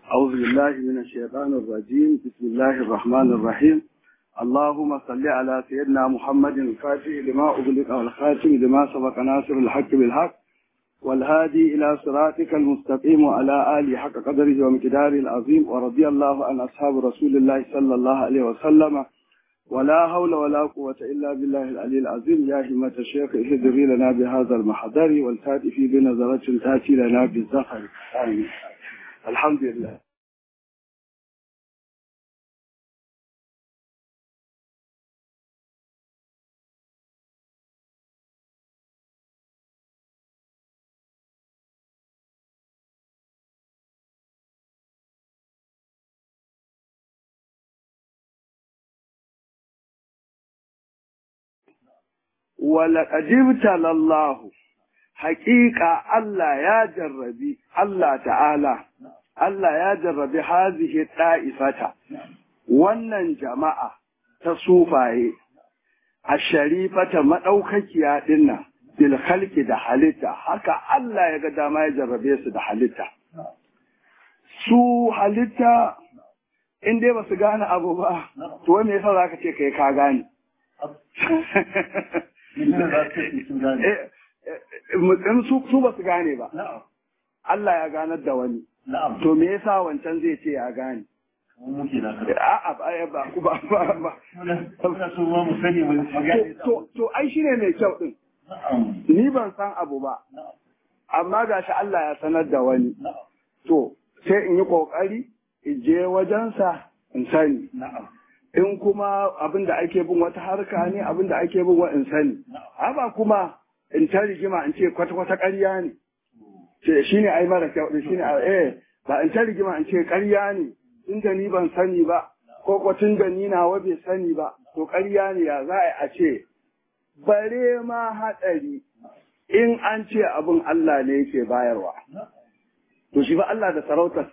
أعوذ بالله من الشيطان الرجيم. بسم الله الرحمن الرحيم. اللهم صل على سيدنا محمد الفاتح لما أغلق والخاتم لما سبق ناصر الحق بالحق والهادي إلى صراطك المستقيم وعلى آله حق قدره ومقداره العظيم. ورضي الله عن أصحاب رسول الله صلى الله عليه وسلم. ولا حول ولا قوة إلا بالله العلي العظيم. يا همة الشيخ اهدري لنا بهذا المحضر والتأتي في بنظرة تأتي لنا بالزفر. آمين. الحمد لله. ولقد ابتلى الله حقيقة الله يا جربي الله تعالى الله يا جربي هذه الطائفة wannan jama'a ta sufaye a sharifata madaukakiya dinnan bil khalqi da halitta haka Allah ya ga dama ya jarrabe su da halitta su halitta in dai ba su gane abu ba to me yasa zaka ce kai ka gane mutum su ba su gane ba Allah ya ganar da wani to me yasa wancan zai ce ya gane to ai shine mai kyau din ni ban san abu ba amma gashi Allah ya sanar da wani to sai in yi kokari in je wajensa in sani in kuma abin da ake bin wata harka ne abin da ake bin in sani haba kuma in ta rigima in ce kwata-kwata ƙarya ne ce shi ne ai mara kyau shi ne ba in ta rigima in ce ƙarya ne inda ni ban sani ba ko kwatin da ni nawa bai sani ba to ƙarya ne ya za a ce bare ma haɗari in an ce abin Allah ne yake bayarwa to shi ba Allah da sarautar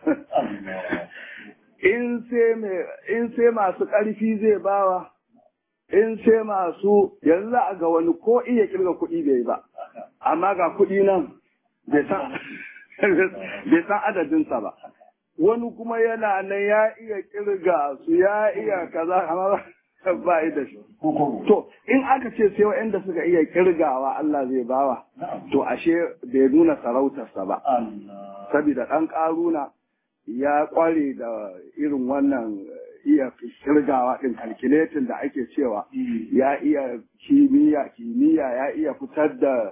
in sai masu ƙarfi zai bawa in sai masu yanzu za a ga wani ko iya kirga kuɗi bai ba amma ga kuɗi nan bai san adadinsa ba wani kuma yana nan ya iya kirga su ya iya kaza amma ba da shi to in aka ce sai waɗanda suka iya kirgawa Allah zai bawa to ashe bai nuna sarautarsa ba saboda ɗan ƙaruna ya kware da irin wannan iya kirgawa din calculating da ake cewa ya iya kimiyya ya iya fitar da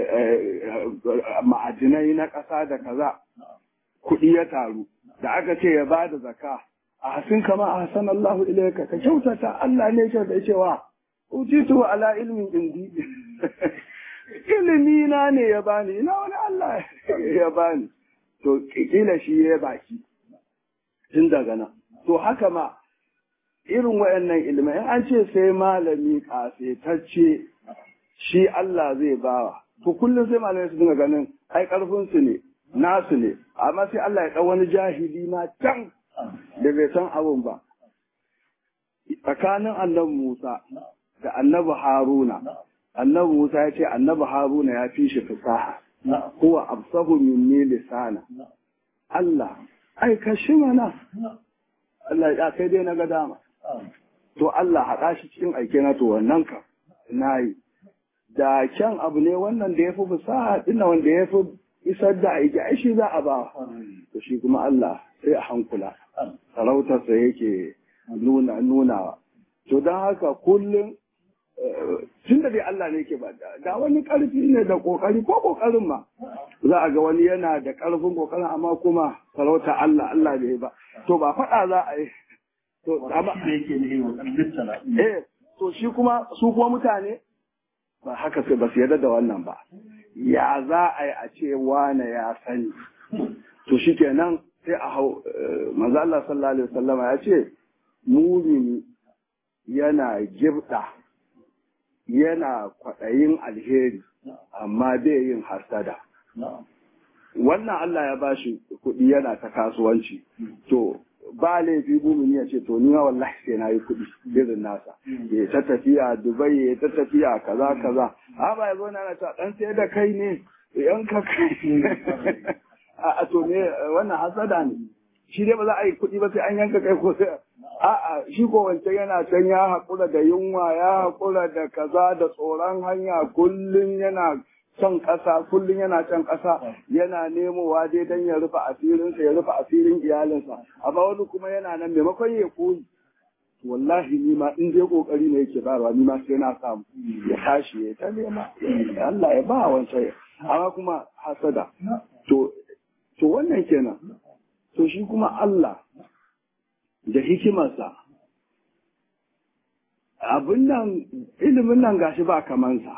ma'adinai na ƙasa da kaza kuɗi ya taru da aka ce ya ba da zaka a hasin kama a hasan Allahu ilaika ka kyautata Allah ne ya da cewa utitu ala ilmin indi ilimi na ne ya bani ina wani Allah ya bani to kila shi ya baki tun daga nan to haka ma irin wayannan ilmai an ce sai malami kafetacce shi Allah zai bawa to kullum sai malamai su dinga ganin ai karfin su ne nasu ne amma sai Allah ya dau wani jahili ma can da bai san abun ba tsakanin annabi Musa da annabi Haruna annabi Musa ya ce annabi Haruna ya fi shi fasaha huwa absahu minni lisana Allah ai ka shi mana Allah ya kai dai na ga dama to Allah haɗa shi cikin aike na to wannan ka nayi da kyan abu ne wannan da yafi fasaha din wanda yafi isar da aiki ai shi za a ba to shi kuma Allah sai a hankula sarautar sa yake nunawa to dan haka kullum tun da dai Allah ne ke ba da wani ƙarfi ne da ƙoƙari ko ƙoƙarin ma za a ga wani yana da ƙarfin ƙoƙarin amma kuma sarauta Allah bai ba to ba faɗa za a yi to amma to shi kuma su kuma mutane ba haka sai ba su yarda da wannan ba ya za a yi a ce wane ya sani to shikenan sai a hau manzo Allah sallallahu alaihi wasallama ya ce mumini yana gibda yana kwaɗayin alheri amma bai yin hasada. Wannan Allah ya ba shi kuɗi yana ta kasuwanci. To, ba laifi mumini ya ce, to, ni ma wallahi sai na yi kuɗi irin nasa. Ya ta tafiya Dubai, ya ta tafiya kaza kaza. Ba ya zo na ta ɗan sai da kai ne, yan ka kai. A to ne wannan hasada ne. shi dai ba za a yi kuɗi ba sai an yanka kai ko sai a'a shi ko wancan yana can ya haƙura da yunwa ya haƙura da kaza da tsoron hanya kullum yana can ƙasa kullum yana can ƙasa yana nemowa dai don ya rufe asirinsa ya rufe asirin iyalinsa amma wani kuma yana nan maimakon ya koyi wallahi ni ma in dai kokari ne yake bayarwa ni ma sai na samu ya tashi ya ta nema Allah ya ba wancan amma kuma hasada to wannan kenan to shi kuma Allah da hikimarsa abin nan ilimin nan gashi ba kamansa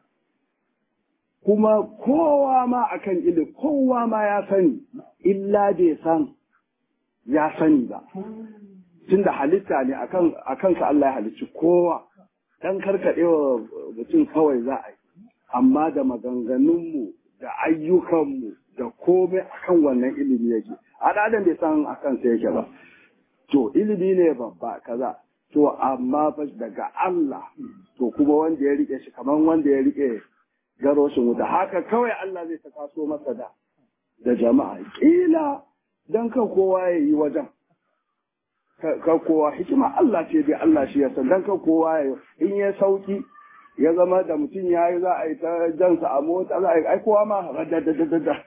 kuma kowa ma akan ilimi kowa ma ya sani illa bai san ya sani ba tunda halitta ne akan sa Allah ya halicci kowa dan karkadewa mutum kawai za a yi amma da maganganunmu da ayyukanmu da komai akan wannan ilimi yake adam bai san akan sa yake ba to ilimi ne babba kaza to amma fa daga Allah to kuma wanda ya rike shi kaman wanda ya rike garoshin wuta haka kawai Allah zai ta kaso masa da jama'a kila dan kan kowa ya yi wajen ka kowa hikima Allah ce dai Allah shi ya san dan kan kowa ya in ya sauki ya zama da mutum ya yi za a yi ta jansa a mota za a yi ai kowa ma radadadadada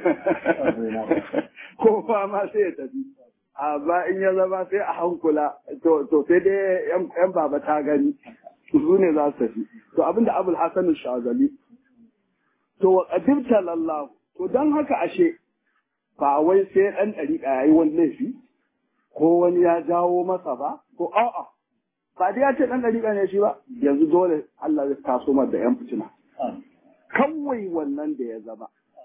kowa ma sai ya tafi amma in ya zama sai a hankula to sai dai yan baba ta gani su ne za su tafi to abinda Abul Hasan Shazali to wa qadibta lallahu to dan haka ashe ba wai sai dan dariƙa yayi wani laifi ko wani ya jawo masa ba ko a'a ba dai ya ce dan dariƙa ne shi ba yanzu dole Allah zai taso mar da yan fitina kawai wannan da ya zama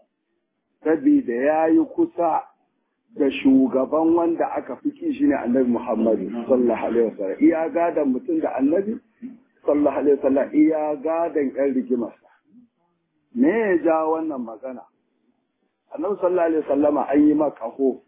sabida yayi kusa da shugaban wanda aka fi shi ne Annabi Muhammad sallallahu alaihi wasallam iya gadan mutum da Annabi sallallahu alaihi wasallam iya gadan yan rigimarsa me ya ja wannan magana Annabi sallallahu alaihi wasallama an yi makaho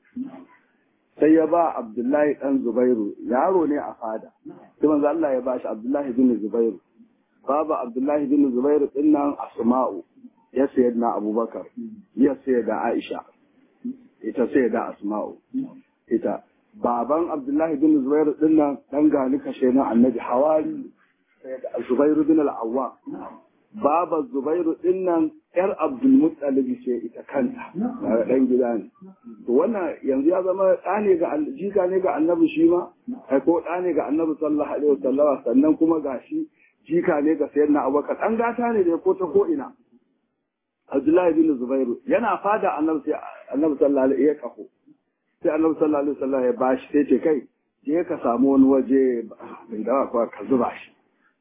sai ya ba Abdullahi dan Zubairu yaro ne a fada sai manzo Allah ya bashi Abdullahi bin Zubairu baba Abdullahi bin Zubairu dinnan Asma'u ya sayyidina Abubakar ya sayyida Aisha ita sayyida Asma'u ita baban Abdullahi bin Zubairu dinnan dan gani kashe na Annabi Hawari sayyida Zubairu bin al-Awwam baba Zubairu dinnan yar Abdul Muttalib ce ita kanta dan gida ne to wannan yanzu ya zama ɗane ga jika ne ga Annabi shi ma ko ɗane ga Annabi sallallahu alaihi wasallam sannan kuma gashi jika ne ga sayyidina Abubakar dan gata ne da ko ta ko ina Abdullahi bin Zubairu yana fada Annabi sai Annabi sallallahu alaihi ya kafo sai Annabi sallallahu alaihi wasallam ya bashi sai ce kai je ka samu wani waje mai dawa ka zuba shi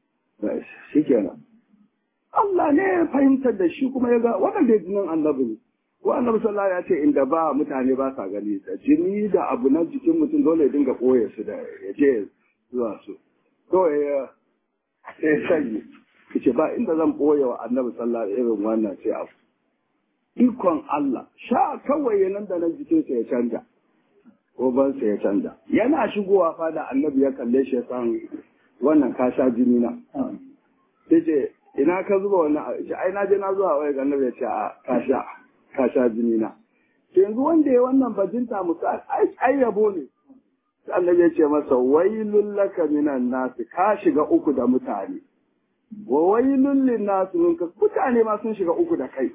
shikenan Allah ne ya fahimtar da shi kuma ya ga wannan da jinin Annabi ne ko Annabi sallallahu alaihi ya ce inda ba mutane ba sa gani da jini da abu na jikin mutum dole ya dinga koye su da ya je zuwa su to ya sai sai kace ba inda zan boye wa Annabi sallallahu alaihi irin wannan sai abu ikon Allah sha kawai nan da nan jikin sa ya canja ko ban sa ya canja yana shigowa fa da Annabi ya kalle shi ya san wannan ka sha jini na sai ce ina ka zuba wannan ce ai na je na zuwa wai ga Annabi ya ce a ka sha jini na to yanzu wanda ya wannan bajinta musu ai yabo ne sai Annabi ya ce masa wailul laka minan nas ka shiga uku da mutane wa wailul linnas minka mutane ma sun shiga uku da kai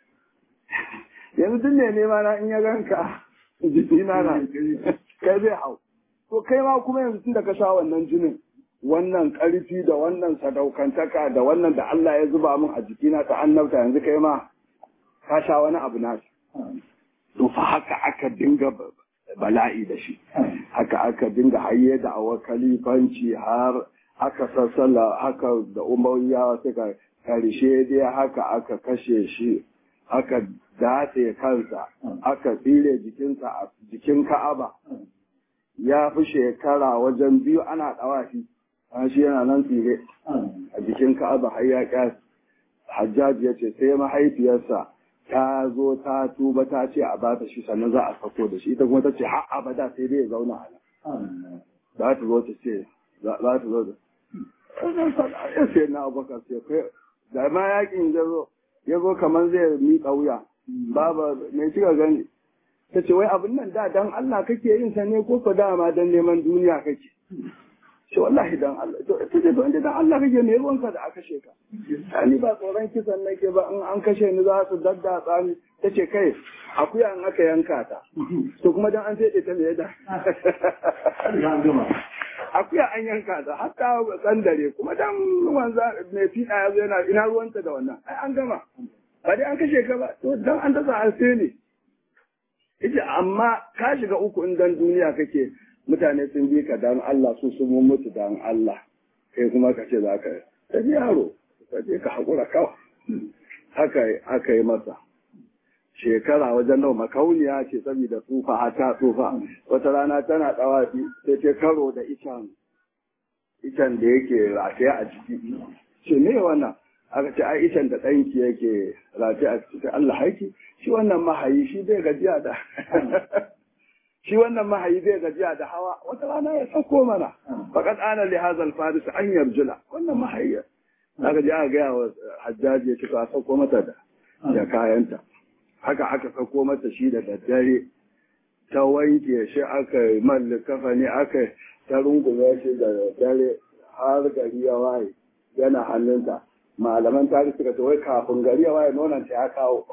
yanzu duk ne nema na in ya ganka jikina na kai zai hau to kai ma kuma yanzu tun da ka sha wannan jinin wannan ƙarfi da wannan sadaukantaka da wannan da Allah ya zuba min a jikina ta annabta yanzu kai ma ka sha wani abu nashi to fa haka aka dinga bala'i da shi haka aka dinga hayye da awa kalifanci har aka sassala haka da umayyawa suka karshe dai haka aka kashe shi aka dace kansa aka tsire jikinsa a jikin Ka'aba ya fi shekara wajen 2 ana ɗawafi shi yana nan tsire a jikin Ka'aba har ya ƙyas Hajjaji ya ce sai mahaifiyarsa ta zo ta tuba ta ce a bata shi sannan za a sako da shi ita kuma ta ce har abada sai dai ya zauna a nan za ta zo ta ce za ta zo da ya sai na Abubakar sai kai da ma yakin ya zo kamar zai miƙa wuya baba mai cika gani ta ce wai abin nan da dan Allah kake yin sa ne ko ko dama dan neman duniya kake ce wallahi dan Allah to ta ce to inda dan Allah kake ne ruwanka da aka kashe ka ni ba tsoron kisan nake ba in an kashe ni za su daddatsa ni ta ce kai akuya an aka yanka ta to kuma dan an fede ta me da akuya an yanka ta hatta tsandare kuma dan wanza mai fiɗa ya zo yana ina ruwanta da wannan ai an gama ba dai an kashe ka ba to dan an dasa an sai ne ita amma ka shiga uku in dan duniya kake mutane sun bi ka dan Allah su sun mutu dan Allah kai kuma ka ce za ka tafi yaro ka je ka haƙura kawai haka yi masa shekara wajen nawa makauniya ce saboda tsufa har ta tsufa wata rana tana ɗawafi sai ta karo da icen da yake rataye a ciki ce me wannan aka ce ai icen da ɗanki yake rataye a ciki Allah haiki shi wannan mahayi shi bai gajiya da hawa wata rana ya sauko mana faqad ana li hadha al-faris an yarjula wannan mahayi aka ji aka gaya wa Hajjaji ya ce a sauko mata da kayanta haka aka sauko mata shi da daddare ta wanke shi aka mallaka ne aka ta rungume shi da daddare har gari ya waye yana hannunta malaman tarihi suka ce wai kafin gari ya waye nonon ta ya kawo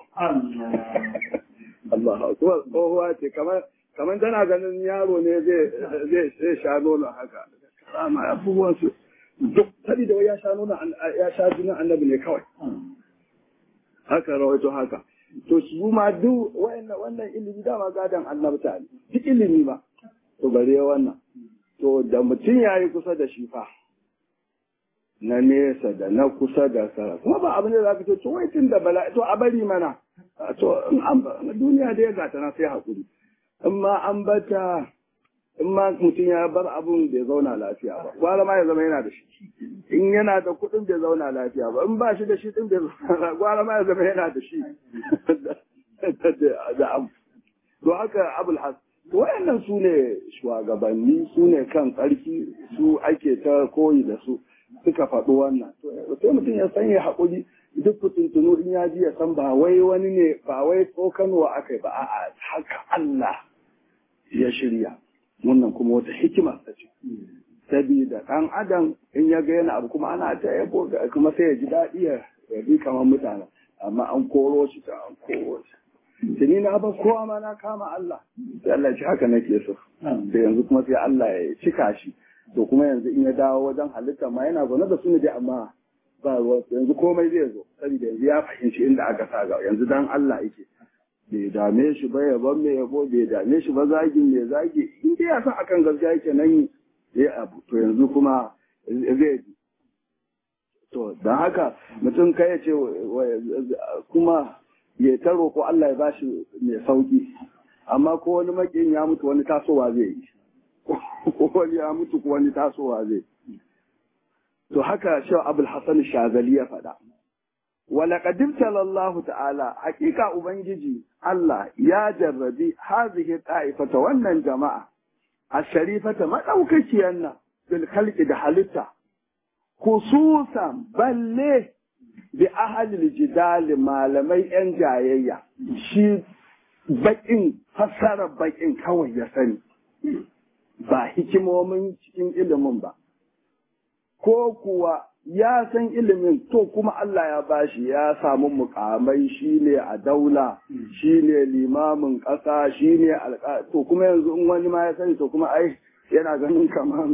Allah akbar tsohuwa ce kamar tana ganin yaro ne zai sha nono haka karama abubuwan su duk tabi da wai ya sha nono ya sha jinin annabi ne kawai haka rawaito haka to su ma duk wannan ilimi dama gadan annabta ne duk ilimi ba to bare wannan to da mutum yayi kusa da shi fa na nesa da na kusa da sa kuma ba abin da zaka ce to wai tun da bala to a bari mana to in duniya da ya gata na sai hakuri in ma an bata in ma mutum ya bar abun bai zauna lafiya ba gwara ma ya zama yana da shi in yana da kuɗin bai zauna lafiya ba in ba shi da shi din bai zauna gwara ma ya zama yana da shi da abu to haka abul has wayannan su ne shugabanni su ne kan tsarki su ake ta koyi da su suka faɗi wannan to sai mutum ya sanya haƙuri duk fitintunu in ya ji ya san ba wai wani ne ba wai tsokanwa aka yi ba a'a haka Allah ya shirya wannan kuma wata hikima ta ce sabida ɗan adam in ya ga yana abu kuma ana ta yabo kuma sai ya ji daɗi ya bi kamar mutane amma an koro shi tuni na ba kowa ma na kama Allah sai Allah ya haka nake so da yanzu kuma sai Allah ya cika shi to kuma yanzu in ya dawo wajen halitta ma yana zaune da su ne dai amma ba ruwa yanzu komai zai zo saboda yanzu ya fahimci inda aka sa ga yanzu dan Allah yake bai dame shi ba yabon mai yabo bai dame shi ba zagin mai zagi in dai ya san akan gaskiya yake nan ya abu to yanzu kuma zai ji to dan haka mutum kai ya ce kuma ya ta roƙo Allah ya bashi mai sauki amma ko wani makin ya mutu wani tasowa zai yi ko wani ya mutu ko wani tasowa zai to haka shi Abul Hasan Shazali ya faɗa wala qadimta lallahu ta'ala hakika ubangiji Allah ya jarrabi hazihi ta'ifata wannan jama'a asharifata madaukakiyan nan bil khalqi da halitta khususan balle bi ahalil jidali malamai yan jayayya shi bakin fassara bakin kawai ya sani ba hikimomin cikin ilimin ba ko kuwa ya san ilimin to kuma Allah ya bashi ya samu mukamai shine a daula shine limamin ƙasa shine to kuma yanzu in wani ma ya sani to kuma ai yana ganin kaman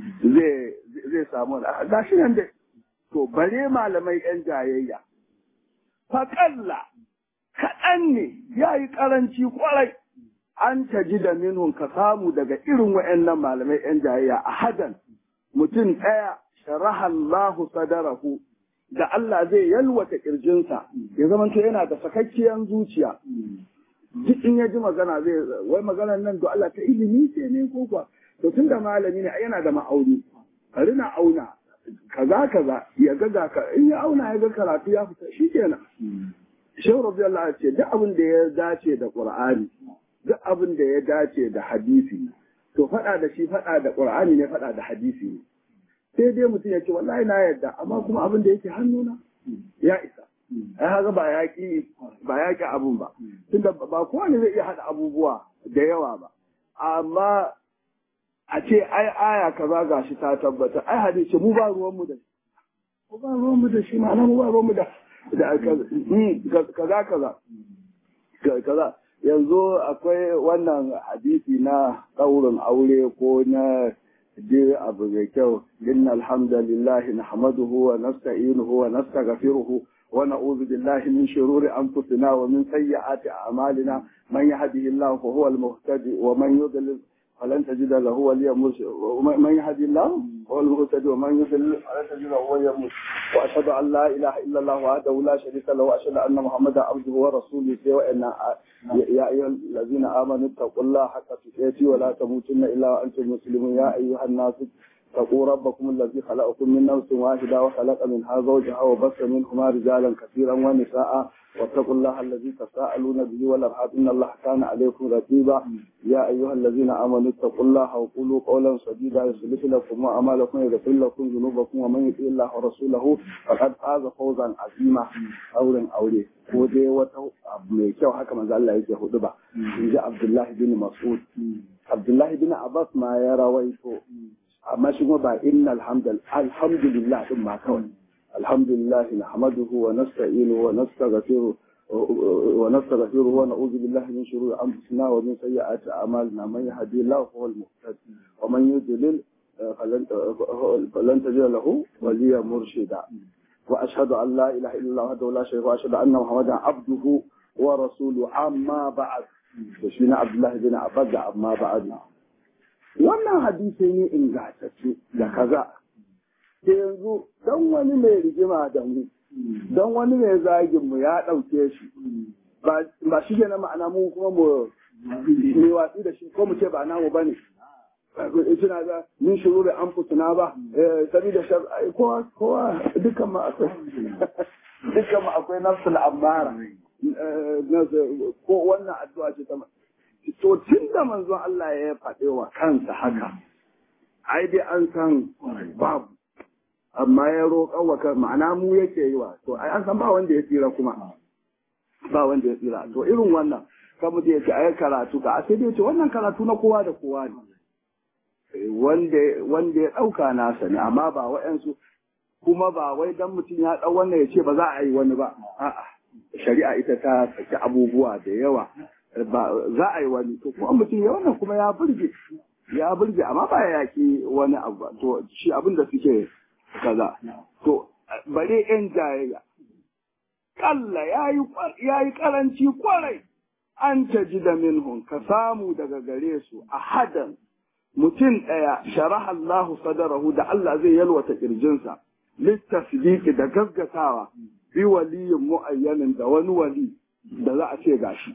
zai samu gashi nan dai to bare malamai yan jayayya faƙalla kaɗan ne ya yi ƙaranci ƙwarai an taji da minhun ka samu daga irin wa'annan malamai yan jayayya a hadan mutum ɗaya sharaha Allahu sadarahu da Allah zai yalwata kirjinsa ya zamanto yana da sakakkiyar zuciya duk in ya ji magana zai wai maganar nan to Allah ta ilimi ce ne ko kuwa to tunda malami ne yana da ma'auni ka rina auna kaza ya ga ka in ya auna ya ga karatu ya fita shikenan shehu radiyallahu anhu ce duk abin da ya dace da Qur'ani duk abin da ya dace da hadisi to faɗa da shi faɗa da Qur'ani ne faɗa da hadisi ne sai dai mutum ya ce wallahi na yarda amma kuma abin da yake hannuna ya isa ai haka ba yaƙi abun ba tunda ba kowane zai iya haɗa abubuwa da yawa ba amma a ce ai aya kaza gashi ta tabbata ai hadisi mu ba ruwanmu da shi ba ruwanmu da shi ma'ana mu ba ruwanmu da kaza yanzu akwai wannan hadisi na ɗaurin aure ko na je abu mai kyau inna alhamdulillahi nahmaduhu wa nasta'inuhu wa nastaghfiruhu wa na'udhu billahi min shururi anfusina wa min sayyiati a'malina man yahdihillahu fa huwa al-muhtadi wa man yudlil فلن تجد له وليا مرشدا ومن يهدي الله هو المهتدي ومن يضلل فلن تجد له وليا مرشدا واشهد ان لا اله الا الله وحده لا شريك له واشهد ان محمدا عبده ورسوله وان يا ايها الذين امنوا اتقوا الله حق تقاته ولا تموتن الا وانتم مسلمون يا ايها الناس اتقوا ربكم الذي خلقكم من نفس واحده وخلق منها زوجها وبث منهما رجالا كثيرا ونساء واتقوا الله الذي تساءلون به والارحام ان الله كان عليكم رقيبا يا ايها الذين امنوا اتقوا الله وقولوا قولا سديدا يصلح لكم اعمالكم ويغفر لكم ذنوبكم ومن يطع الله ورسوله فقد فاز فوزا عظيما aure ko dai wata abu mai kyau haka manzo Allah yake hudu ba inji Abdullah bin Mas'ud Abdullah bin Abbas ma ya rawaito amma shi kuma ba innal alhamdulillah din ma kawai alhamdulillah nahmaduhu wa nasta'inuhu wa nastaghfiruhu ونستغفره ونعوذ بالله من شرور انفسنا ومن سيئات اعمالنا من يهدي الله فهو المهتدي ومن يضلل فلن تجد له وليا مرشدا واشهد ان لا اله الا الله وحده لا شريك له واشهد ان محمدا عبده ورسوله اما بعد شينا عبد الله بن عبد اما بعد wannan hadisi ne ingantacce da kaza sai yanzu dan wani mai rigima da mu don wani mai zagin mu ya ɗauke shi ba shi na ma'ana mu kuma mu ne watsi da shi ko mu ce ba namu ba ne suna da min shuru da an fituna ba saboda kowa dukkan ma akwai nafsul ammara ko wannan addu'a ce ta to tun da manzon Allah ya faɗe wa kansa haka ai dai an san babu amma ya roƙa wa kan ma'ana mu yake yi wa to ai an san ba wanda ya tsira kuma ba wanda ya tsira to irin wannan kan mutum ya ce ai karatu ka sai dai ce wannan karatu na kowa da kowa ne wanda ya ɗauka nasa ne amma ba wa'yansu kuma ba wai dan mutum ya ɗau wannan ya ce ba za a yi wani ba a'a shari'a ita ta saki abubuwa da yawa ba za a yi wani to kuma mutum ya wannan kuma ya burge amma ba ya yaki wani abu to shi abin da suke kaza to bare yan jayayya kalla yayi karanci kwarai an taji da minhum ka samu daga gare su ahadan mutum daya sharaha Allah sadarahu da Allah zai yalwata kirjinsa litasdiqi da gaggatawa bi waliyin muayyanin da wani wali da za a ce gashi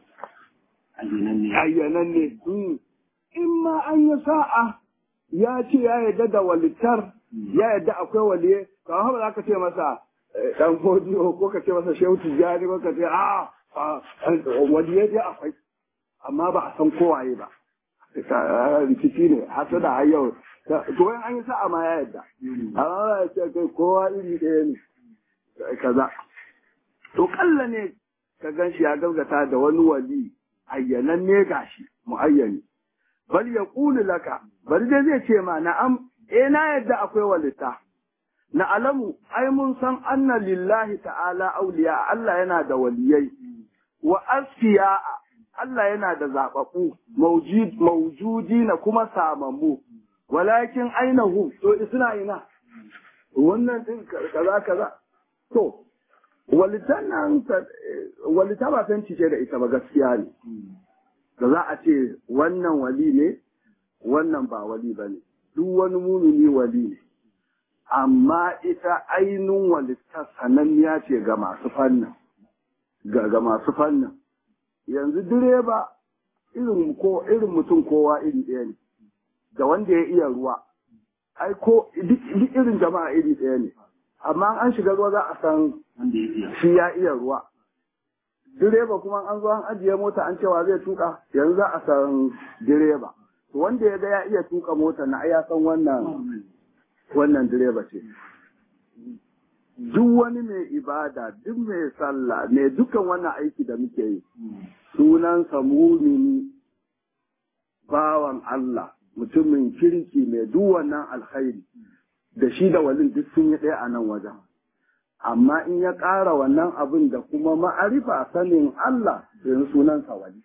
ayyanan ne in ma an yi sa'a ya ce ya yarda da walitar ya yadda akwai waliye kawai ba za ka ce masa dan godiyo ko ka ce masa shehu tijjani ko ka ce waliye dai akwai amma ba a san kowaye ba rikici ne hasa da har yau to wani an yi sa'a ma ya yadda amma ba ya ce kai kowa iri ɗaya ne kaza to kalla ne ka gan shi ya gaggata da wani wali ayyanan ne gashi muayyani bal ya laka bari dai zai ce ma na'am na yadda akwai walita na alamu ai mun san anna lillahi ta'ala auliya Allah yana da waliyai wa asfiya Allah yana da zababu mawjudi na kuma samammu walakin ainahu to suna ina wannan din kaza to walitan nan walita ba san cike da ita ba gaskiya ne da za a ce wannan wali ne wannan ba wali bane duk wani mumini wali ne amma ita ainihin walitta sananniya ce ga masu fannin ga masu fannin yanzu direba irin mutum kowa iri ɗaya ne da wanda ya iya ruwa ai ko duk irin jama'a iri ɗaya ne amma an shiga ruwa za a san shi ya iya ruwa direba kuma an zo an ajiye mota an cewa zai tuka yanzu za a san direba wanda ya ga ya iya tuka mota na ya san wannan direba ce duk wani mai ibada duk mai sallah mai dukan wannan aiki da muke yi sunansa mumini bawan Allah mutumin kirki mai duk wannan alkhairi da shi da walin duk sun yi ɗaya a nan wajen amma in ya ƙara wannan abin da kuma ma'arifa sanin Allah yanzu sunansa wali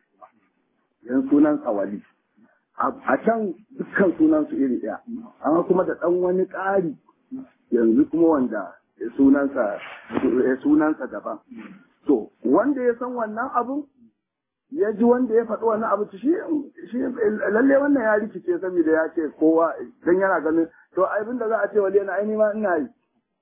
a can dukkan sunansu iri ɗaya amma kuma da ɗan wani ƙari yanzu kuma wanda sunansa daban to wanda ya san wannan abun ya ji wanda ya faɗi wannan abu shi lalle wannan ya rikice saboda ya ce kowa dan yana ganin to abin da za a ce wali yana aini ma ina yi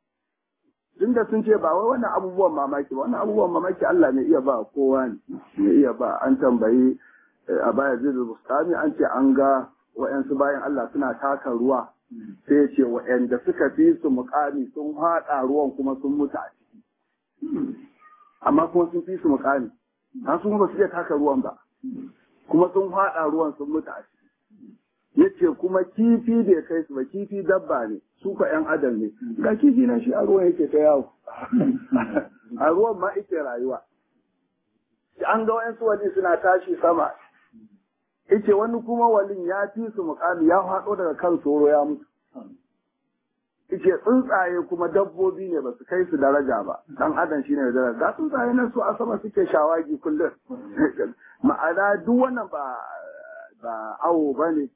tunda sun ce ba wai wannan abubuwan mamaki ba wannan abubuwan mamaki Allah ne iya ba kowa ne iya ba an tambayi a baya zai bustami an ce an ga wa'yansu bayan Allah suna taka ruwa sai ya ce wa'yanda suka fi su mukami sun haɗa ruwan kuma sun mutu a ciki amma kuma sun fi su mukami an sun ba su iya taka ruwan ba kuma sun haɗa ruwan sun mutu a ciki yace kuma kifi bai kai su ba kifi dabba ne su ka ƴan adam ne ga kifi na shi a ruwan yake ta yawo a ruwan ma yake rayuwa an ga wa'yansu wani suna tashi sama yace wani kuma walin ya fi su mukami ya haɗo daga kan soro ya mutu yace tsuntsaye kuma dabbobi ne ba su kai su daraja ba dan adam shine da daraja ga tsuntsaye nan su a sama suke shawagi kullum ma'ana duk wannan ba awo bane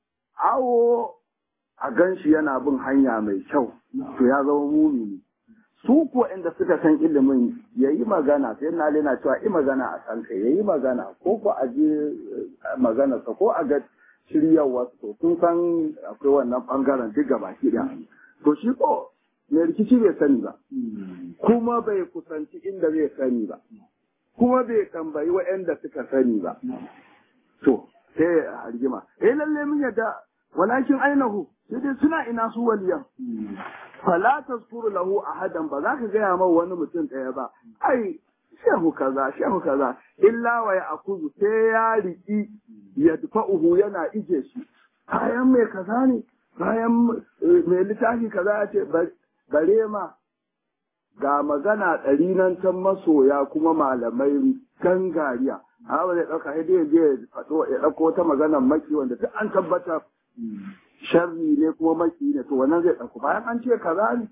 awo a ganshi yana bin hanya mai kyau to ya zama mumini su ko inda suka san ilimin yayi magana sai na lena cewa yi magana a san kai yayi magana ko a je magana sa ko a ga shiryawar to sun san akwai wannan bangaren duk gabaki da to shi ko mai rikici bai sani ba kuma bai kusanci inda zai sani ba kuma bai tambayi waɗanda suka sani ba to sai a rigima lalle mun yadda walakin ainahu sai dai suna ina su waliyan fala tazkuru lahu ahadan ba za ka gaya ma wani mutum ɗaya ba ai shehu kaza illa wa ya'khudhu sai ya riki yadfa'uhu yana ije shi kayan mai kaza ne kayan mai littafi kaza ya ce bare ma ga magana ɗari nan can masoya kuma malamai gangariya hawa zai ɗauka sai dai je ya ɗauko wata maganar maki wanda duk an tabbata sharri ne kuma maki ne to wannan zai ɗauko bayan an ce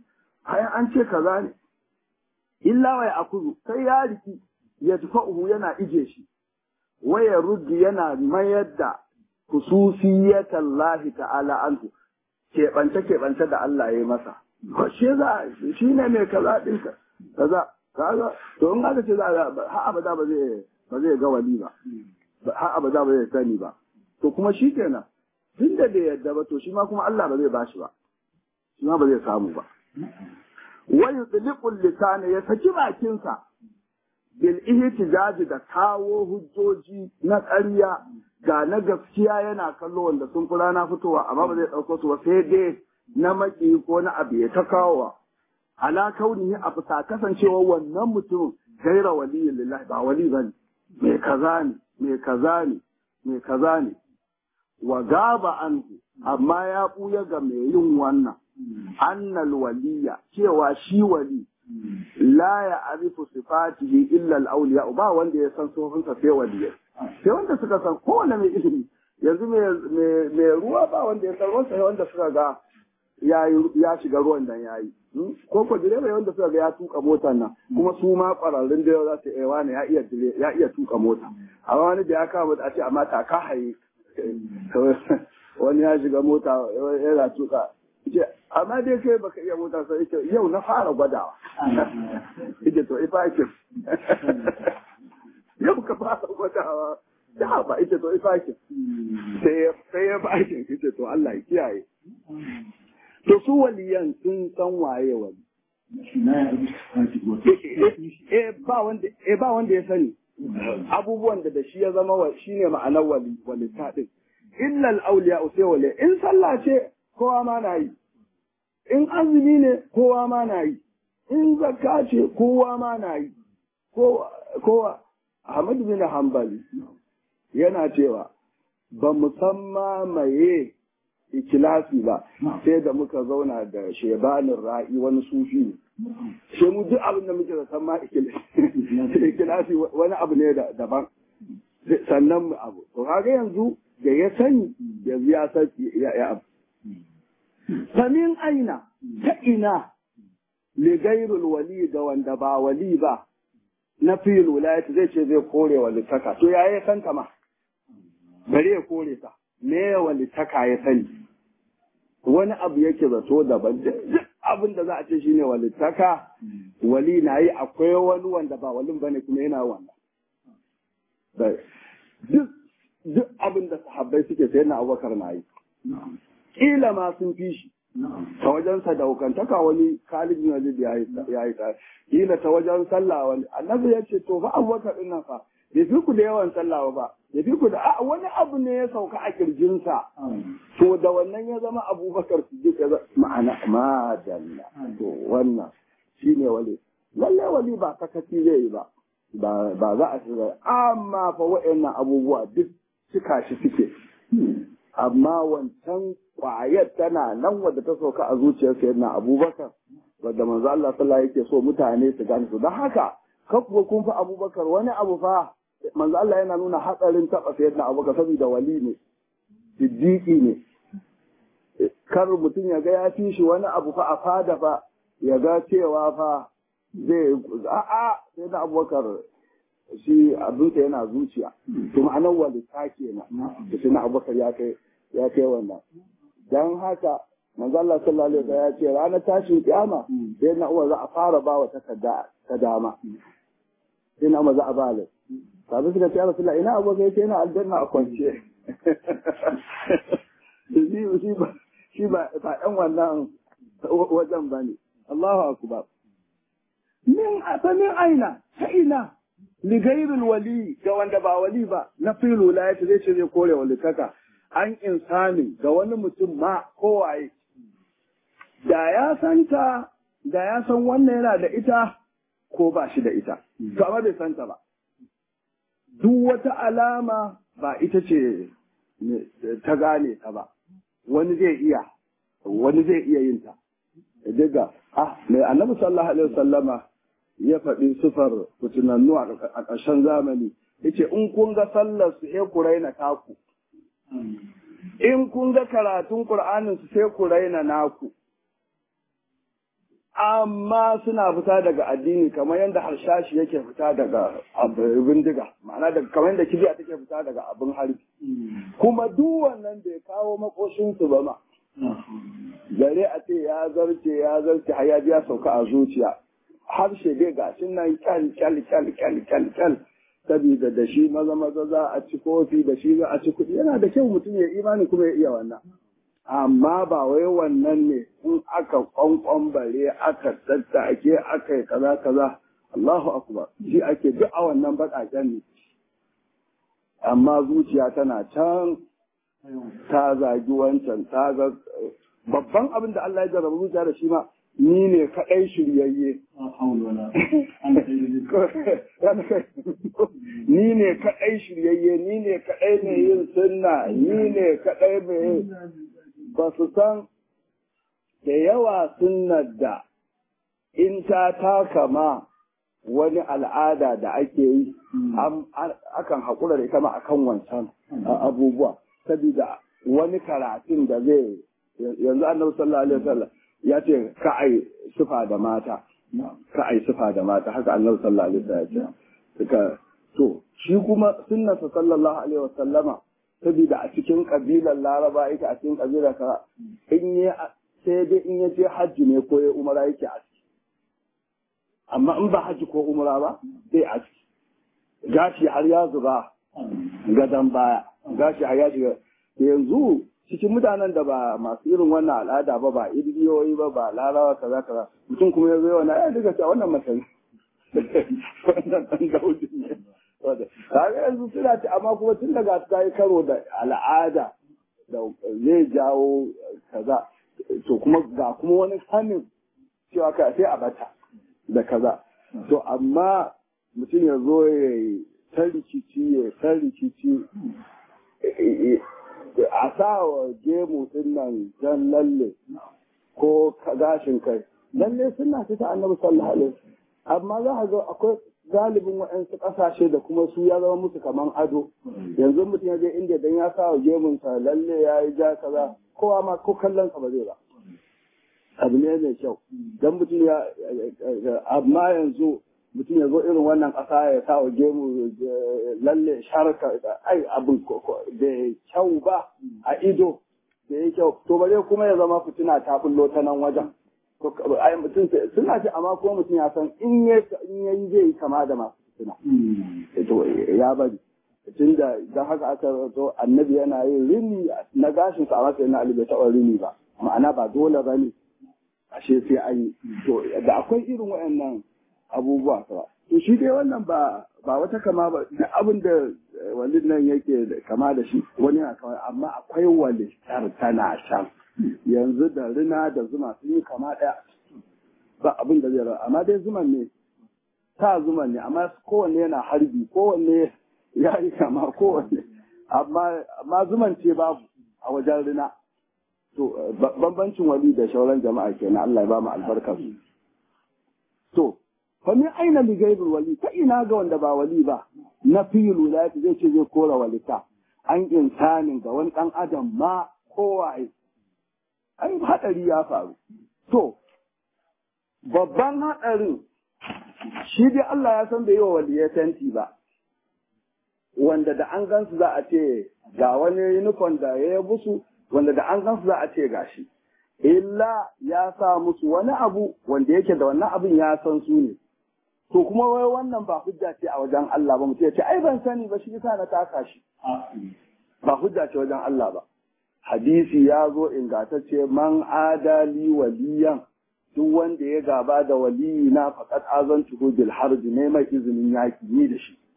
kaza ne illa wa ya'khudhu sai ya riki yadfa'uhu yana ije shi waya ruddi yana mayar da khususiyatan lahi ta'ala anhu keɓance da Allah ya yi masa shi ne mai kaza ɗinka kaza to in aka ce za a har abada ba zai ga wali ba har abada ba zai sani ba to kuma shi kenan tun da bai yadda ba to shi ma kuma Allah ba zai bashi ba shi ma ba zai samu ba wa yutliqul lisana ya saki bakinsa bil ihtijaji da kawo hujjoji na ƙarya ga na gaskiya yana kallo wanda sun fi rana fitowa amma ba zai ɗauko su ba sai dai na maki ko na abu ya ta kawowa ala kaunihi a bisa kasancewa wannan mutum gaira waliyin lillahi ba wali bane mai kaza ne wa gaba anhu amma ya buya ga mai yin wannan annal waliya cewa shi wali la ya arifu sifatihi illa al-awliya ba wanda ya san sofinsa sai waliyai sai wanda suka san kowanne mai ilimi yanzu mai ruwa ba wanda ya san ruwansa sai wanda suka ga ya shiga ruwan dan yayi ko direba wanda suka ga ya tuka motar nan kuma su ma kwararrun da za su ewa ne ya iya tuka mota amma wani da ya kama a ce amma ta ka haye wani ya shiga mota yana tuka ce amma dai kai baka iya mota sai ce yau na fara gwadawa ita to ifakin yau ka fara gwadawa da ba ita to ifakin sai ya bakin ita to Allah ya kiyaye to su waliyan sun san waye wali ba wanda ya sani abubuwan da shi ya zama shine ma'anar wali ta din illa al-awliya sai wali in sallah ce kowa ma na yi in azumi ne kowa ma na yi in zakka ce kowa ma na yi kowa Ahmad bin Hanbali yana cewa ba musamma maye ikilasi ba sai da muka zauna da shebanin ra'i wani sufi ne sai mu duk abin da muke da san ma ikilasi wani abu ne daban sannan mu abu to kaga yanzu da ya sani yanzu ya san ya abu samin aina ta ina li gairul wali ga wanda ba wali ba na fil wilayati zai ce zai kore walitaka to ya santa ma bari ya kore ta me walitaka ya sani wani abu yake zato daban duk abin da za a ce shine walitaka wali na yi akwai wani wanda ba walin bane kuma yana wannan duk abin da sahabbai suke sai na Abubakar na yi kila ma sun fi shi ta wajen sadaukantaka wani Khalid bin Walid ya yi kila ta wajen sallah wani annabi ya ce to fa Abubakar din nan fa bai fi ku da yawan sallah ba ya fi ku da wani abu ne ya sauka a kirjinsa to da wannan ya zama Abubakar Siddiq ya ma'ana madalla to wannan shine wali lalle wali ba sakaci zai yi ba za a shiga amma fa wa'annan abubuwa duk cika shi suke amma wancan kwayar tana nan wadda ta sauka a zuciyar sayyidina Abubakar wadda manzo Allah sallallahu alaihi yake so mutane su gane su don haka kafuwa kun fa Abubakar wani abu fa manzo Allah yana nuna hatsarin taba sayyidina Abubakar saboda wali ne siddiqi ne kar mutum ya ga ya fi shi wani abu fa a fada fa ya ga cewa fa zai sayyidina Abubakar shi abinsa yana zuciya to ma'anar walita kenan da sayyidina Abubakar ya kai wannan dan haka manzo Allah sallallahu alaihi wasallam ya ce ranar tashin kiyama sai na uwa za a fara bawa takarda ta dama sai na uwa za a ba la sabu suka ce Rasulullah ina abu kai yana aljanna a kwance shi ba ɗan wannan wajen bane Allahu akbar min aina ta ina li ghairil wali ga wanda ba wali ba na filu la yace zai ce zai kore walitaka an insani ga wani mutum ma kowaye da ya santa da ya san wannan yana da ita ko ba shi da ita to amma bai santa ba duk wata alama ba ita ce ta gane ta ba wani zai iya yin ta daga mai annabi sallallahu alaihi wasallama ya faɗi sufar fitinannu a ƙarshen zamani yace in kun ga sallar su sai ku raina taku in kun ga karatun Qur'anin su sai ku raina naku amma suna fita daga addini kamar yadda harshashi yake fita daga bindiga ma'ana daga kamar yadda kibiya take fita daga abin harbi kuma duk wannan bai kawo makoshin su ba ma gare a ce ya zarce har ya ji ya sauka a zuciya harshe dai gashin nan kyal saboda da shi maza za a ci kofi da shi za a ci kuɗi yana da kyau mutum ya imani kuma ya iya wannan amma ba wai wannan ne in aka kwankwan bare aka tattake aka yi kaza Allahu akbar shi ake duk a wannan baƙaƙen ne amma zuciya tana can ta zagi wancan ta ga babban abin da Allah ya jarraba zuciya da shi ma ni ne kaɗai shiryayye ni ne kaɗai shiryayye ni ne kaɗai mai yin sunna ni ne kaɗai mai ba su san da yawa sunnar da in ta taka ma wani al'ada da ake yi akan haƙura da ita ma akan wancan abubuwa saboda wani karatun da zai yanzu annabi sallallahu alaihi wasallam ya ce ka ai sufa da mata haka annabi sallallahu alaihi wasallam ya ce to shi kuma sunnarsa sallallahu alaihi wasallama saboda a cikin kabilar Laraba yake a cikin kabilar ka sai dai in ya je hajji ne ko ya umara yake a ciki amma in ba hajji ko umara ba sai a ciki gashi har ya zuba gadan baya gashi har ya shiga yanzu cikin mutanen da ba masu irin wannan al'ada ba idiyoyi ba larawa kaza mutum kuma ya zo yawa ya duka cewa wannan mace wannan dan gaudi ne kaga yanzu suna ci amma kuma tun daga ta yi karo da al'ada da zai jawo kaza to kuma ga kuma wani sanin cewa ka sai a bata da kaza to amma mutum ya zo ya yi ta rikici a sa wa gemu din nan jan lalle ko gashin kai lalle suna ta annabi sallallahu alaihi wasallam amma za a ga akwai galibin waɗansu ƙasashe da kuma su ya zama musu kaman ado yanzu mutum ya je inda dan ya sa wa gemunsa lalle ya yi ja kaza kowa ma ko kallon sa ba zai ba abu ne mai kyau dan mutum ya amma yanzu mutum ya zo irin wannan ƙasa ya sa wa gemu lalle sharka ai abin da kyau ba a ido da ya kyau to bare kuma ya zama fitina ta bullo ta nan wajen ai mutum suna ce amma kuma mutum ya san in yayi zai yi kama da masu fitina to ya bari tunda dan haka aka to annabi yana yin rini na gashin sa amma sai na alibai taɓa rini ba ma'ana ba dole bane ashe sai an yi to da akwai irin waɗannan abubuwa ba to shi dai wannan ba wata kama ba duk abin da walid nan yake kama da shi wani na kawai amma akwai walistar tana shan yanzu da rina da zuma sun yi kama ɗaya ba abin da zai rawa amma dai zuman ne ta zuman ne amma kowanne yana harbi kowanne ya yi kama kowanne amma zuman ce babu a wajen rina to bambancin wali da shauran jama'a kenan Allah ya ba mu albarka su to fa min aina li ghayril wali ta ina ga wanda ba wali ba na fil wilayati zai ce zai kora walita an insanin ga wani dan adam ma kowaye ai hadari ya faru to babban hadarin shi dai Allah ya san da yi wa waliyai tanti ba wanda da an gansu za a ce ga wani uniform da ya yi musu wanda da an gansu za a ce gashi illa ya sa musu wani abu wanda yake da wannan abin ya san su ne to kuma wai wannan ba hujja ce a wajen Allah ba mutum ya ce ai ban sani ba shi yasa na taka shi ba hujja ce wajen Allah ba hadisi ya zo ingantacce man adali waliyan duk wanda ya gaba da waliyi na faqad azantuhu bil harb ne mai izinin yaki ni da shi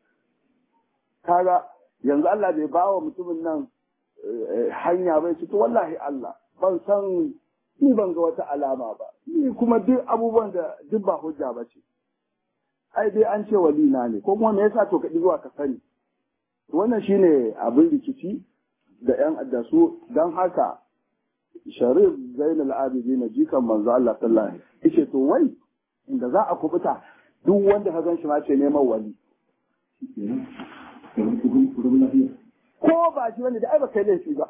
kaga yanzu Allah bai ba wa mutumin nan hanya bai ci to wallahi Allah ban san ni ban ga wata alama ba ni kuma duk abubuwan da duk ba hujja ba ce ai dai an ce walina ne ko kuma me yasa to ka zuwa ka sani wannan shine abin rikici da yan addasu dan haka Sharif Zainul Abidin jikan manzo Allah sallallahu alaihi wasallam yace to wai inda za a kubuta duk wanda ka gan shi ma ce neman wali ko ba shi wani da ai ba kai laifi ba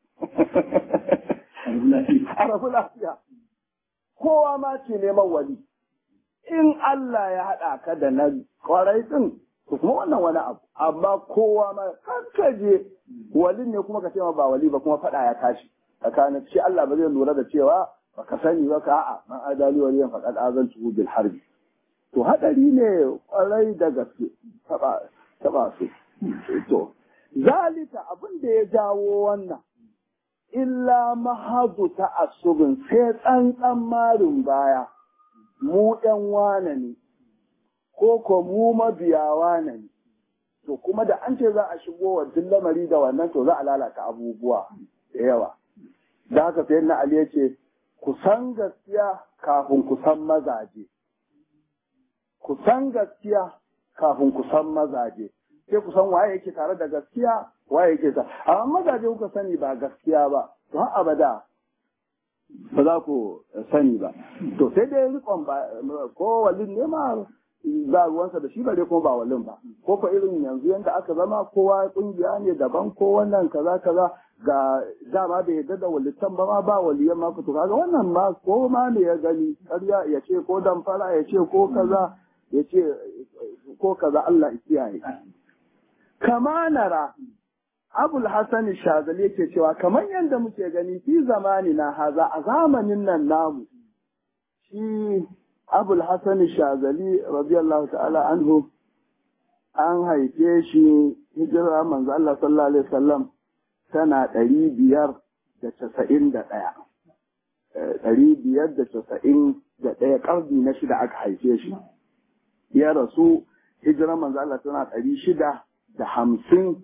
a rabu lafiya kowa ma ce neman wali in Allah ya haɗa ka da na kwarai ɗin to kuma wannan wani abu amma kowa ma kankaje walin ne kuma ka ce ma ba wali ba kuma faɗa ya tashi tsakanin shi Allah ba zai lura da cewa ba ka sani ba ka a'a man adali waliyan faqad azantu bil harbi to hadari ne kwarai da gaske taba su to zalika abin da ya jawo wannan illa mahadu ta'assubin sai tsantsan marin baya mu ɗan wane ne ko mu mabiya wane ne to kuma da an ce za a shigo wa duk lamari da wannan to za a lalata abubuwa da yawa da haka sai na Ali ya ce ku san gaskiya kafin ku san mazaje ku san gaskiya kafin ku san mazaje sai ku san waye yake tare da gaskiya waye yake ta amma mazaje kuka sani ba gaskiya ba to har abada ba za ku sani ba to sai dai rikon ba ko walin ne ma za ruwansa da shi ba dai kuma ba walin ba ko fa irin yanzu yanda aka zama kowa kungiya ne daban ko wannan kaza kaza ga dama da yadda da walitan ba ma ba waliyan ma to kaga wannan ma ko ma ne ya gani ƙarya ya ce ko damfara ya ce ko kaza ya ce ko kaza Allah ya kiyaye kama nara Abul Hassan Shazali yake cewa kamar yadda muke gani fi zamani na haza a zamanin nan namu shi Abul Hassan Shazali radiyallahu ta'ala anhu an haife shi hijira manzo Allah sallallahu alaihi wasallam tana 591 591 karni na shida aka haife shi ya rasu hijira manzo Allah tana 659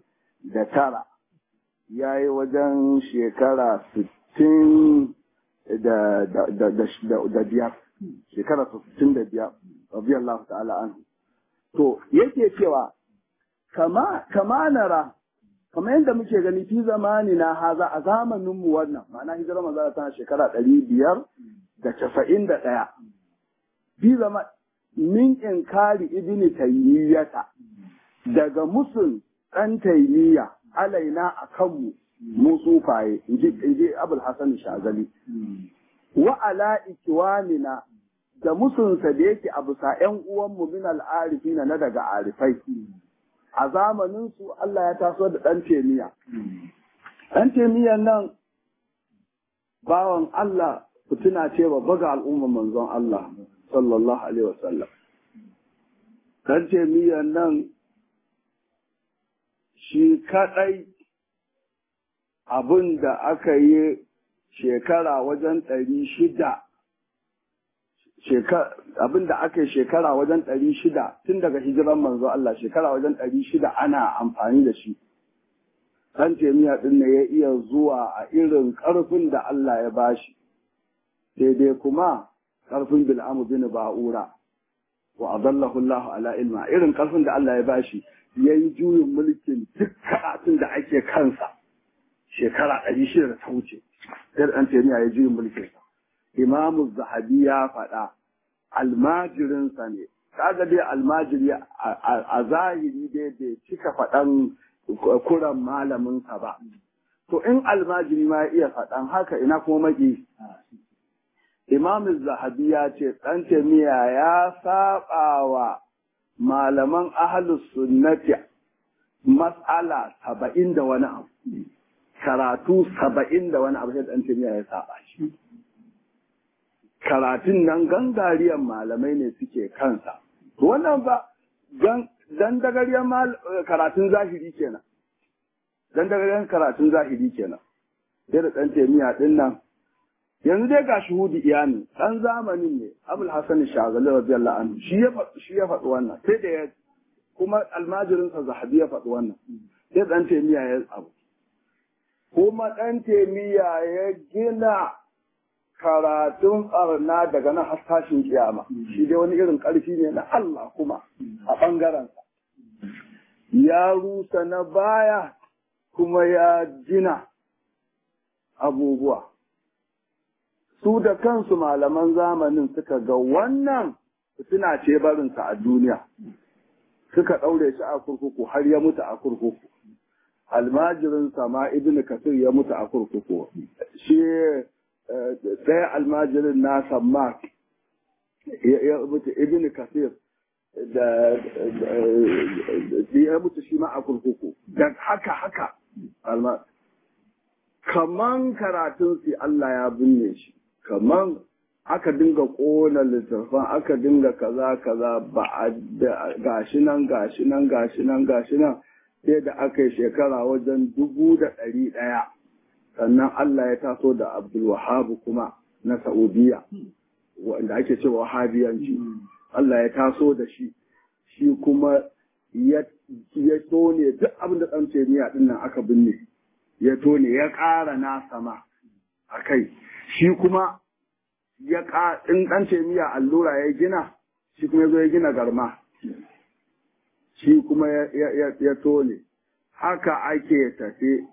ya yi wajen shekara 65 shekara 65 radiyallahu ta'ala anhu to yake cewa kama nara kamar yadda muke gani fi zamani na haza a zamanin mu wannan ma'ana hijirar manzo tana shekara 591 fi zaman min inkari ibni taymiyata daga musul dan taymiya alaina akan mu sufaye inji abul hasan shazali wa ala ikwamina da musunsa da yake a bisa ƴan uwanmu min al'arifina na daga arifai a zamanin su Allah ya taso da ɗan temiya. Ɗan temiyan nan bawan Allah fitina ce babba ga al'umman manzon Allah sallallahu alaihi wasallam. Ɗan temiyan nan shi kaɗai abin da aka yi shekara wajen 600 abin da aka yi shekara wajen 600 tun daga hijiran manzo Allah shekara wajen 600 ana amfani da shi. Ɗan temiya ɗin ne ya iya zuwa a irin ƙarfin da Allah ya bashi, daidai kuma ƙarfin Bil'amu bin Ba'ura wa adallahu Allah ala ilma irin ƙarfin da Allah ya bashi ya yi juyin mulkin duk karatun da ake kansa shekara 600 da ta wuce. Sai ɗan temiya ya juyin mulkinsa. Imamu Zahabi ya faɗa almajirinsa ne, kaga dai almajiri a zahiri dai bai cika faɗan kuran malaminsa ba. To in almajiri ma ya iya faɗan haka ina kuma maki. Imamu Zahabi ya ce ɗan temiya ya saɓa wa malaman ahlus sunnati mas'ala 70 da wani abu. Karatu 70 da wani abu sai ɗan temiya ya saɓa shi. Karatun nan gangariyar malamai ne suke kansa. Wannan ba dan dagariyar karatun zahiri kenan. Dan dagariyar karatun zahiri kenan. Sai da ɗan temiya ɗin nan. Yanzu dai ga shuhudi iyani ɗan zamanin ne Abul Hasan Shazali radiyallahu anhu shi ya faɗi wannan sai da ya kuma almajirinsa Zahabi ya faɗi wannan sai ɗan temiya ya abu. Kuma ɗan temiya ya gina karatun ɓarna daga nan har tashin kiyama shi dai wani irin ƙarfi ne na Allah kuma a ɓangarensa ya rusa na baya kuma ya gina abubuwa su da kansu malaman zamanin suka ga wannan suna ce barinsa a duniya suka ɗaure shi a kurkuku har ya mutu a kurkuku almajirinsa ma ibn kasir ya mutu a kurkuku shi ɗaya almajirin nasa ma ya mutu ibn kasir da ya mutu shi ma a kurkuku da haka kaman karatun su Allah ya binne shi kaman aka dinga ƙona littattafan aka dinga kaza ba a gashi nan sai da aka yi shekara wajen 1,100 sannan Allah ya taso da Abdul Wahhab kuma na Saudiya wanda ake cewa Wahabiyanci Allah ya taso da shi kuma ya tone duk abin da ɗan temiya ɗin nan aka binne ya tone ya ƙara na sama a kai shi kuma in ɗan temiya allura ya gina shi kuma ya zo ya gina garma shi kuma ya tone haka ake tafe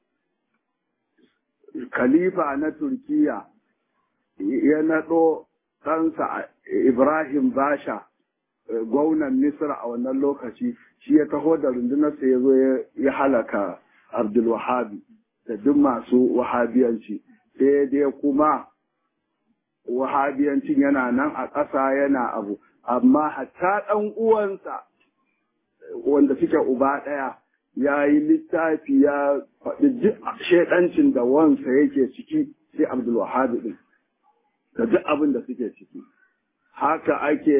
khalifa na Turkiya ya naɗo ɗansa Ibrahim Basha gwamnan Misra a wannan lokaci shi ya taho da rundunarsa ya zo ya halaka Abdul Wahabi da duk masu wahabiyanci sai dai kuma wahabiyancin yana nan a ƙasa yana abu amma hatta ɗan uwansa wanda suke uba ɗaya ya yi littafi ya faɗi duk shaidancin da wansa yake ciki sai Abdul Wahabi ɗin da duk abin da suke ciki haka ake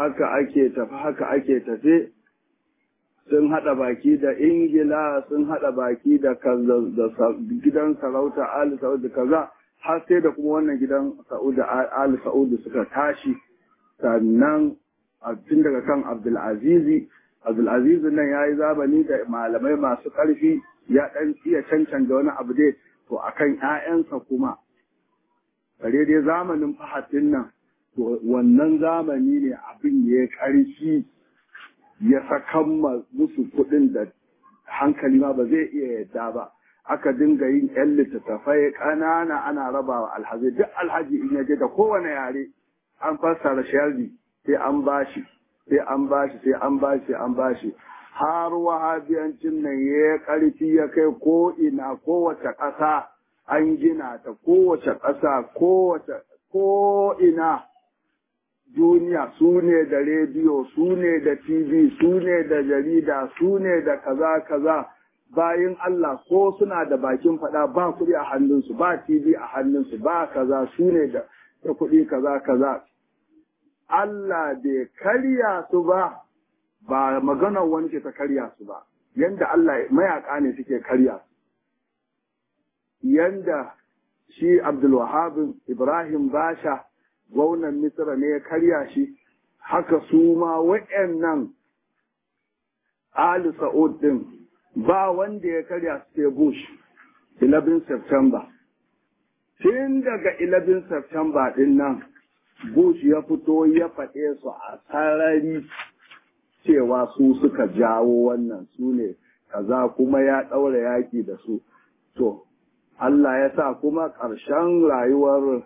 tafe sun haɗa baki da Ingila sun haɗa baki da gidan sarauta Ali Saudi kaza har sai da kuma wannan gidan Saudi Ali Saudi suka tashi sannan tun daga kan Abdulaziz nan ya yi zamani da malamai masu ƙarfi ya ɗan iya cancanta wani abu dai to akan ‘ya'yansa kuma bare dai zamanin fahatin nan to wannan zamani ne abin ya ƙarfi ya sakan musu kuɗin da hankali ma ba zai iya yadda ba aka dinga yin ƴan littattafai ƙanana ana rabawa alhaji duk alhaji in ya je da kowane yare an fassara sharri sai an bashi sai an bashi sai an bashi sai an bashi har wahabiyancin nan ya ƙarfi ya kai ko ina kowace ƙasa an gina ta kowace ƙasa ko ina duniya su ne da rediyo su ne da tv su ne da jarida su ne da kaza kaza bayan Allah ko suna da bakin faɗa ba kuɗi a hannunsu ba tv a hannunsu ba kaza su ne da kuɗi kaza kaza Allah bai karya su ba ba maganar wani ce ta karya su ba yanda Allah mayaka ne suke karya su yanda shi Abdul Wahhab Ibrahim Basha gwamnan Misra ne ya karya shi haka su ma waɗannan Ali Sa'ud din ba wanda ya karya su sai Bush 11 September tun daga 11 September din nan Bush ya fito ya faɗe su a sarari cewa su suka jawo wannan su ne kaza kuma ya ɗaura yaƙi da su to Allah ya sa kuma ƙarshen rayuwar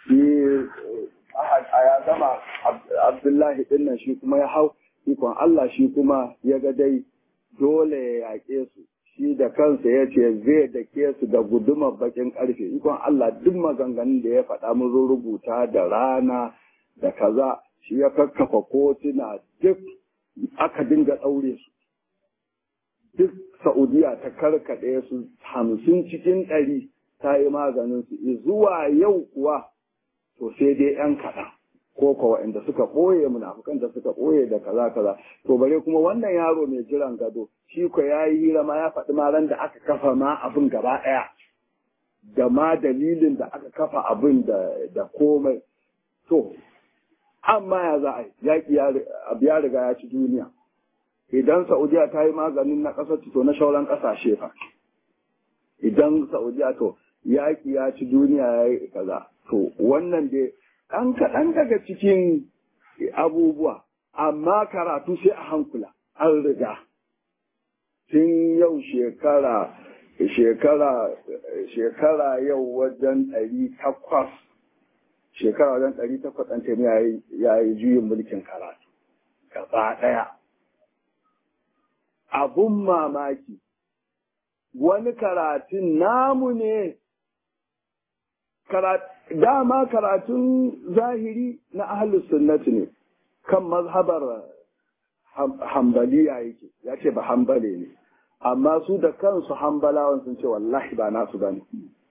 a ya zama Abdullahi ɗin nan shi kuma ya hau ikon Allah shi kuma ya ga dai dole ya yaƙe su shi da kansa ya ce zai dake su da gudumar bakin ƙarfe ikon Allah duk maganganun da ya faɗa mun rubuta da rana da kaza shi ya kakkafa kotuna duk aka dinga ɗaure su duk Saudiya ta karkaɗe su 50 cikin 100 ta yi maganin su zuwa yau kuwa to sai dai ‘yan kaɗan ko kuwa waɗanda suka ɓoye munafukan da suka ɓoye da kaza kaza to bare kuma wannan yaro mai jiran gado shi ko ya yi hira ma ya faɗi ma ran da aka kafa ma abin gaba ɗaya da ma dalilin da aka kafa abin da komai to amma ya za a yi yaƙi ya riga ya ci duniya idan Saudiya ta yi maganin na ƙasar to na shauran ƙasashe fa idan Saudiya to yaƙi ya ci duniya ya yi kaza to wannan dai ɗan kaɗan daga cikin abubuwa amma karatu sai a hankula an riga tun yau shekara yau wajen 800 shekara wajen 800 ɗan taimiya ya yi juyin mulkin karatu gaba ɗaya abun mamaki wani karatun namu ne dama karatun zahiri na ahlus sunnati ne kan mazhabar hambaliya yake ya ce ba hambale ne amma su da kansu hambalawan sun ce wallahi ba nasu bane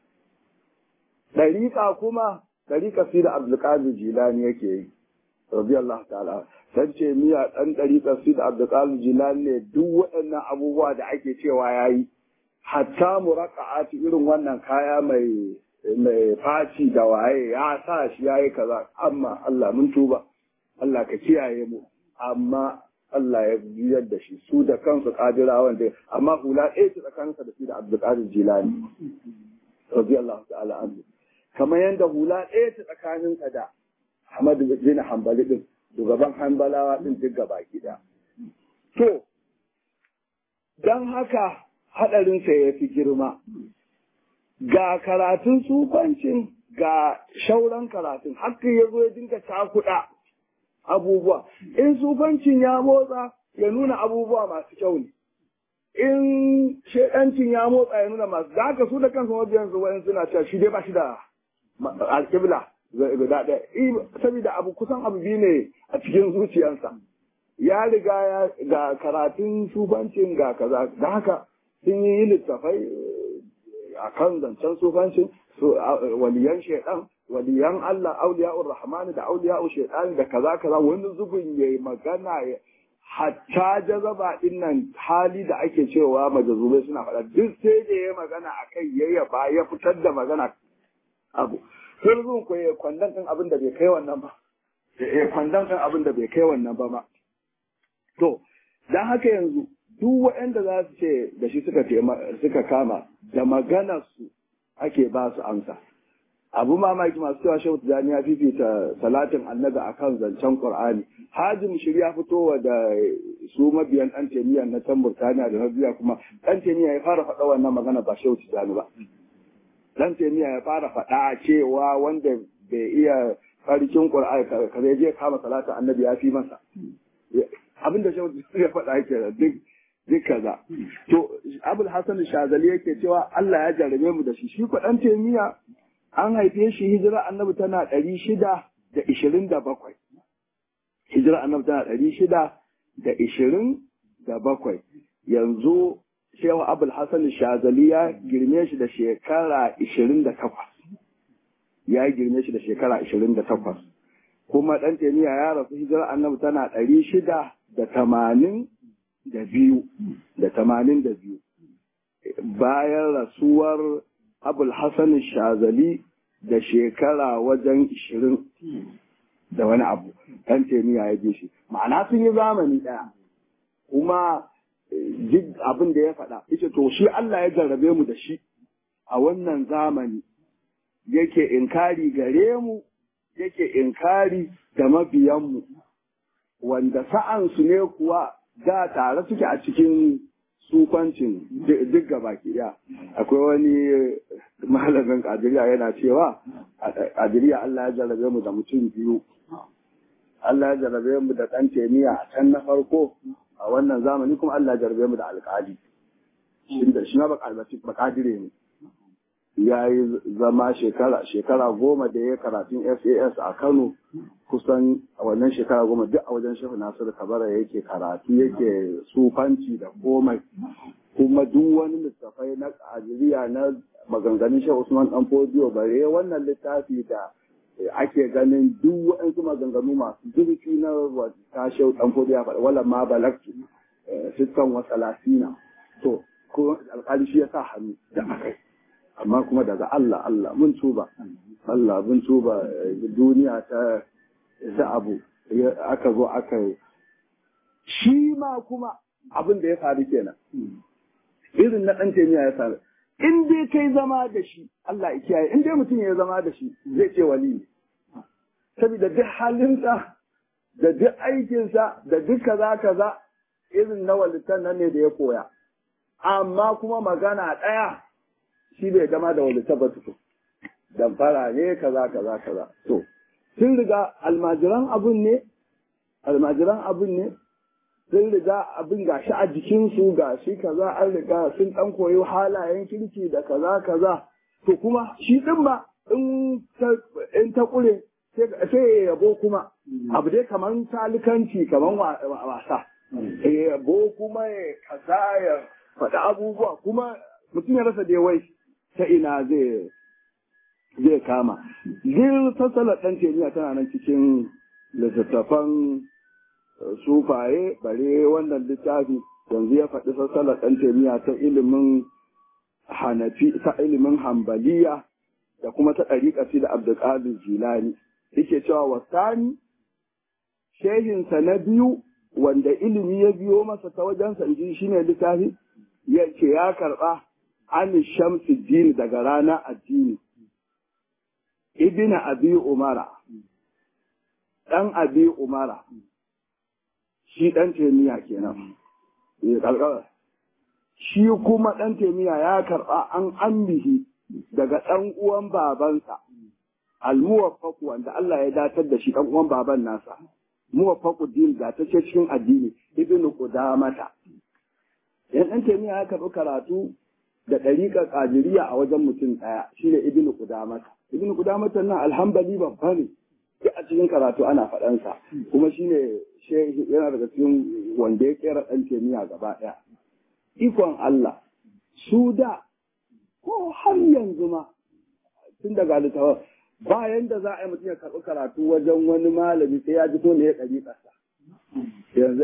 dariƙa kuma dariƙa si da Abdulkadir Jilani yake yi radiyallahu ta'ala san ce miya dan dariƙa si da Abdulkadir Jilani ne duk waɗannan abubuwa da ake cewa yayi hatta muraqa'ati irin wannan kaya mai faci da waye ya sa shi ya yi kaza amma Allah mun tuba Allah ka kiyaye mu amma Allah ya biyar da shi su da kansu kadirawan da amma hula ɗaya ce tsakaninsa da shi da Abdulkadir Jilani radiyallahu ta'ala anhu kamar yadda hula ɗaya ce tsakaninsa da Ahmad bin Hanbali din shugaban Hanbalawa din duk gaba gida to dan haka hadarinsa ya fi girma ga karatun sufancin ga shauran karatun haka ya zo ya dinga cakuɗa abubuwa in sufancin ya motsa ya nuna abubuwa masu kyau ne in shaidancin ya motsa ya nuna masu da haka su da kansu wajen su wayan suna cewa shi dai ba shi da alƙibla guda ɗaya saboda abu kusan abu biyu ne a cikin zuciyarsa ya riga ga karatun sufancin ga kaza da haka sun yi littafai a kan zancen sufancin waliyan shaidan waliyan Allah auliya'ur rahmani da auliya'ur shaidan da kaza kaza wani zubin yayi magana hatta jazaba din nan hali da ake cewa majazubai suna faɗa duk sai da yayi magana akai yayyaba ya fitar da magana abu sai zubin ko ya kwandan kan abin da bai kai wannan ba kwandan kan abin da bai kai wannan ba ma to dan haka yanzu duk waɗanda za su ce da shi suka kama da maganarsu ake ba su amsa. Abu mamaki masu cewa Shehu Tijjani ya fifita salatin annabi a kan zancen Ƙur'ani. Hajim shirya fitowa da su mabiyan ɗan teniya na can Burtaniya da na biya kuma ɗan teniya ya fara faɗa wannan magana ba Shehu Tijjani ba. Ɗan teniya ya fara faɗa cewa wanda bai iya farkin Qur'ani kare je kama salatu annabi ya fi masa. Abinda Shehu Tijjani ya faɗa yake duk kaza. To Abul Hasan Shazali yake cewa Allah ya jarabe mu da shi. Shi ko ɗan teniya an haife shi hijira annabi tana 627. Hijira annabi tana 627. Yanzu Shehu Abul Hasan Shazali ya girme shi da shekara 28. Ya girme shi da shekara 28. Kuma ɗan teniya ya rasu hijira annabi tana 682. Bayan rasuwar Abul Hasan Shazali da shekara wajen 20 da wani abu ɗan teniya ya bi shi. Ma'ana sun yi zamani ɗaya. Kuma abin da ya faɗa, ita to shi Allah ya jarrabe mu da shi a wannan zamani, yake inkari gare mu, yake inkari da mabiyanmu, wanda sa'ansu ne kuwa da tare suke a cikin sufancin duk gabaki ɗaya. Akwai wani malamin Kadiriya yana cewa, Kadiriya Allah ya jarrabe mu da mutum biyu. Allah ya jarrabe mu da ɗan teniya a can na farko a wannan zamani, kuma Allah ya jarrabe mu da alƙali. Shi ma bakadire ne. Ya yi zama shekara 10 da ya karatun SAS a Kano, kusan a wannan shekara 10 duk a wajen Shehu Nasiru Kabara yake karatu, yake sufanci da komai. Kuma duk wani littafai na Kadiriya na maganganun Shehu Usman Dan Fodiyo bare wannan littafi da ake ganin duk waɗansu maganganu masu zurfi na wata Shehu Dan Fodiyo faɗa wala ma balagtu sittan wa salasina. To ko alƙali shi ya sa hannu da akai. Amma kuma daga Allah mun tuba, Allah mun tuba. Duniya ta abu aka zo aka shi ma kuma abin da ya faru kenan irin na ɗan teniya ya faru. In dai kai zama da shi, Allah ya kiyaye, in dai mutum ya zama da shi zai ce wali ne, saboda duk halinsa da duk aikinsa da duk kaza irin na walitan nan ne da ya koya. Amma kuma magana ɗaya shi bai gama da wani tabbatu damfara ne kaza. To, sun riga almajiran abun ne, sun riga abin gashi a jikinsu gashi kaza, an riga sun ɗan koyi halayen kirki da kaza. To kuma shi ɗin ma in ta ƙure sai ya yabo kuma, abu dai kamar talikanci kamar wasa. Ya yabo kuma ya kaza ya faɗi abubuwa kuma mutum ya rasa dai wai ta ina zai kama. Zai sassalar ɗan teniya tana nan cikin littattafan sufaye, bare wannan littafi yanzu ya faɗi sassalar ɗan teniya ta ilimin Hanafi, ta ilimin Hambaliya da kuma ta ɗariƙa da Abdulkadir Jilani. Yake cewa wasani shehinsa na biyu wanda ilimi ya biyo masa ta wajensa inji shine littafi yace ya karɓa an Shamsuddin daga rana addini ibn Abi Umara, ɗan Abi Umara, shi ɗan teniya kenan. Shi kuma ɗan teniya ya karɓa an ammihi daga ɗan uwan babansa, al-muwaffaq wanda Allah ya datar da shi, ɗan uwan baban nasa, muwaffaqu din da ta ce cikin addini, ibn Qudamata. Yan ɗan teniya ya karɓi karatu da ɗariƙar ƙadiriya a wajen mutum ɗaya, shi ne ibn Qudamata. Ibn Qudamata nan alhambali babba ne, duk a cikin karatu ana faɗansa, kuma shi ne yana daga cikin wanda ya kera ɗan teniya gaba ɗaya. Ikon Allah, su da ko har yanzu ma tun daga littafin bayan da za a yi mutum ya karɓi karatu wajen wani malami sai ya ji ko ne ya ɗari ƙasa. Yanzu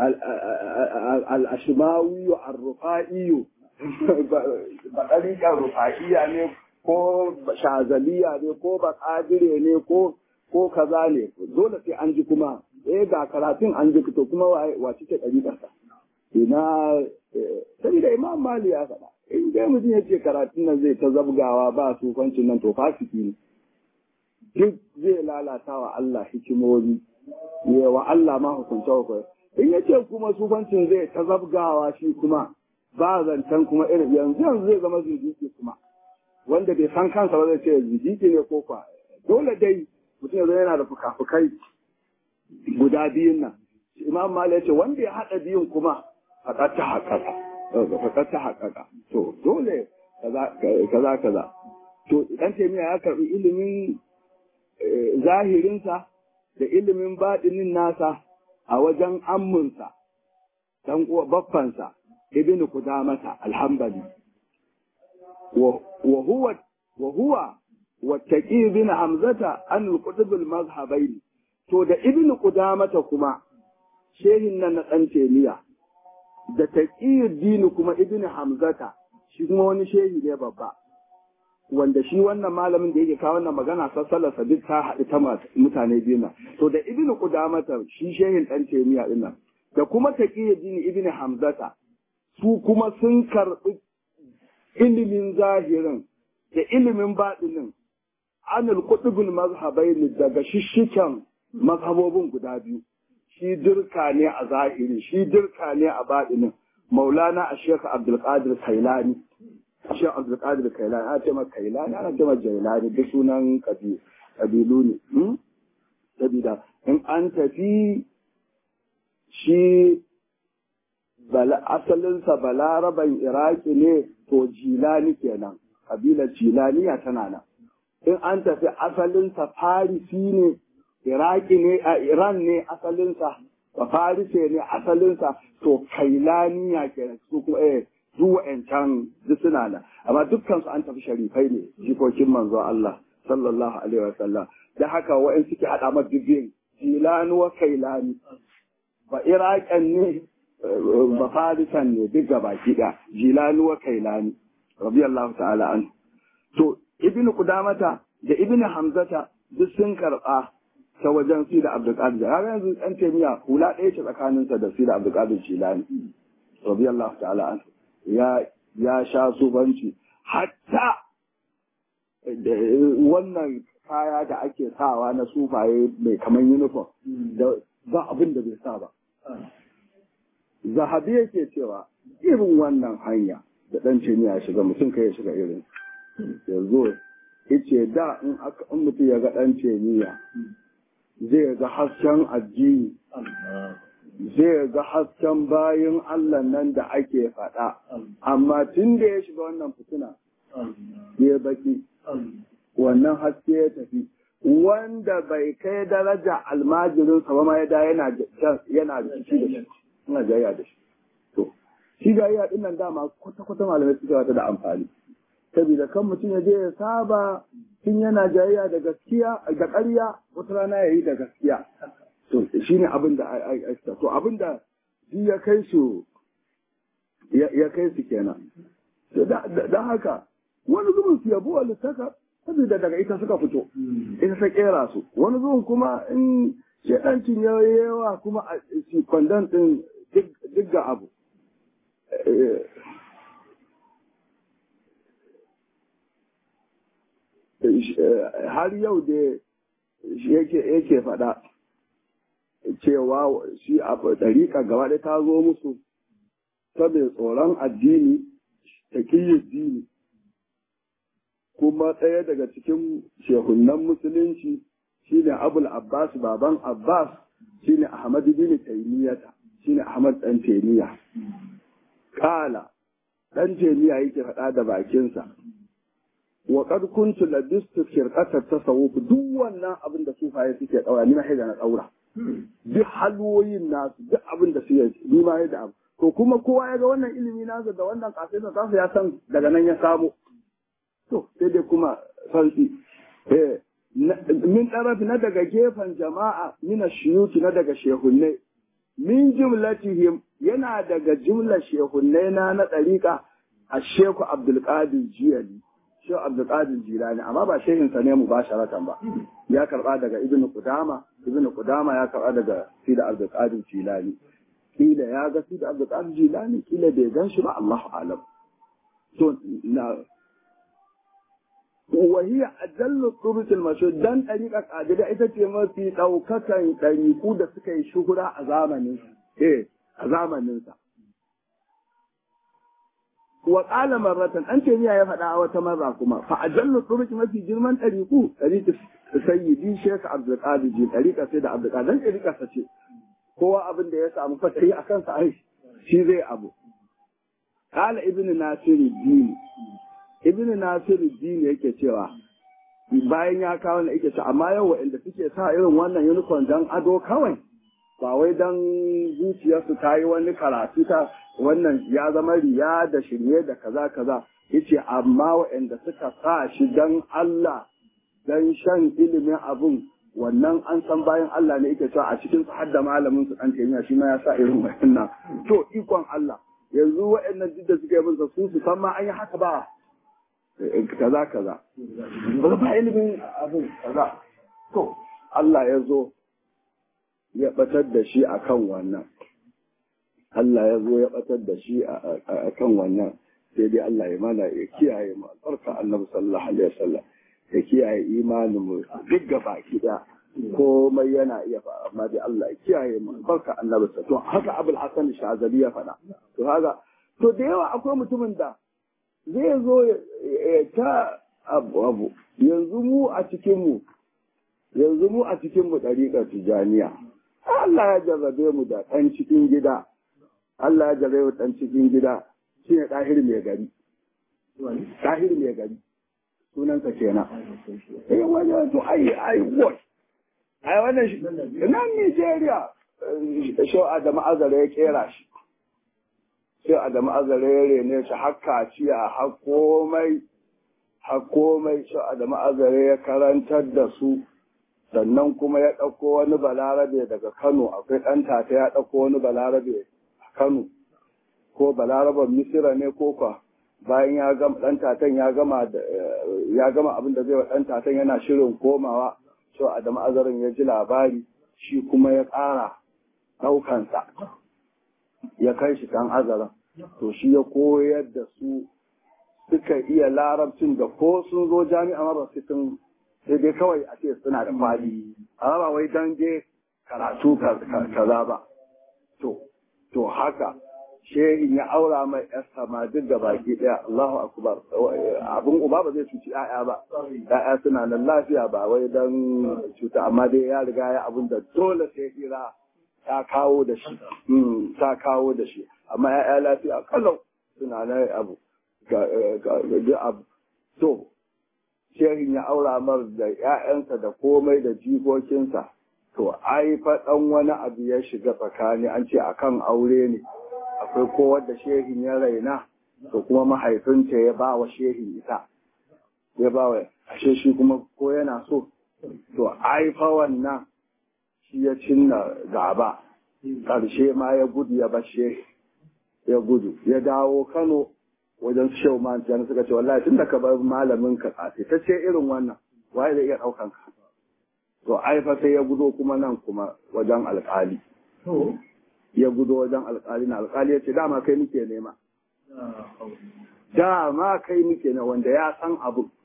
al-Ashmawi al-Rufa'i ba ɗariƙar Rufa'iya ne ko Shazaliya ne ko Baƙadire ne ko kaza ne, dole sai an ji kuma ga karatun an ji to kuma wace ce ɗari ƙasa. Ina saboda Imam Mali ya faɗa in dai mutum ya ce karatun nan zai ta zabgawa ba sufancin nan to fasiki ne, duk zai lalata wa Allah hikimomi, wa Allah ma hukunta in yace kuma sufancin zai ta zabgawa shi kuma ba zancen kuma irin yanzu zai zama zindiki kuma wanda bai san kansa ba zai ce zindiki ne ko kwa dole dai mutum yanzu yana da fuka-fukai guda biyun nan imam malik ya ce wanda ya haɗa biyun kuma faƙar ta haƙaƙa to dole kaza to idan taimiya ya karɓi ilimin zahirinsa da ilimin baɗinin nasa a wajen amminsa dan baffansa ibn Qudamata al-Hanbali wa huwa wattaqi bin Hamzata an al-qutb al-mazhabain to da ibn Qudamata kuma shehin nan na dan Taymiya da Taqiyuddin kuma ibn Hamzata shi kuma wani shehi ne babba wanda shi wannan malamin da yake kawo wannan magana sassalarsa duk ta haɗu ta mutane biyu nan to da ibn Qudamata shi shehin dan Taymiya din nan da kuma Taqiyuddin ibn Hamzata su kuma sun karɓi ilimin zahirin da ilimin baɗinin anil kutubul mazhabain daga shishikan mazhabobin guda biyu shi dirka ne a zahiri shi dirka ne a baɗinin maulana a Sheikh Abdul Qadir Kailani Sheikh Abdul Qadir Kailani ana ce masa Kailani ana ce masa Jailani duk sunan kabilu ne sabida in an tafi shi asalinsa balaraban iraki ne to jilani kenan kabilar jilaniya tana nan in an tafi asalinsa farisi ne iraki ne a iran ne asalinsa ba farise ne asalinsa to kailaniya kenan su kuma duk wa'ancan duk suna nan amma dukkan su an tafi sharifai ne jikokin manzo Allah sallallahu alaihi wa sallam da haka wa'in suke hada ma dubin jilani wa kailani ba iraƙan ne ba farisan ne duk gaba kiɗa jilani wa kailani radiyallahu ta'ala an to ibnu Qudamata da ibnu Hamzata duk sun karɓa ta wajen Sida Abdul Qadir har yanzu ɗan Taymiya hula ɗaya ce tsakaninsa da Sida Abdul Qadir Jilani radiyallahu ta'ala an ya sha subanci hatta wannan kaya da ake sawa na sufaye mai kaman uniform da ba abin da bai sa ba Zahabi yake cewa irin wannan hanya da ɗan Taymiya ya shiga mutum kai ya shiga irin yanzu yace da in mutum ya ga ɗan Taymiya zai ga hasken addini zai ga hasken bayan Allah nan da ake faɗa amma tun da ya shiga wannan fitina ya baki wannan haske ya tafi wanda bai kai daraja almajirinsa ba ma ya da yana da shi da shi ina jayya da shi to shi jayya din nan dama kwata malamai suka wata da amfani saboda kan mutum ya je ya saba tun yana jayya da gaskiya da ƙarya wata rana ya yi da gaskiya to shine abin da to abin da shi ya kai su kenan to da haka wani zubin su yabo littaka saboda daga ita suka fito ita ta kera su wani zubin kuma in shedancin yawa kuma a kwandon din duk ga abu har yau da yake faɗa cewa shi a ɗariƙa gaba ɗaya ta zo musu saboda tsoron addini ta dini kuma ɗaya daga cikin shehunan musulunci shine Abul Abbas baban Abbas shine Ahmad bin Taymiyata shine Ahmad dan Taymiya kala dan Taymiya yake faɗa da bakinsa wa qad kuntu labistu firqatat tasawuf duk wannan abin da sufaye suke daura ni ma haida na daura duk halwoyin nasu duk abin da suke ni ma haida abu to kuma kowa ya ga wannan ilimi nasa da wannan kasaita tasa ya san daga nan ya samu to sai dai kuma sauki min ɗarafi na daga gefen jama'a mina shiyuti na daga shehunne min jumlatihim yana daga jumlar shehunne na ɗariƙa a sheku abdulkadir jiyali shehu abdulkadir jilani amma ba shehinsa ne mu ba sharatan ba ya karɓa daga ibn qudama ya karɓa daga sida abdulkadir jilani kila ya ga sida abdulkadir jilani kila bai gan shi ba Allahu alam to na وهي أجل الطرق المشهور دان طريقة قادرة إذا تيما في توقعاً طريقو دا سكي شهرة أزامني a zamaninsa. Wa ƙala marratan an ce ya faɗa a wata marra kuma fa ajallu turuki mafi girman ɗariƙu ɗariƙa sayyidi Sheikh Abdul Qadir ji ɗariƙa sai da Abdul Qadir dan ɗariƙa sa ce kowa abin da ya samu fatahi a kansa ai shi zai abu. Ƙala ibnu Nasiruddin yake cewa bayan ya kawo na yake cewa amma yau waɗanda suke sa irin wannan uniform dan ado kawai ba wai dan zuciyarsu ta yi wani karatu ta wannan ya zama riya da shirye da kaza kaza yace amma waɗanda suka sa shi dan Allah dan shan ilimin abun wannan an san bayan Allah ne yake cewa a cikin su hadda malamin su dan taimiya shi ma ya sa irin wannan to ikon Allah yanzu waɗannan duk da suka yi musu su san ma an yi haka ba kaza kaza ba ilimin abun kaza to Allah ya zo ya batar da shi akan wannan Allah ya zo ya batar da shi akan wannan sai dai Allah ya mana ya kiyaye mu albarka Annabi sallallahu alaihi wasallam ya kiyaye imanin mu duk gaba kida komai yana iya fara amma dai Allah ya kiyaye mu albarka Annabi to haka Abul Hasan Shazali ya faɗa to haka to da yawa akwai mutumin da zai zo ta abu yanzu mu a cikin mu ɗariƙar Tijaniya Allah ya jarrabe mu da ɗan cikin gida Allah ya jarrabe mu ɗan cikin gida shine ɗahir mai gari sunansa kenan wajen to what wannan shi nan Nigeria shi Adamu Azare ya kera shi sai Adamu Azare ya rene shi har kaciya har komai shi Adamu Azare ya karantar da su sannan kuma ya ɗauko wani balarabe daga Kano akwai ɗan tata ya ɗauko wani balarabe a Kano ko balaraben Misira ne ko kwa bayan ya gama ɗan tatan ya gama abin da zai wa ɗan tatan yana shirin komawa so Adamu Azarin ya ji labari shi kuma ya ƙara ɗaukansa ya kai shi kan Azarin to shi ya koyar da su suka iya larabcin da ko sun zo jami'a mara sun sai dai kawai a ce suna da fadi amma ba wai dan je karatu kaza ba to haka shehin ya aura mai yarsa ma duk da baki daya Allahu akbar abun uba ba zai cuci ƴaƴa ba ƴaƴa suna nan lafiya ba wai dan cuta amma dai ya riga ya abun da dole sai hira ta kawo da shi amma ƴaƴa lafiya kalau suna nan abu ga abu to shehin ya aura mar da ‘ya'yansa da komai da jikokinsa, to, ai faɗan wani abu ya shiga tsakani an ce akan aure ne, akwai kowar da shehin ya raina, to kuma mahaifinta ya ba wa shehin ita, ya ba wa ashe shi kuma ko yana so, to, ai fa wannan shi ya cinna gaba, ƙarshe ma ya gudu ya ba shehin, ya gudu, ya dawo Kano. Wajen shehu ma suka ce wallahi tun da ka bar malamin ka tsafe ta ce irin wannan waye zai iya ɗaukan ka to ai fa sai ya gudo kuma nan kuma wajen alƙali ya gudo wajen alƙali na alƙali ya ce dama kai muke nema wanda ya san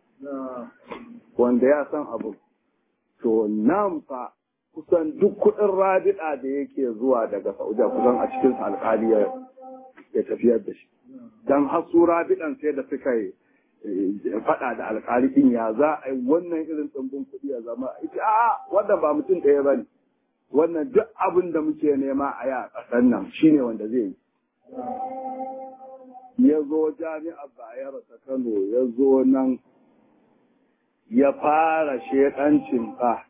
abu to nan fa kusan duk kuɗin rabida da yake zuwa daga Saudiya kusan a cikin alƙali ya tafiyar da shi dan hasu rabidan sai da suka yi faɗa da alƙalin ya za a yi wannan irin tsumbin kuɗi ya zama ita wannan ba mutum ɗaya ba ne wannan duk abin da muke nema a yi a ƙasar nan shine wanda zai yi ya zo jami'ar Bayero ta Kano ya zo nan ya fara shedancin fa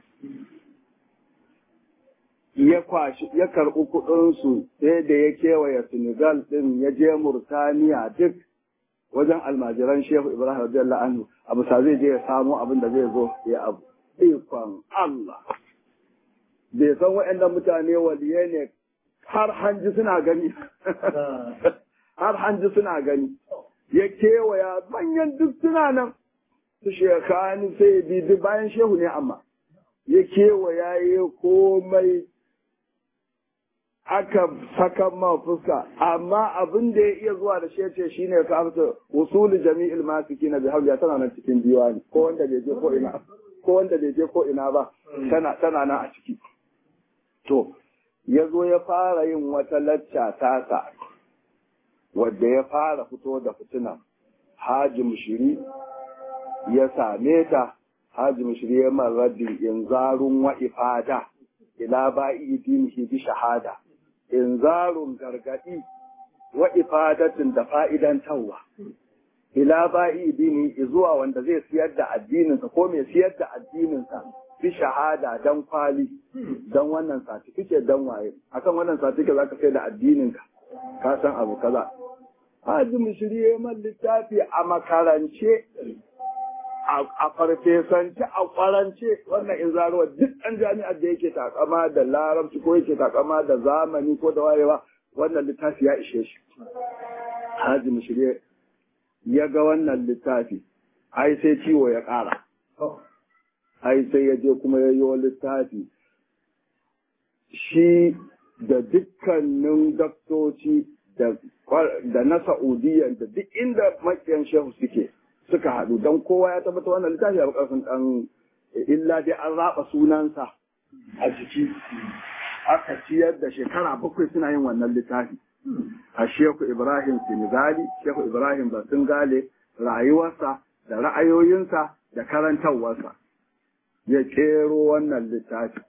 ya karɓi kuɗinsu sai da ya kewaye Senegal ɗin ya je Murtaniya duk wajen almajiran Shehu Ibrahim radiyallahu anhu abu sa zai je ya samu abin da zai zo ya abu ikon Allah bai san waɗannan mutane waliyai ne har hanji suna gani ya kewaya manyan duk suna nan su shekani sai bi duk bayan shehu ne amma ya kewaya ya komai aka saka ma fuska amma abin da ya iya zuwa da shi ce shine ka amsa usulu jami'il masiki na bihawiya tana nan cikin diwani ko wanda bai je ko ina ba tana nan a ciki to ya zo ya fara yin wata lacca tasa wadda ya fara fito da fitina Haji Mushiri ya same ta Haji Mushiri ya maradin inzarun wa ifada ila ba'i dinihi bi shahada inzarun gargadi wa ifadatin da fa'idan tawwa ila ba'i dini zuwa wanda zai siyar da addininsa ko mai siyar da addininsa fi shahada dan kwali dan wannan certificate dan waye akan wannan certificate zaka sai da addininka ka san abu kaza Haji Mushiri ya man littafi a makarance a farfesance a kwarance wannan in zaruwa duk ɗan jami'ar da yake takama da larabci ko yake takama da zamani ko da wayewa wannan littafi ya ishe shi. Haji Mushiri ya ga wannan littafi ai sai ciwo ya ƙara. Ai sai ya je kuma ya yi littafi shi da dukkanin daktoci da na Saudiya da duk inda makiyan shehu suka haɗu don kowa ya tabbata wannan littafi a ƙarfin ɗan illa dai an raba sunansa a jiki aka ciyar da shekara 7 suna yin wannan littafi a Shehu Ibrahim Senegali, Shehu Ibrahim Basingale, rayuwarsa da ra'ayoyinsa da karantarwarsa ya kero wannan littafi.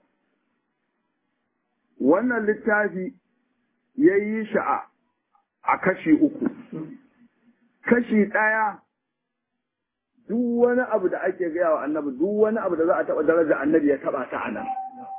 Wannan littafi ya yi shi a kashi 3. Kashi ɗaya duk wani abu da ake gaya wa annabi, duk wani abu da za a taɓa daraja annabi ya taɓa ta a nan.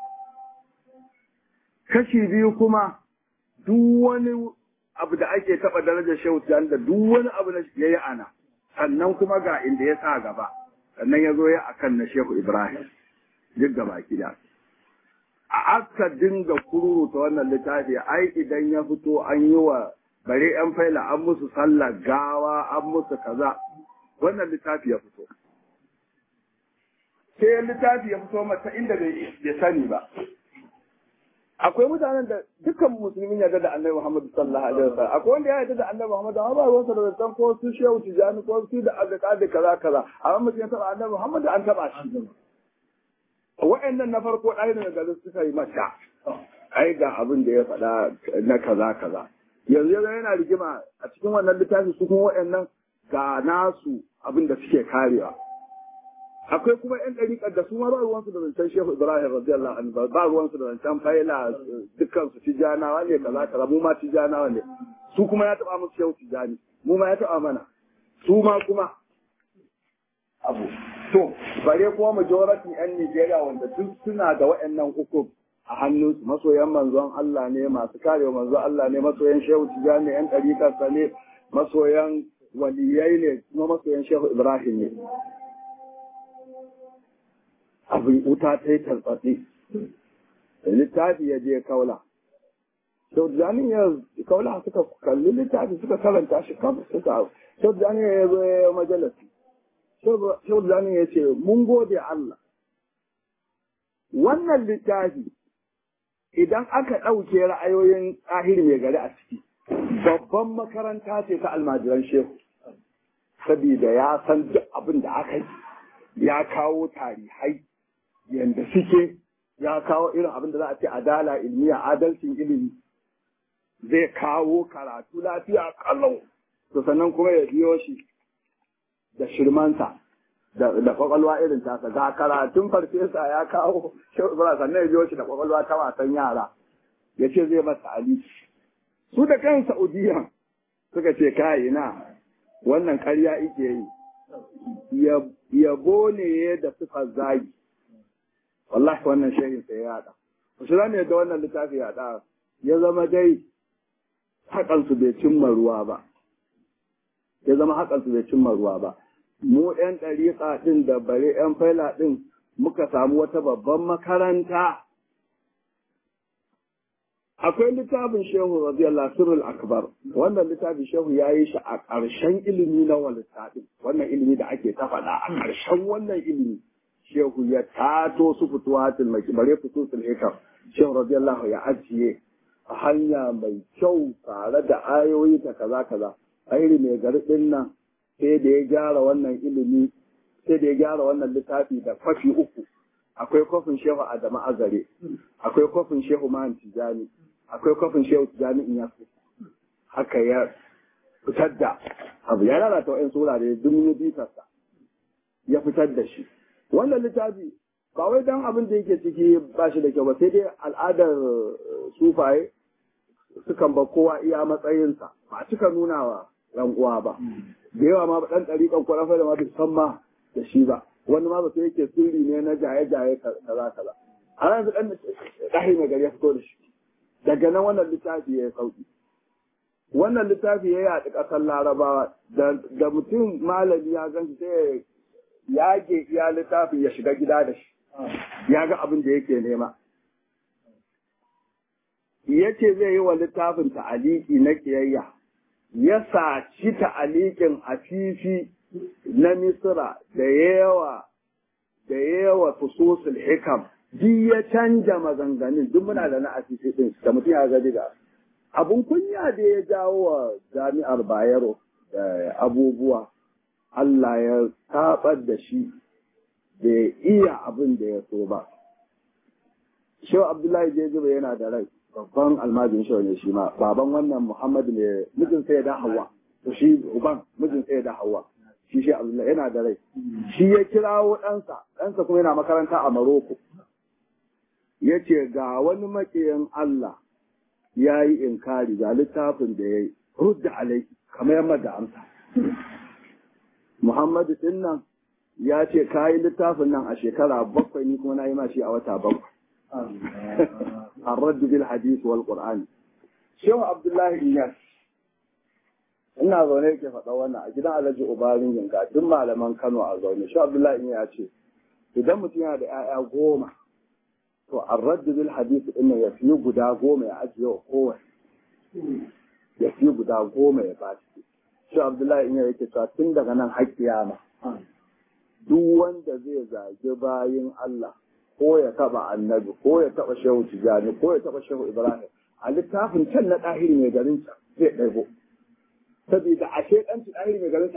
Kashi 2 kuma duk wani abu da ake taɓa darajar shehu da duk wani abu da ya yi ana, sannan kuma ga inda ya sa gaba, sannan ya zo ya akan na shehu Ibrahim, duk gaba gida. A aka dinga kururuta wannan littafi, ai idan ya fito an yi wa bare ‘yan faila an musu sallar gawa, an musu kaza, wannan littafi ya fito. Sai littafi ya fito mata inda bai sani ba. Akwai mutanen da dukkan musulmin yarda da Annabi Muhammad sallallahu alaihi wasallam. Akwai wanda ya yarda da Annabi Muhammad amma ba ruwansa da san ko su shehu tijani ko su da azaka da kaza kaza. Amma mutum ya taba Annabi Muhammad an taba shi. Wa'annan na farko ɗaya ne daga suka yi mata. Ai ga abin da ya faɗa na kaza kaza. Yanzu yana rigima a cikin wannan littafi su kuma wa'annan ga nasu abin da suke karewa. Akwai kuma ‘yan ɗariƙar da su ma ba ruwansu da zancen Shehu Ibrahim radiyallahu anhu ba ruwansu da zancen faila dukkan su tijanawa ne kaza kaza mu ma tijanawa ne su kuma ya taɓa musu Shehu Tijani mu ma ya taɓa mana su ma kuma abu to bare kuma majoratin ‘yan Nijeriya wanda duk suna da waɗannan hukum a hannunsu masoyan manzon Allah ne masu karewa manzon Allah ne masoyan Shehu Tijani ‘yan ɗariƙarsa ne masoyan waliyai ne kuma masoyan Shehu Ibrahim ne. Abin wuta ta yi tarbatsi da littafi ya je kaula. Shaudanin ya kaula suka kalli littafi suka karanta shi kafin suka Shaudanin ya zo ya majalisi. Shaudanin ya ce, mun gode Allah. Wannan littafi idan aka ɗauke ra'ayoyin ɗahir mai gari a ciki, babban makaranta ce ta almajiran shehu. Sabida ya san duk abin da aka yi, ya kawo tarihai. Yanda suke ya kawo irin abin da za a ce adala ilmiya adalcin ilimi zai kawo karatu lafiya kallon to sannan kuma ya biyo shi da shirmansa da kwakwalwa irin tasa ga karatun farfesa ya kawo sannan ya biyo shi da kwakwalwa ta wasan yara ya ce zai masa ali su da kan Saudiya suka ce kai na wannan ƙarya ike yi yabo ne da sifar zagi wallahi wannan shehin sai ya haɗa. Wasu ne da wannan littafi ya haɗa ya zama dai haƙansu bai cimma ruwa ba. Ya zama haƙansu bai cimma ruwa ba. Mu ‘yan ɗariƙa ɗin da bare ‘yan faila ɗin muka samu wata babban makaranta. Akwai littafin Shehu radiyallahu sirrul akbar. Wannan littafin Shehu ya yi shi a ƙarshen ilimi na walita ɗin. Wannan ilimi da ake ta faɗa a ƙarshen wannan ilimi. Shehu ya tato su fituwatul maki bare fituwatul hikam Shehu radiyallahu ya ajiye a hanya mai kyau tare da ayoyi ta kaza kaza airi mai garɗin nan sai da ya gyara wannan ilimi sai da ya gyara wannan littafi da kwafi 3 akwai kofin shehu Adamu Azare, akwai kofin shehu Mahan Tijani, akwai kofin shehu Tijani Inyasu. Haka ya fitar da abu, ya lalata wa'yan surare dumin bitarsa, ya fitar da shi. Wannan littafi ba wai don abin da yake ciki ba shi da kyau ba, sai dai al'adar sufaye sukan ba kowa iya matsayinsa, ba cika nuna wa ɗan uwa ba. Da yawa ma ɗan ɗariƙan kwarafa da ma bai san ma da shi ba. Wani ma ba sai yake sirri ne na jaye-jaye kaza kaza. A yanzu ɗan ɗahi mai gari ya fito da shi. Daga nan wannan littafi ya yi sauki. Wannan littafi ya yaɗi ƙasar Larabawa da mutum malami ya gan sai ya yage iya littafi ya shiga gida da shi. Ya ga abin da yake nema. Yace zai yi wa littafin ta'aliki na kiyayya. Ya saci ta'alikin Afifi na Misra da yawa fususul hikam. Duk ya canja maganganun, duk muna da na Afifi din da mutum ya gadi da. Abun kunya da ya jawo wa jami'ar Bayero da abubuwa, Allah ya tabar da shi bai iya abin da ya so ba. Shehu Abdullahi Jejiba yana da rai, babban almajin shehu ne shi ma, baban wannan Muhammad ne mijin sai da Hawwa, to shi uban mijin sai da Hawwa, shi Shehu Abdullahi yana da rai. Shi ya kirawo ɗansa kuma yana makaranta a Maroko. Ya ce ga wani maƙiyin Allah ya yi inkari ga littafin da ya yi, rudda alai, kamar yamma da amsa. Muhammadu din nan ya ce ka yi littafin nan a shekara 7 ni kuma na yi mashi a wata 7. Ar-radd bil hadith wal Qur'an. Shehu Abdullahi Iyas ina zaune yake faɗa wannan a gidan Alhaji Ubarin Ginga, duk malaman Kano a zaune. Shehu Abdullahi Iyas ya ce idan mutum yana da 'ya'ya 10 to ar-radd bil hadith din ya fi guda 10 ya ajiye wa kowanne. Ya fi guda 10 ya ba shi. Shehu Abdullahi Iyas yake cewa tun daga nan har kiyama duk wanda zai zagi bayin Allah ko ya taba annabi ko ya taba shehu Tijani ko ya taba shehu Ibrahim a littafin can na ɗahiri mai garin sa zai ɗaibo. Saboda ashe ɗan ɗahiri mai garin sa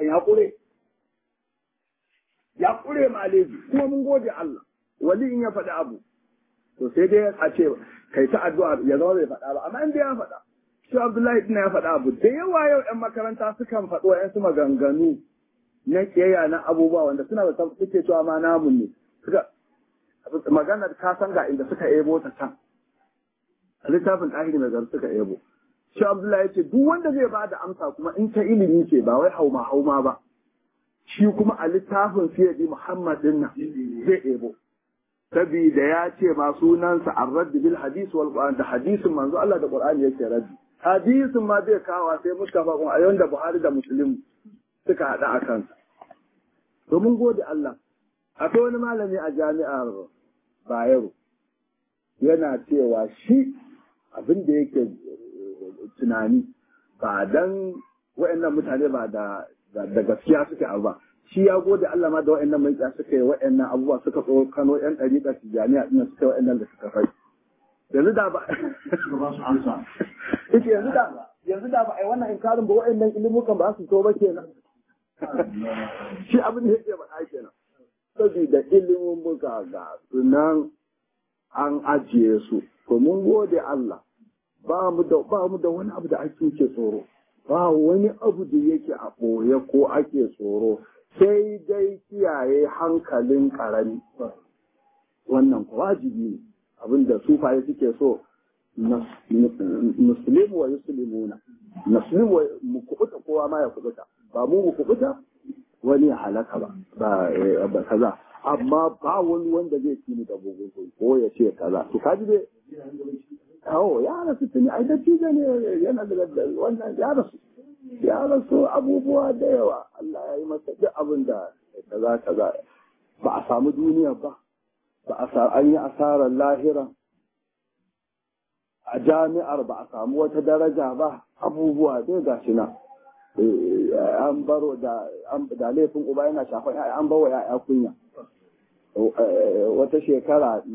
ya ƙure maleji kuma mun gode Allah. Wali in ya faɗi abu to sai dai a ce kai ta addu'a ya zama bai faɗa ba, amma in dai ya faɗa. Shi Abdullahi ɗin ya faɗa abu da yawa yau 'yan makaranta sukan faɗo 'yansu maganganu na ƙiyayya na abubuwa wanda suna da suke cewa ma namun ne. Suka maganar ka san ga inda suka ebo ta can. A littafin ɗahiri mai gari suka ebo. Shi Abdullahi ya ce duk wanda zai ba da amsa kuma in ta ilimi ce ba wai hauma ba. Shi kuma a littafin Sayyidi Muhammad din nan zai ebo. Sabida ya ce ma sunansa ar-radd bil hadith wal Qur'an, da hadisin manzo Allah da Qur'ani yake raddi. Hadisin ma zai kawo sai Mustafa kuma a yanda Buhari da Muslim suka haɗa a kansa. Domin gode Allah, akwai wani malami a jami'ar Bayero yana cewa shi abin da yake tunani ba dan wa'annan mutane ba da gaskiya suke abu ba. Shi ya gode Allah ma da wa'annan mai suka yi wa'annan abubuwa suka tso Kano 'yan ɗariƙar Tijjaniya ɗin suka yi wa'annan da suka fai. Yanzu da ba yanzu da ba ai wannan inkarin ba wa'annan ilimukan ba su to ba kenan. Shi abin da yake faɗa kenan. Saboda ilimin muka ga sunan an ajiye su. To mun gode Allah. Ba mu da wani abu da ake ke tsoro. Ba wani abu da yake a ɓoye ko ake tsoro. Sai dai kiyaye hankalin ƙarami. Wannan wajibi ne. Abinda sufaye suke so muslimu wa yuslimuna. Muslimu mu kubuta kowa ma ya kubuta. Ba mu kubuta wani ya halaka ba kaza. Amma ba wani wanda zai ci ni da bugun ko ya ce kaza. To kaji dai ya rasu tuni ai da tije ne yana da wannan ya rasu abubuwa da yawa. Allah ya yi masa duk abin da kaza ba a samu duniya ba an yi asarar lahira a jami'ar ba a samu wata daraja ba abubuwa dai gashi na an baro da laifin uba yana shafan an bawa ya'ya kunya wata shekara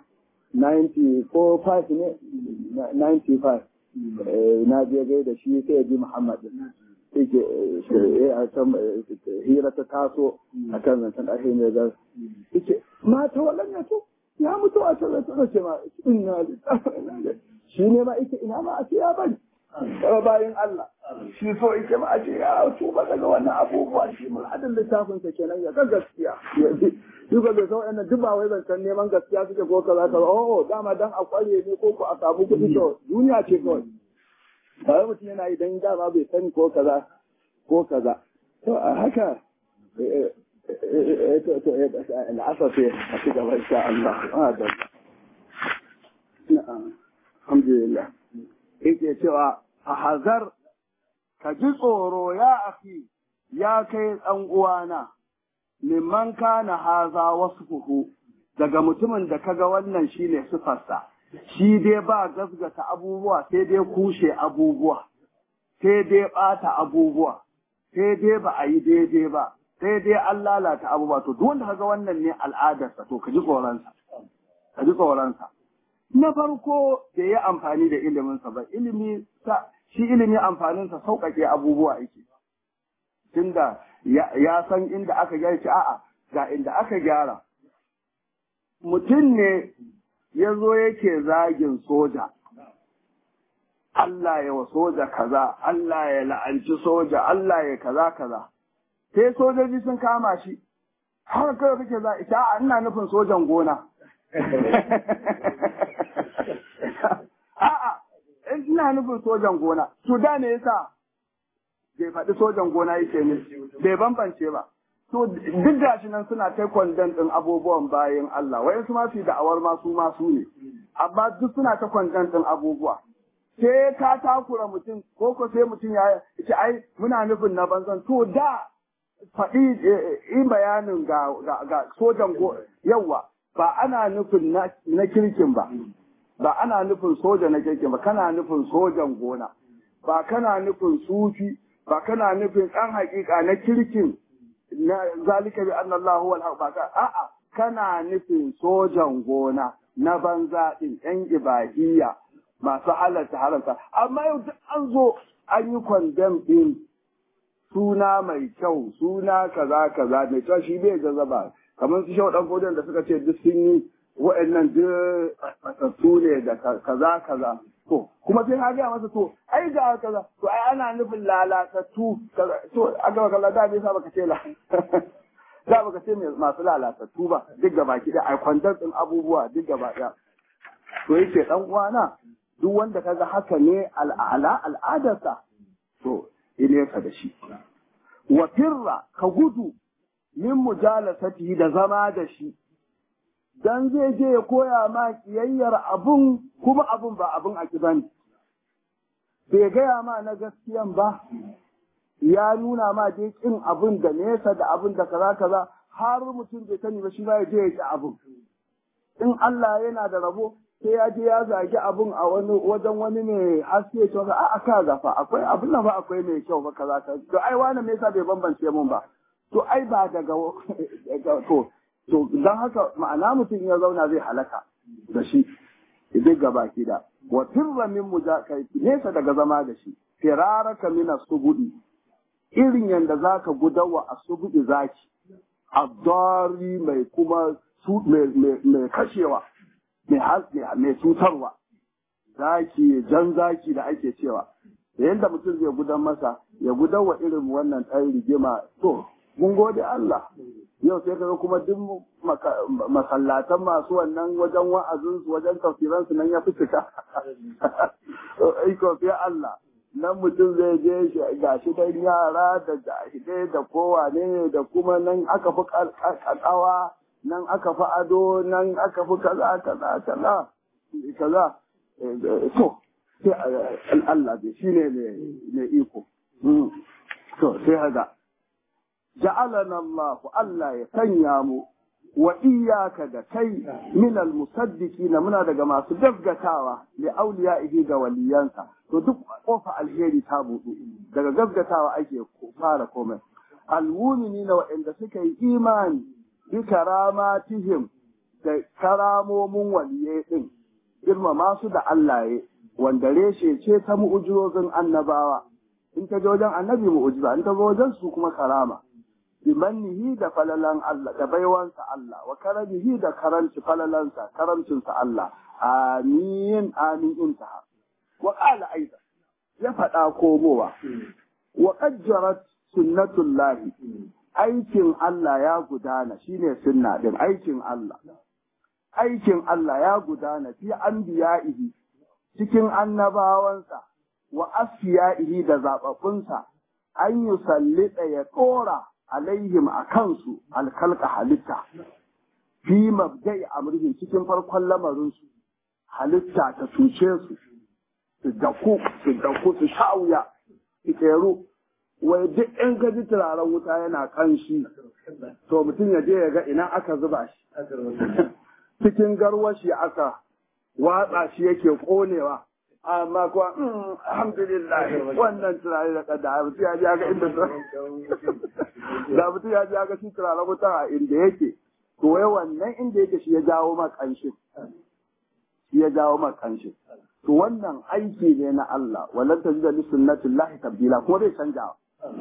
95 ne 95 na je gai da shi sai ya ji Muhammad yake a can hira ta taso a kan zancen ɗahe mai zar yake mata waɗanda to ya mutu a tsara ce ma inna lillahi shi ne ma ita ina ma a ce ya bari bayan Allah shi so ita ma a ce ya tuba daga wannan abubuwa shi mun adin littafin sa kenan ya ga gaskiya duk da sau ɗan duk ba wai ban san neman gaskiya suke ko kaza kaza dama dan a kware ne ko a samu kuɗi to duniya ce kawai ba wai mutum yana yi dan dama bai sani ko kaza to a haka العصا في كده إن شاء الله هذا الحمد لله yake cewa a hazar ka ji tsoro ya akhi ya kai ɗan uwana liman kana haza wasfuhu daga mutumin da kaga wannan shine sifarsa shi dai ba gasgata abubuwa sai dai kushe abubuwa sai dai ɓata abubuwa sai dai ba a yi daidai ba sai dai an lalata abubuwa to duk wanda kaga wannan ne al'adarsa to ka ji tsoronsa na farko da ya amfani da iliminsa ba shi ilimi amfaninsa sauƙaƙe abubuwa yake tunda ya san inda aka gyara shi a'a ga inda aka gyara mutum ne ya zo yake zagin soja Allah ya wa soja kaza Allah ya la'anci soja Allah ya kaza sai sojoji sun kama shi har kawai kake za ita ina nufin sojan gona a'a ina nufin sojan gona to da ne yasa bai faɗi sojan gona yake ne bai bambance ba to duk da shi nan suna ta kwandon ɗin abubuwan bayan Allah wai su ma su da'awar masu ne amma duk suna ta kwandon ɗin abubuwa sai ka takura mutum ko sai mutum ya ce ai muna nufin na banzan to da faɗi in bayanin ga sojan yawa ba ana nufin na kirkin ba ana nufin soja na kirkin ba kana nufin sojan gona ba kana nufin sufi ba kana nufin ɗan haƙiƙa na kirkin na zalika bi anna Allah huwa al-haq a'a kana nufin sojan gona na banza din ɗan ibadiyya masu halarta amma yau duk an zo an yi condemn din suna mai kyau suna kaza mai kyau shi bai jazaba kamar su shaudan godon da suka ce duk sun yi wa'annan duk matattu ne da kaza to kuma sai ka ga masa to ai ga kaza to ai ana nufin lalatattu to a gaba kalla da bai sa baka ce da baka ce masu lalatattu ba duk gaba ki da ai kwandon din abubuwa duk gaba daya to yake dan uwana duk wanda kaga haka ne al'adarsa to ileka da shi wa firra ka gudu min mujalasati da zama da shi dan zai je ya koya ma kiyayyar abun kuma abun ba abun aki bane bai gaya ma na gaskiyan ba ya nuna ma dai kin abun da nesa da abun da kaza har mutum bai sani ba shi ba ya je ya ki abun in Allah yana da rabo sai ya je ya zagi abun a wajen wani mai haske to a aka gafa akwai abun nan ba akwai mai kyau ba kaza to ai wani me yasa bai bambance mun ba to ai ba daga to dan haka ma'ana mutum ya zauna zai halaka da shi duk gaba da wa firra min mujakai nesa daga zama da shi firaraka min asubudi irin yanda zaka gudawa asubudi zaki addari mai kuma mai kashewa mai cutarwa jan zaki da ake cewa da yadda mutum zai gudan masa ya gudan wa irin wannan ɗan rigima to mun gode Allah yau sai kaga kuma duk masallatan masu wannan wajen wa'azinsu wajen tafsiransu nan ya fi cika iko sai Allah nan mutum zai je gashi dan yara da jahilai da kowane da kuma nan aka fi ƙaƙawa nan aka fi ado nan aka fi kaza to sai Allah bai shi ne mai iko to sai haga ja'alana Allah ya sanya mu wa iyyaka da kai min almusaddiqina muna daga masu gaggatawa li awliya'ihi ga waliyansa to duk kofa alheri ta budu daga gaggatawa ake fara komai almu'minina wa'anda suka yi imani bi karamatihim da karamomin waliyai din girmama su da Allah ya wanda reshe ce ta mu'ujizozin annabawa in ta je wajen annabi mu'ujiza in ta zo wajen su kuma karama bimannihi da falalan Allah da baiwansa Allah wa karamihi da karanci falalansa karamcinsa Allah amin amin intaha wa qala aidan ya faɗa komowa wa qajjarat sunnatullahi aikin Allah ya gudana shine sunna din aikin Allah ya gudana fi anbiya'ihi cikin annabawansa wa asfiya'ihi da zababbunsa an yi sallita ya ɗora alaihim a kansu alkalka halitta fi mabda'i amrihim cikin farkon lamarinsu halitta ta cuce su su daku su sha'uya su keru wai duk in gaji turaren wuta yana kanshi to mutum ya je ya ga ina aka zuba shi cikin garwashi aka watsa shi yake konewa amma kuwa alhamdulillah wannan turare da kada mutum ya ji ga inda da mutum ya ji ga shi turaren wuta a inda yake to wai wannan inda yake shi ya jawo ma kanshin to wannan aiki ne na Allah wallan tajida li sunnatillahi tabdila kuma zai canja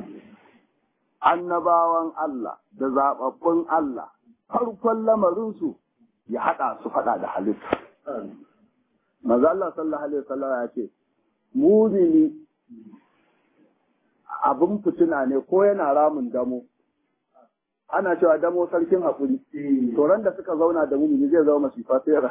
annabawan Allah da zababbun Allah farkon lamarin su ya hada su fada da halitta manzo Allah sallallahu alaihi wasallam ya ce mumini abun fitina ne ko yana ramin damo ana cewa damo sarkin hakuri to ran da suka zauna da mumini zai zama masifa sai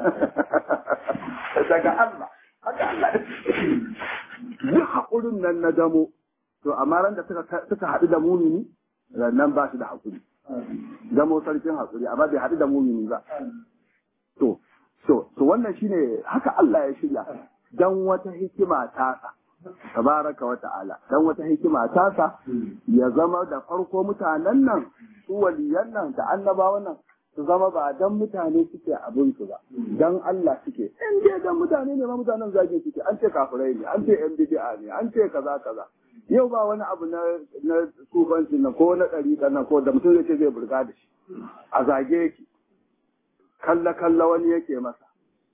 daga Allah haka Allah ya hakurin nan na damo to amma ran da suka haɗu da mumini nan ba shi da hakuri damo sarkin hakuri amma bai haɗu da mumini ba to wannan shine haka Allah ya shirya dan wata hikima tasa tabaraka wa ta'ala dan wata hikima tasa ya zama da farko mutanen nan su waliyan nan da annabawan nan su zama ba dan mutane suke abin su ba dan Allah suke in dai dan mutane ne ma mutanen zage suke an ce kafirai ne an ce yan bid'a ne an ce kaza yau ba wani abu na sufanci na ko na ɗariƙa na ko da mutum zai ce zai burga da shi a zage yake kalla wani yake masa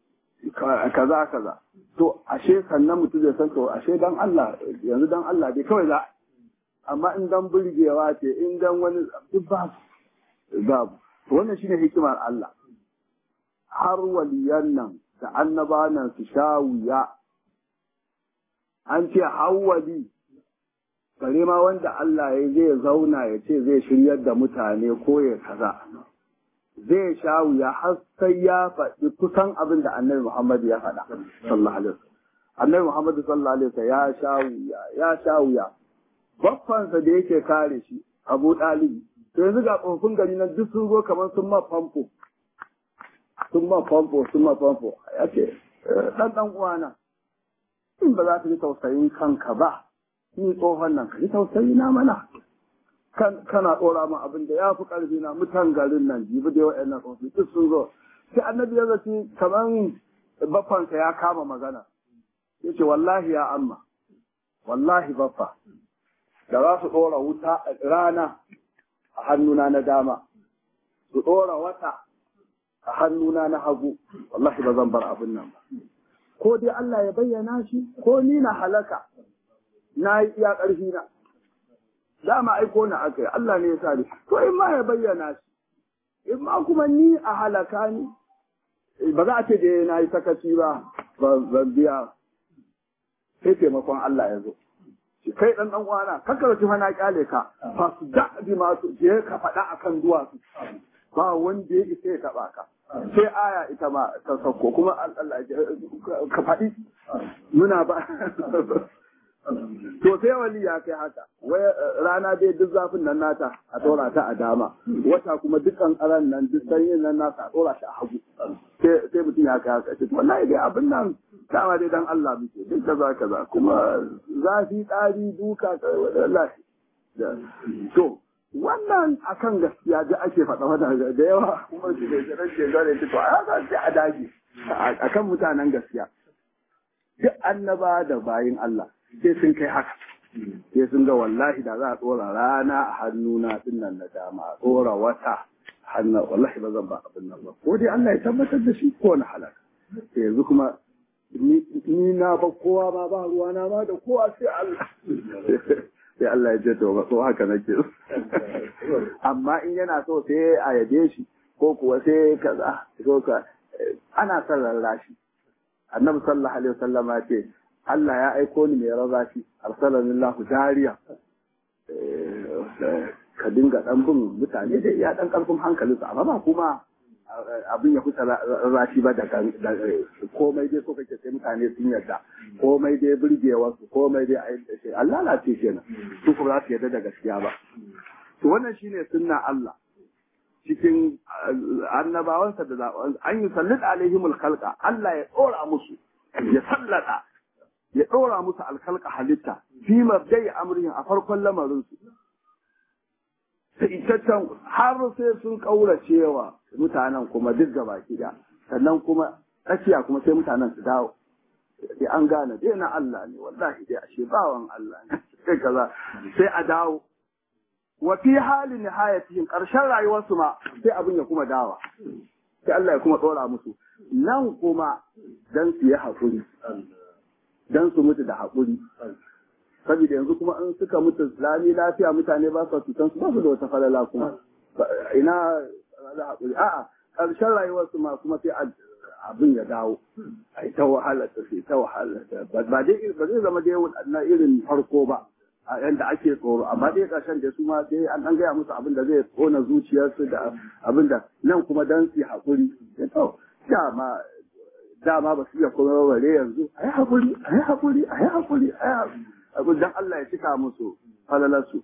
kaza to ashe sannan mutum zai san to ashe dan Allah yanzu dan Allah dai kawai za amma in dan burgewa ce in dan wani duk babu wannan shine hikimar Allah har waliyan nan da annaba nan su sha wuya an ce hawali bare ma wanda Allah ya zai zauna ya ce zai shiryar da mutane ko ya kaza zai sha wuya har sai ya faɗi kusan abin da annabi Muhammad ya faɗa sallallahu alaihi wasallam annabi Muhammad sallallahu alaihi wasallam ya sha wuya baffansa da yake kare shi Abu Dalib to yanzu ga tsofin gari nan duk sun zo kamar sun ma famfo ya ce dan uwana in ba za ka ji tausayin kanka ba ni tsohon nan ka ji tausayi na mana kana ɗora min abin da ya fi ƙarfi na mutan garin nan jibi da yawan nan tsofi duk sun zo sai annabi ya zaci kamar baffansa ya kama magana ya ce wallahi ya amma wallahi baffa da za su ɗora wuta rana a hannuna na dama su ɗora wata a hannuna na hagu wallahi ba zan bar abin nan ba ko dai Allah ya bayyana shi ko ni na halaka na yi iya ƙarfi na dama aiko na aka yi Allah ne ya sa to in ma ya bayyana shi in ma kuma ni a halaka ni ba za a ce da na yi sakaci ba zan biya sai taimakon Allah ya zo kai dan uwana kakar ci na kyale ka fa su da bi ma su je ka faɗa akan duwatsu ba wanda ya isa ya taɓa ka sai aya ita ma ta sauko kuma Allah ka faɗi muna ba to sai wali ya kai haka wai rana dai duk zafin nan nata a ɗora ta a dama wata kuma dukkan ƙaran nan duk sanyin nan nata a ɗora ta a hagu sai mutum ya kai haka to wallahi dai abin nan dama dai dan Allah muke duk kaza kuma zafi tsari duka wallahi to wannan akan gaskiya da ake faɗa wata da yawa kuma shi da rage gare shi to a sai a dage akan mutanen gaskiya duk annaba da bayin Allah sai sun kai haka sai sun ga wallahi da za a tsora rana a hannuna din nan na dama a tsora wata hannu wallahi ba zan ba abin nan ba ko dai Allah ya tabbatar da shi ko na halaka sai yanzu kuma ni na ba kowa ma ba ruwa na ma da kowa sai Allah sai Allah ya ce to haka nake amma in yana so sai a yabe shi ko kuwa sai kaza ko ka ana son rarrashi annabi sallallahu alaihi wasallam ya ce Allah ya aiko ni mai rarrashi arsalallahu jariya ka dinga dan bin mutane da iya dan karfin hankalinsu amma ba kuma abin ya kusa rashi ba da komai dai so kake sai mutane sun yarda komai dai burgewa su komai dai Allah la ce kenan su kuma za su yarda da gaskiya ba to wannan shine sunna Allah cikin annabawansa da zaɓen an yi sallit alaihimul khalqa Allah ya tsora musu ya sallata ya ɗora musu alkalka halitta fi mabdai amrihin a farkon lamarinsu taitaccen har sai sun ƙauracewa mutanen kuma duk gaba gida sannan kuma tsakiya kuma sai mutanen su dawo sai an gane dai na Allah ne wallahi dai ashe bawan Allah ne sai kaza sai a dawo wa fi halin nihayatihim ƙarshen rayuwarsu ma sai abin ya kuma dawa sai Allah ya kuma ɗora musu nan kuma dan su yi haƙuri dan su mutu da haƙuri saboda yanzu kuma in suka mutu lami lafiya mutane ba su cutan su ba su da wata falala kuma ina da haƙuri a'a ƙarshen rayuwarsu ma kuma sai abin ya dawo ai ta wahala ta sai ta wahala ba zai zama dai na irin farko ba a yanda ake tsoro amma dai ƙarshen da su ma dai an gaya musu abin da zai tsona zuciyarsu da abin da nan kuma dan su haƙuri to dama ba su iya kuma bare yanzu a yi haƙuri don Allah ya cika musu falalarsu.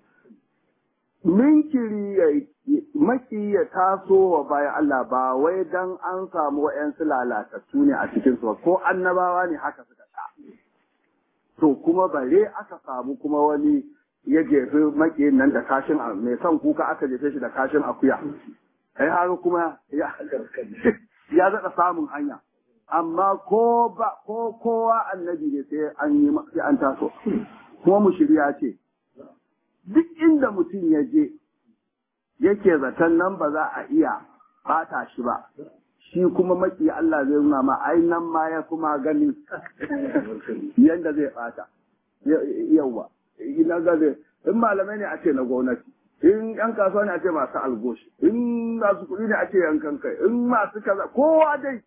Minkiri maki ya taso wa bayan Allah ba wai don an samu wa'yansu lalatattu ne a cikinsu ba ko annabawa ne haka suka sha. To kuma bare aka samu kuma wani ya jefi makiyin nan da kashin mai son kuka aka jefe shi da kashin akuya. Ai har kuma ya zaɗa samun hanya. Amma ko kowa annabi ne sai an taso kuma mushriya ce duk inda mutum ya je yake zaton nan ba za a iya bata shi ba shi kuma maki Allah zai nuna ma ai nan ma ya kuma gani yanda zai bata yawa ina ga in malamai ne a ce na gwamnati in yan kasuwa ne a ce masu algoshi in masu kuɗi ne a ce yankan kai in masu kaza kowa dai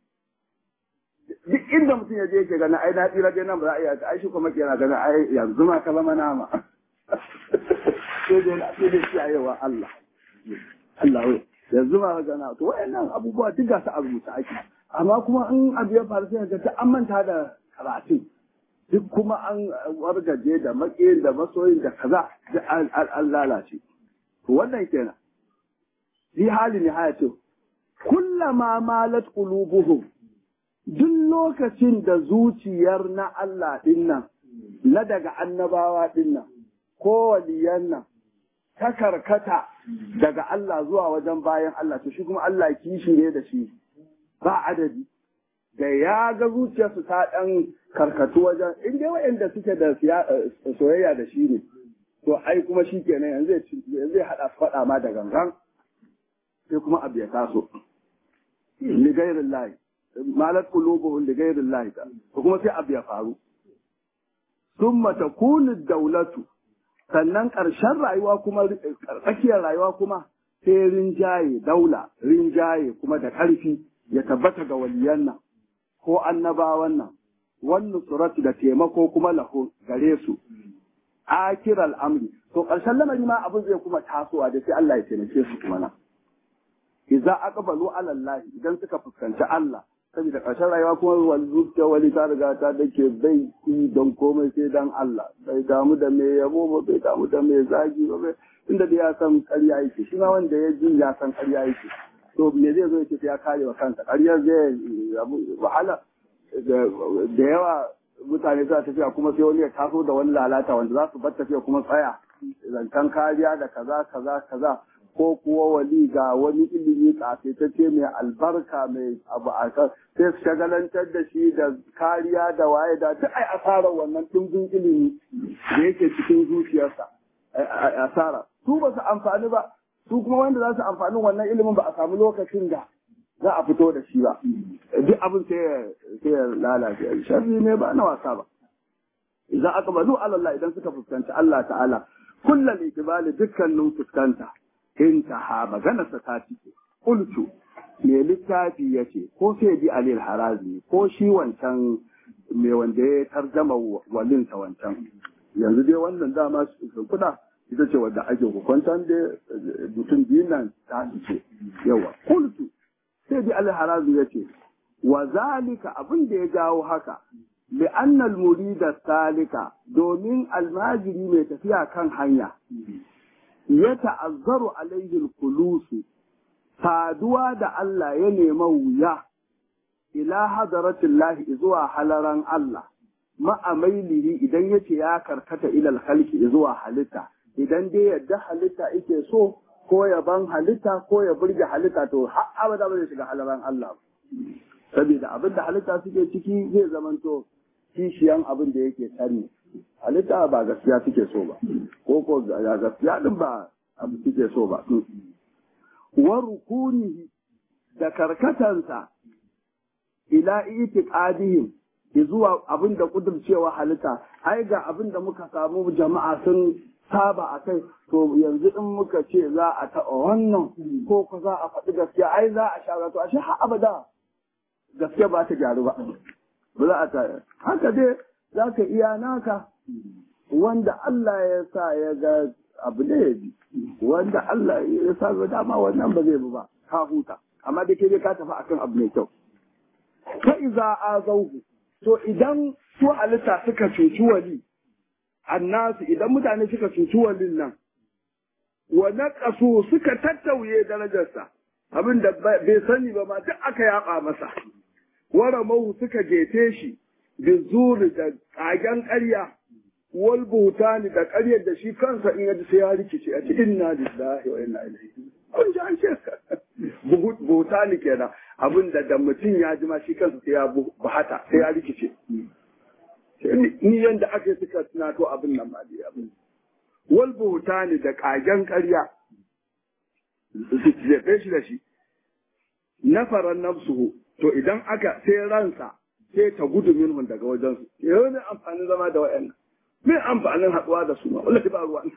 duk inda mutum ya je yake gana ai na tsira dai nan ba za a iya ai shi kuma yana gana ai yanzu ma ka zama nama sai dai shi ayewa Allah wai yanzu ma gana to wayannan abubuwa duk ga su a rubuta ake amma kuma in abu ya faru sai ga an manta da karatu duk kuma an wargaje da maƙiyin da masoyin da kaza da an lalace to wannan kenan fi hali ne haya ce kullama malat qulubuhum duk lokacin da zuciyar na Allah ɗin nan, na daga annabawa ɗin nan, ko waliyan nan, ta karkata daga Allah zuwa wajen bayan Allah, to shi kuma Allah kishi ne da shi ba adadi. Da ya ga zuciyarsu ta ɗan karkatu wajen, in dai waɗanda suke da soyayya da shi ne, to ai kuma shi kenan yanzu zai haɗa faɗa ma da gangan, sai kuma abu ya taso. Li gairin layi. malat qulubuhum li ghayri Allah ta kuma sai abu ya faru thumma takunu dawlatu sannan ƙarshen rayuwa kuma tsakiyar rayuwa kuma sai rinjaye kuma da ƙarfi ya tabbata ga waliyan nan ko annabawan nan wannan surati da taimako kuma lahu gare su akiral amri to ƙarshen lamari ma abin zai kuma tasowa da sai Allah ya taimake su kuma nan idza aqbalu ala Allah idan suka fuskanci Allah saboda ƙarshen rayuwa kuma zuciya wali ta riga ta dake bai yi don komai sai dan Allah bai damu da me yabo ba bai damu da me zagi ba inda da ya san ƙarya yake shi ma wanda ya ji ya san ƙarya yake to me zai zo yake ya kare wa kansa ƙarya zai wahala da yawa mutane suna tafiya kuma sai wani ya taso da wani lalata wanda za su bar tafiya kuma tsaya zancen kariya da kaza ko kuwa wali ga wani ilimi kafetacce mai albarka mai abu a kan sai su shagalantar da shi da kariya da waye da duk ai asarar wannan tunzun ilimi da yake cikin zuciyarsa asara su ba su amfani ba su kuma wanda za su amfani wannan ilimin ba a samu lokacin da za a fito da shi ba duk abin sai ya lalace sharri ne ba na wasa ba idan aka bazu Allah idan suka fuskanci Allah ta'ala kullal iqbali dukkanin fuskanta intaha maganarsa ta cike qultu me littafi yace ko sai bi alil harazi ko shi wancan me wanda ya tarjama walinsa wancan yanzu dai wannan dama kuda ita ce wadda ake hukuntan da mutum biyun nan ta ce yawa qultu sai bi alil harazi yace wa zalika abin da ya jawo haka لأن المريد السالك دومين الماجري mai tafiya kan hanya ya ta'azzaru alaihi al-khulus saduwa da Allah ya nema wuya ila hadratillahi zuwa halaran Allah ma'amailihi idan yace ya karkata ila al-khalqi zuwa halitta idan dai yadda halitta yake so ko ya ban halitta ko ya burge halitta to har abada ba zai shiga halaran Allah saboda abin da halitta suke ciki zai zamanto kishiyan abin da yake sani halitta ba gaskiya suke so ba ko gaskiya din ba abu suke so ba wa rukunihi da karkatansa ila itiqadihim zuwa abin da kudurcewa halitta ai ga abin da muka samu jama'a sun saba a kai to yanzu in muka ce za a taɓa wannan ko za a faɗi gaskiya ai za a shara to ashe har abada gaskiya ba ta gyaru ba ba za a tayar haka dai za ka iya naka wanda Allah ya sa ya ga abu da ya bi wanda Allah ya sa ga dama wannan ba zai bi ba ka huta amma da ke ka tafi akan abu mai kyau fa iza azauhu to idan su halitta suka cuci wali annasu idan mutane suka cuci walin nan wa naqasu suka tattauye darajarsa abin da bai sani ba ma duk aka yaba masa wara mahu suka gefe shi da zuri da kagen ƙarya wal buhtani da ƙaryar da shi kansa in yaji sai ya rikice a cikin inna lillahi wa inna ilaihi kun ji an ce buhtani kenan abin da mutum ya ji ma shi kansa sai ya buhata sai ya rikice ni yanda aka yi suka tunato abin nan ma dai abin wal buhtani da kagen ƙarya su jefe shi da shi nafaran nafsuhu to idan aka sai ransa sai ta gudu minhun daga wajen su yau ne amfanin zama da wayannan me amfanin haɗuwa da su ma wallahi ba ruwa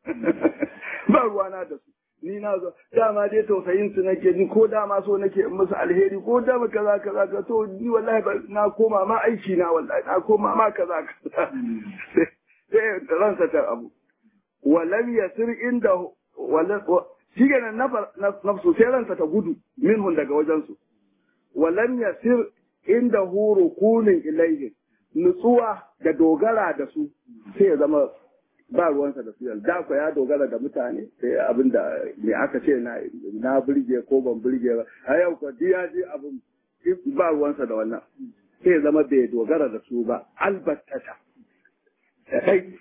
ba ruwa na da su ni na zo dama dai tausayin su nake ni ko dama so nake in musu alheri ko dama kaza kaza ka to ni wallahi na koma ma aiki na wallahi na koma ma kaza kaza sai ransa ta abu walam yasir inda shi ne nafsu sai ransa ta gudu minhun daga wajen su walam yasir inda huru kunin ilayhi nutsuwa da dogara da su sai ya zama ba ruwansa da su da ko ya dogara da mutane sai abinda me aka ce na burge ko ban burge ba a yau ko ya ji abin ba ruwansa da wannan sai ya zama bai dogara da su ba albattata sai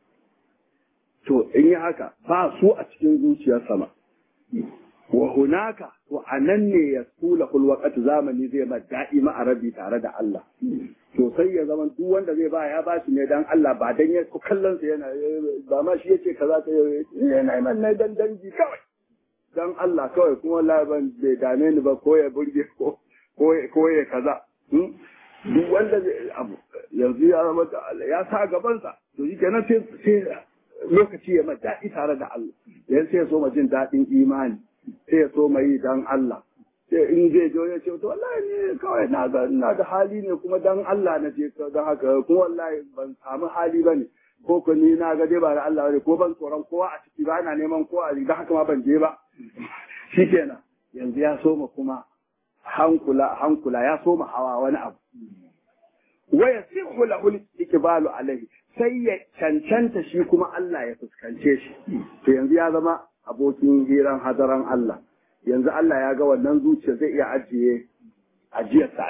to in yi haka ba su a cikin zuciyar sama wa hunaka to anan ne ya kula kulwaqat zamani zai ma da'ima arabi tare da Allah to sai ya zama duk wanda zai ba ya ba shi ne dan Allah ba dan ya kallon sa yana ba ma shi yace kaza ta yana yi man dan dangi kawai dan Allah kawai kuma wallahi ban bai dame ni ba ko ya burge ko ya kaza duk wanda abu yanzu ya zama ya sa gaban sa to shi kenan sai lokaci ya ma daɗi tare da Allah yanzu sai ya so ma jin daɗin imani sai ya so mai dan Allah sai in zai je ya ce to wallahi ne kawai na ga ina da hali ne kuma dan Allah na je don haka kuma wallahi ban samu hali bane ko ko ni na ga dai ba da Allah bane ko ban tsoron kowa a ciki ba ina neman kowa a da haka ma ban je ba shikenan yanzu ya so ma kuma hankula ya so ma hawa wani abu wa yasihu lahu al-iqbalu alayhi sai ya cancanta shi kuma Allah ya fuskance shi to yanzu ya zama abokin hiran hadaran Allah yanzu Allah ya ga wannan zuciya zai iya ajiye ajiyarsa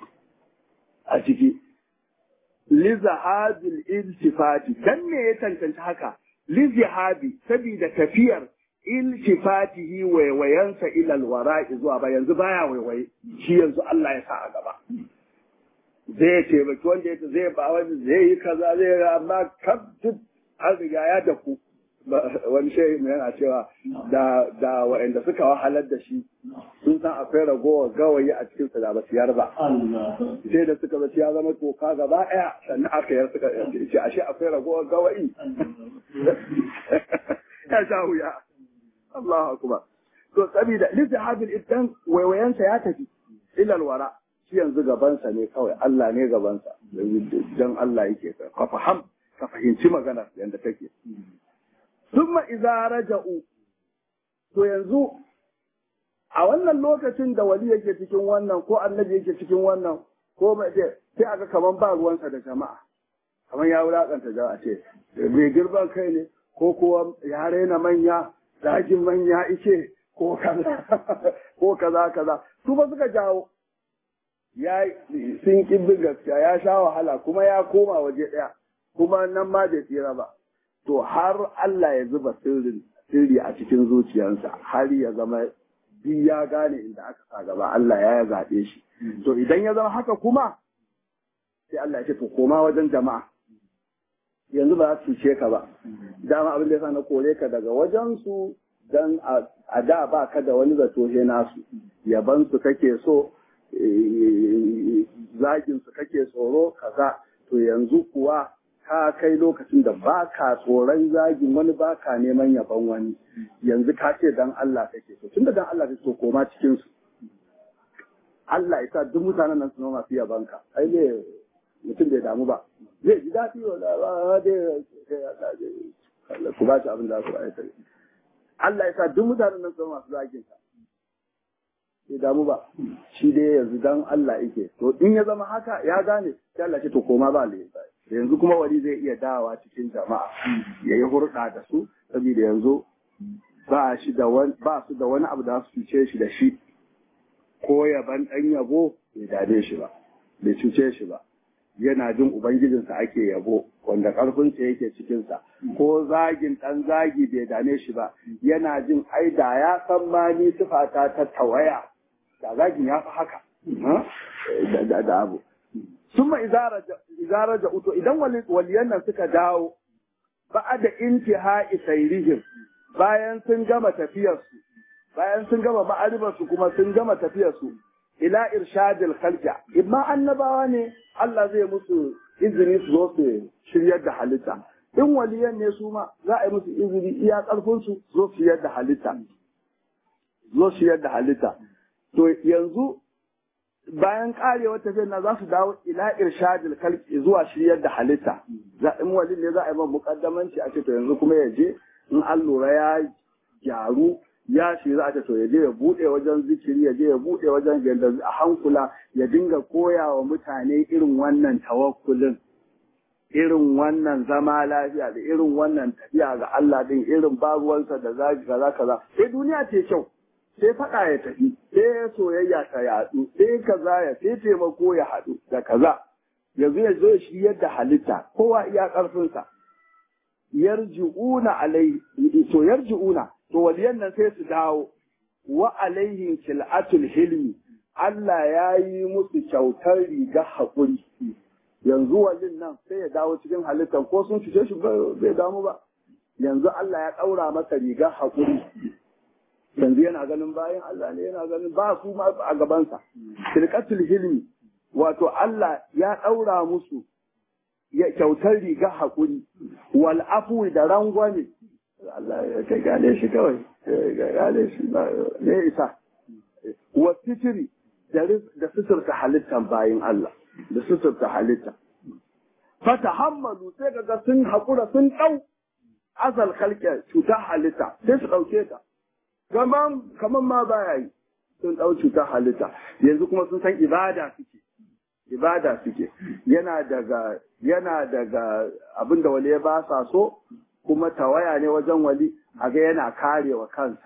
a ciki li zahabil iltifati dan ne ya tantance haka li zahabi saboda tafiyar iltifatihi waiwayansa ila alwara'i zuwa ba yanzu baya waiwaye shi yanzu Allah ya sa a gaba zai ce baki wanda yake zai ba wani zai yi kaza zai yi amma kabdin an riga ya dafu wani shehi mai yana cewa da waɗanda suka wahalar da shi sun san akwai ragowar gawayi a cikin su da ba su yar ba sai da suka zaci ya zama toka gaba ɗaya sannan aka yar suka ce ashe akwai ragowar gawayi ya sha wuya Allahu akbar to sabida lizahabil ibdan waiwayansa ya tafi ilal wara shi yanzu gabansa ne kawai Allah ne gabansa dan Allah yake ka fahimci magana yanda take thumma idza raja'u to yanzu a wannan lokacin da wali yake cikin wannan ko annabi yake cikin wannan ko sai aka kaman ba ruwansa da jama'a kamar ya wulakanta jama'a ce bai girban kai ne ko kuwa ya raina manya zagin manya ice ko kaza su ba suka jawo ya sun kibbi gaskiya ya sha wahala kuma ya koma waje ɗaya kuma nan ma bai tsira ba to har Allah ya zuba sirri a cikin zuciyarsa har ya zama bi ya gane inda aka sa gaba Allah ya zaɓe shi to idan ya zama haka kuma sai Allah ya ce to koma wajen jama'a yanzu ba za su ce ka ba dama abin da yasa na kore ka daga wajen su dan a da ba ka da wani zato he nasu yaban su kake so zagin su kake tsoro kaza to yanzu kuwa ka kai lokacin da ba ka tsoron zagin wani ba ka neman yaban wani yanzu ka ce dan Allah kake so tunda dan Allah kake so koma cikin su Allah ya sa duk mutanen nan su zama masu yaban ka ai ne mutum bai damu ba zai ji daɗi wa dai ku ba shi abin da su aikata Allah ya sa duk mutanen nan su zama masu zagin ka bai damu ba shi dai yanzu dan Allah yake to in ya zama haka ya gane sai Allah ce to koma ba le yanzu kuma wani zai iya dawowa cikin jama'a ya yi hurɗa da su saboda yanzu ba su da wani abu da su cuce shi da shi ko yaban ɗan yabo bai dade shi ba bai cuce shi ba yana jin ubangijinsa ake yabo wanda ƙarfinsa yake cikinsa ko zagin ɗan zagi bai dame shi ba yana jin ai da ya san ma ni sifata ta tawaya da zagin ya fi haka da abu summa izara da uto idan waliyan nan suka dawo ba da intihai sayrihim bayan sun gama tafiyarsu bayan sun gama ma'arifarsu kuma sun gama tafiyarsu ila irshadil khalqa imma annabawa ne Allah zai musu izini su zo su shiryar da halitta in waliyan ne su ma za a yi musu izini iya karfin su zo su shiryar da halitta to yanzu bayan karewar tafiyar na za su dawo ila irshadil khalqi zuwa shiryar da halitta in wali ne za a yi man mukaddamanci a ce to yanzu kuma ya je in an lura ya gyaru ya shi za a ce to ya je ya bude wajen zikiri ya je ya bude wajen yadda a hankula ya dinga koya wa mutane irin wannan tawakkulin irin wannan zama lafiya da irin wannan tafiya ga Allah din irin baruwansa da zaki kaza sai duniya ce kyau sai faɗa ya tafi sai soyayya ta yaɗu sai kaza ya sai taimako ya haɗu da kaza yanzu ya zo shi yadda halitta kowa iya ƙarfinsa yarji'una to waliyan nan sai su dawo wa alaihim kil'atul hilmi Allah ya yi musu kyautar riga haƙuri yanzu walin nan sai ya dawo cikin halittar ko sun cuce shi bai damu ba yanzu Allah ya ɗaura masa riga haƙuri yanzu yana ganin bayan Allah ne yana ganin ba su ma a gabansa kil'atul hilmi wato Allah ya ɗaura musu ya kyautar riga haƙuri wal afwi da rangwame Allah ya kai gane shi kawai gane shi ne isa wa sitiri da suturta halittan bayin Allah da suturta halitta fata hammalu sai kaga sun haƙura sun ɗau azal kalke cutar halitta sai su ɗauke ta kaman ma baya yi sun ɗau cutar halitta yanzu kuma sun san ibada suke yana daga abin da wali ya ba sa so kuma tawaya ne wajen wali a ga yana karewa kansa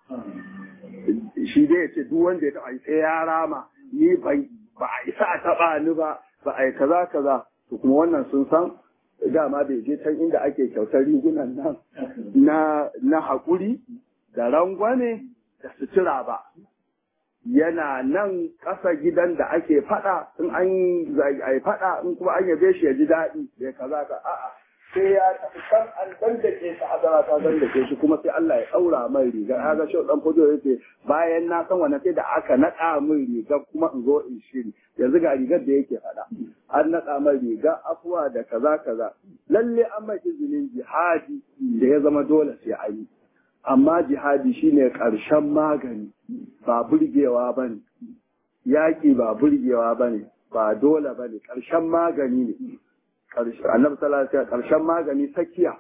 shi dai ya ce duk wanda ya taɓa sai ya rama ni ba a isa a taɓa ni ba a yi kaza to kuma wannan sun san dama bai je can inda ake kyautar rigunan nan na haƙuri da rangwane da sutura ba yana nan ƙasa gidan da ake faɗa in an yi faɗa in kuma an yabe shi ya ji daɗi bai kaza ka a'a sai ya tafi kan an dandake shi hadara ta dandake shi kuma sai Allah ya daura mai riga kaga shi dan fodo yace bayan na san wannan sai da aka nada mai riga kuma in zo in shiri yanzu ga rigar da yake fada an nada mai riga afuwa da kaza kaza lalle an mai izinin jihadi da ya zama dole sai a yi amma jihadi shine karshen magani ba burgewa bane yaki ba burgewa bane ba dole bane karshen magani ne annabi sallallahu alaihi wasallam karshen magani sakiya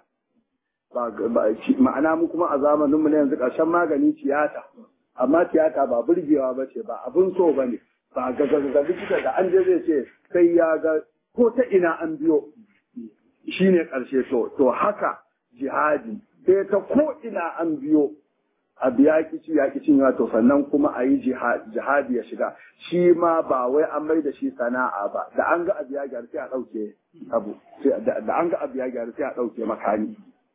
ma'ana mu kuma a zamanin mu ne yanzu karshen magani tiyata amma tiyata ba burgewa bace ba abun so bane ba ga likita da an je zai ce sai ya ga ko ta ina an biyo shine karshe to haka jihadi sai ta ko ina an biyo abu ya cin to sannan kuma a yi jihadi ya shiga shi ma ba wai an mai da shi sana'a ba da an ga abu ya gyaru sai a ɗauke abu da an ga abu ya gyaru sai a ɗauke makani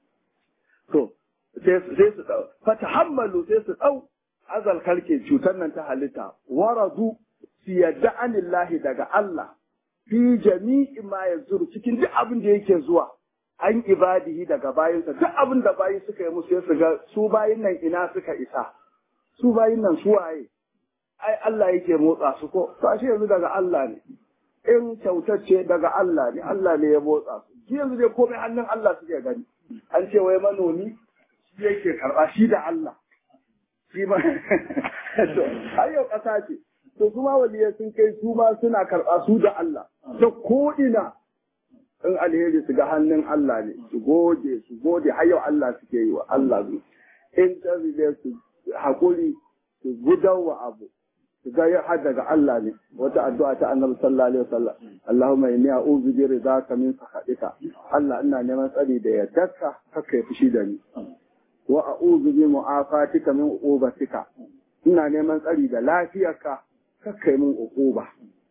to sai su ɗau fata hammalu sai su ɗau azal kalke cutar nan ta halitta waradu su yadda anillahi daga Allah fi jami'i ma yanzu cikin duk abin da yake zuwa an ibadihi daga bayinsa duk abin da bayi suka yi musu su ga su bayin nan ina suka isa su bayin nan su waye ai Allah yake motsa su ko to ashe yanzu daga Allah ne in kyautacce daga Allah ne Allah ne ya motsa su shi yanzu dai komai hannun Allah suke gani an ce wai manomi shi yake karba shi da Allah shi ma to ayo kasa ce to kuma waliyai sun kai su ma suna karba su da Allah ta ko ina in alheri su ga hannun Allah ne su gode har yau Allah suke yi wa Allah su in tazile su hakuri su gudawa abu su ga har daga Allah ne wata addu'a ta Annabi sallallahu alaihi wasallam Allahumma inni a'udhu bi ridaka min sakhatika Allah ina neman tsari da yardarka kaka fushi da ni wa a'udhu bi mu'afatika min uqubatika ina neman tsari da lafiyarka kaka yi min uquba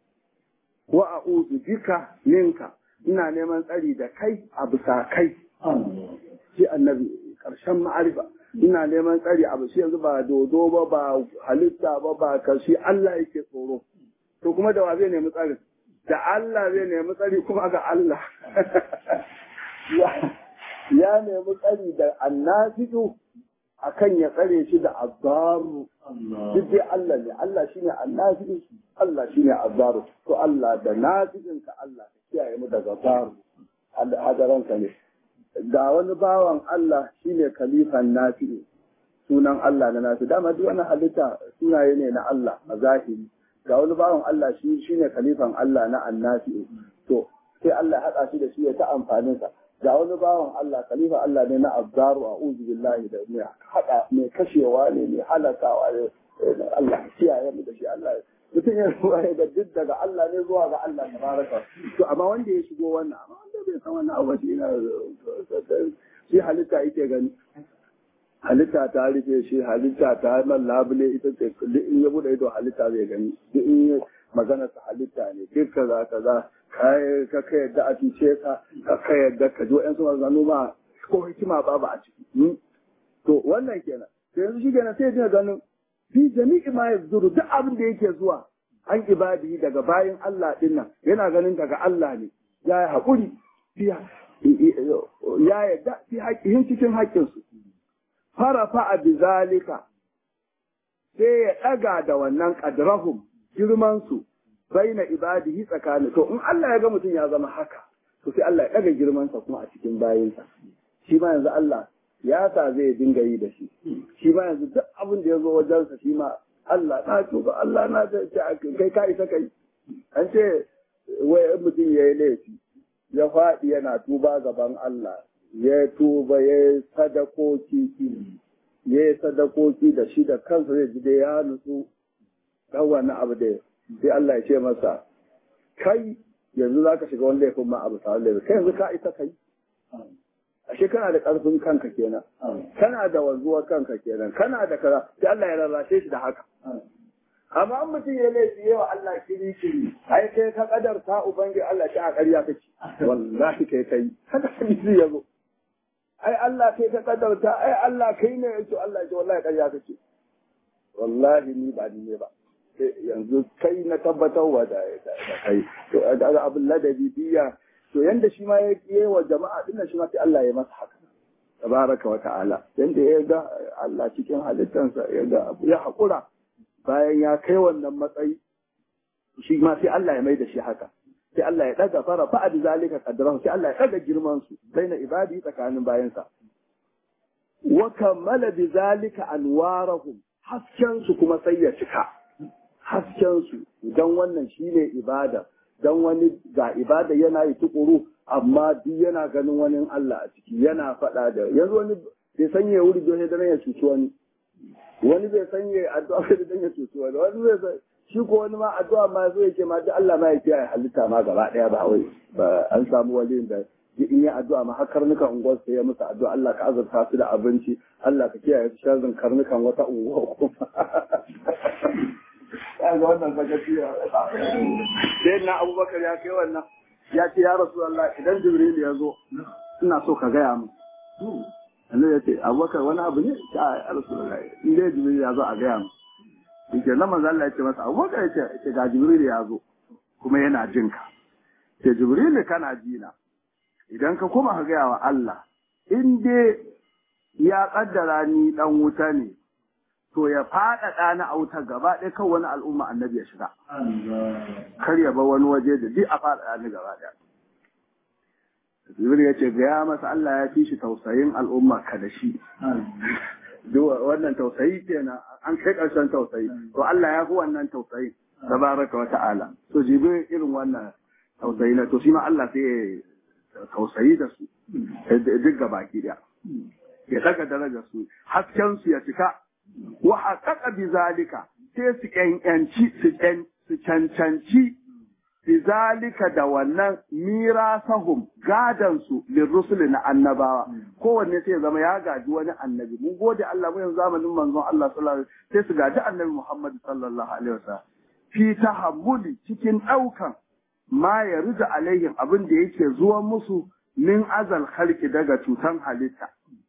wa a'udhu bika minka ina neman tsari da kai a bisa kai shi annabi ƙarshen ma'arifa ina neman tsari a bisa yanzu ba dodo ba ba halitta ba kashi Allah yake tsoro to kuma da wa zai nemi tsari da Allah zai nemi tsari kuma ga Allah ya nemi tsari da annasidu akan ya tsare shi da azzaru duk dai Allah ne Allah shine annasidu Allah shine azzaru to Allah da nasidinka Allah kiyaye mu daga faru hadaranka ne ga wani bawan Allah shine kalifan nafi sunan Allah na nafi dama duk wani halitta sunaye ne na Allah a zahiri ga wani bawan Allah shine kalifan Allah na annafi to sai Allah haɗa shi da shi ya ta amfanin sa ga wani bawan Allah khalifa Allah ne na abdaru a'udhu billahi da mai hada mai kashewa ne mai halakawa ne Allah kiyaye mu da shi Allah mutum ya zuwa ga duk daga Allah ne zuwa ga Allah tabaraka to amma wanda ya shigo wannan amma wanda bai san wannan abu shi halitta yake gani halitta ta rufe shi halitta ta man labule ita ce in ya bude ido halitta zai gani duk in magana ta halitta ne duk kaza kaza kai ka yadda a cuce ka yadda ka jo yan suna zanu ba ko hikima babu a ciki to wannan kenan sai yanzu shi kenan sai ya ganin fi jami'i ma yazuru duk abin da yake zuwa an ibadi daga bayin Allah din nan yana ganin daga Allah ne ya yi haƙuri ya yadda fi haƙƙin cikin haƙƙinsu farafa a bizalika sai ya ɗaga da wannan ƙadrahum girmansu bai na ibadihi tsakanin to in Allah ya ga mutum ya zama haka to sai Allah ya ɗaga girmansa kuma a cikin bayinsa shi ma yanzu Allah ya sa zai dinga yi da shi shi ma yanzu duk abin da ya zo wajensa shi ma Allah na tuba Allah na ce kai ka isa kai an ce wai mutum ya yi laifi ya faɗi yana tuba gaban Allah ya tuba ya yi sadakoki da shi da kansa zai ji da ya nutsu dan wannan abu da sai Allah ya ce masa kai yanzu za ka shiga wani laifin ma abu sa laifin kai yanzu ka isa kai ashe kana da ƙarfin kanka kenan kana da wanzuwar kanka kenan kana da kaza sai Allah ya rarrashe shi da haka amma an mutum ya laifi yawa Allah kiri ai kai ka kadarta ubangi Allah ta a ƙarya kake wallahi kai haka hadisi yazo ai Allah kai ka kadarta ai Allah kai ne yace Allah ya ce wallahi ƙarya kake wallahi ni ba ni ne ba yanzu kai na tabbatar wa da kai to daga abin ladabi biya to yanda shi ma ya yi wa jama'a dinnan shi ma sai Allah ya masa haka tabaraka wa ta'ala yanda ya ga Allah cikin halittansa ya ga abu ya haƙura bayan ya kai wannan matsayi shi ma sai Allah ya mai da shi haka sai Allah ya daga fara fa bi zalika qadrahu sai Allah ya daga girman su baina ibadi tsakanin bayansa wa kammala bi zalika anwarahum hasken su kuma sai ya cika hasken su dan wannan shine ibada dan wani ga ibada yana yi tukuru amma duk yana ganin wani Allah a ciki yana faɗa da yanzu wani bai sanya wuri don ya ya cuci wani bai sanya addu'a da dan ya cuci wani bai shi ko wani ma addu'a ma zai yake ma duk Allah ma ya kiyaye halitta ma gaba daya ba wai ba an samu wali da in yi addu'a ma har karnukan unguwar sai ya musu addu'a Allah ka azurta su da abinci Allah ka kiyaye su sharrin karnukan wata unguwa kuma ya ga wannan sakaci sai na Abubakar ya kai wannan ya ce ya Rasulullah idan Jibril ya zo ina so ka gaya min Allah ya ce Abubakar wani abu ne ya Rasulullah in dai Jibril ya zo a gaya min yake nan manzo Allah ya ce masa Abubakar ya ce ga Jibril ya zo kuma yana jin ka ce Jibril kana jina idan ka koma ka gaya wa Allah in dai ya kaddara ni dan wuta ne to ya faɗaɗa na auta gaba ɗaya kan wani al'umma annabi ya shiga kar ya bar wani waje da duk a faɗaɗa ni gaba ɗaya Jibril ya ce gaya masa Allah ya fi shi tausayin al'umma ka da shi wannan tausayi kenan an kai ƙarshen tausayi to Allah ya fi wannan tausayi tabaraka wa ta'ala to Jibril irin wannan tausayi na to shi ma Allah sai ya tausayi da su duk gabaki ɗaya ya daga darajar su hasken su ya cika wa haƙaƙa bi zalika sai su ƙyanƙyanci su cancanci bi zalika da wannan mirasahum gadansu lirrusuli na annabawa kowanne sai zama ya gaji wani annabi mun gode Allah mu yanzu zamanin manzon Allah sallallahu alaihi wasallam sai su gaji annabi Muhammad sallallahu alaihi wasallam fi tahammuli cikin ɗaukan ma ya rida alaihim abin da yake zuwa musu min azal khalqi daga cutan halitta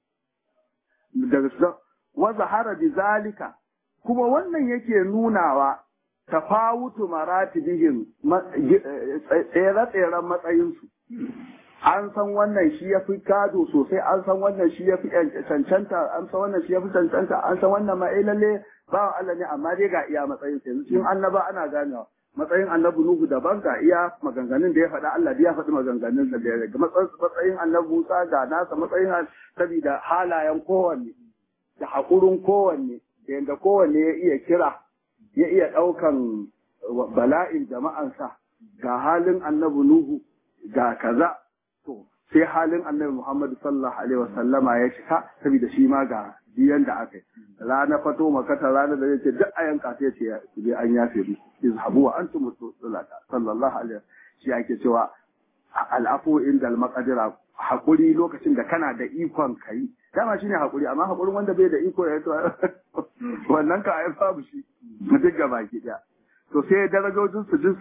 daga wa zahara bi zalika kuma wannan yake nunawa tafawutu maratibihim tsere-tseren matsayinsu an san wannan shi ya fi kado sosai an san wannan shi ya fi cancanta an san wannan shi ya fi cancanta an san wannan ma lalle ba Allah ne amma dai ga iya matsayin sa yanzu cikin annaba ana ganewa matsayin annabi Nuhu daban ga iya maganganun da ya faɗa Allah ya faɗi maganganun da ya ga matsayin annabi Musa ga nasa matsayin sabida halayen kowanne da haƙurin kowanne da yadda kowanne ya iya kira ya iya ɗaukan bala'in jama'ansa ga halin annabi Nuhu ga kaza to sai halin annabi Muhammad sallallahu alaihi wasallama ya cika saboda shi ma ga biyan da aka yi rana fato makata rana da yake duk a yanka sai ce bi an yafe bi izhabu wa antum sulata sallallahu alaihi shi ake cewa al'afu inda al-maqdira hakuri lokacin da kana da ikon kai dama shine hakuri amma hakurin wanda bai da iko ya to wannan ka ai babu shi duk gabaki daya to sai darajojin su duk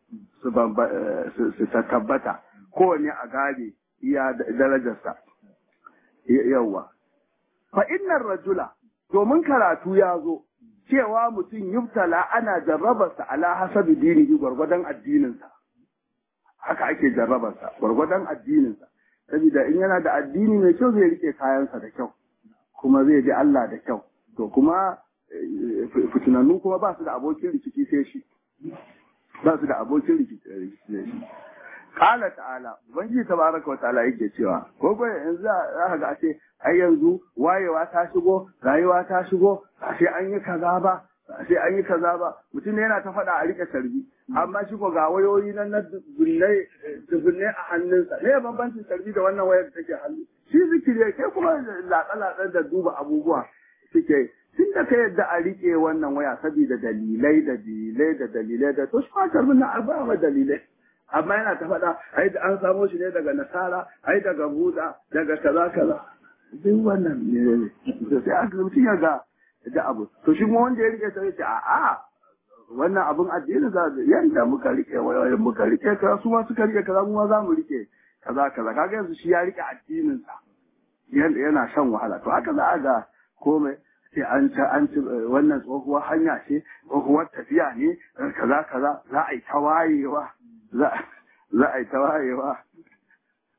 su tabbata kowanne a gane iya darajarsa yawa fa innar rajula domin karatu ya zo cewa mutum yubtala ana jarrabarsa ala hasabi dinihi gwargwadon addininsa haka ake jarrabarsa gwargwadon addininsa saboda in yana da addini mai kyau zai rike kayansa da kyau kuma zai ji Allah da kyau to kuma fitinannu kuma ba su da abokin rikici sai shi ba su da abokin rikici sai shi qala ta'ala ubangiji tabaraka wa ta'ala yake cewa ko yanzu za ka ga ce ai yanzu wayewa ta shigo rayuwa ta shigo sai an yi kaza ba sai an yi kaza ba mutum ne yana ta faɗa a rike tarbi amma shi ko ga wayoyi nan na dubbinai a hannunsa ne bambancin tarbi da wannan wayar da take hannu shi zikiri kai kuma latsa-latsa da duba abubuwa suke tun da ka yadda a rike wannan waya saboda dalilai da to shi ma tarbin na arba'a dalilai amma yana ta faɗa ai da an samo shi ne daga nasara ai daga buda daga kaza duk wannan ne sai aka mutum ya ga da abu to shi kuma wanda ya rike sai ce a'a wannan abun addini za yanda muka rike wayoyin muka rike kaza su ma suka rike kaza mu ma za mu rike kaza kaga yanzu shi ya rike addinin sa yana shan wahala to haka za a ga komai sai an ci wannan tsohuwar hanya ce tsohuwar tafiya ne kaza za a yi ta wayewa za a yi ta wayewa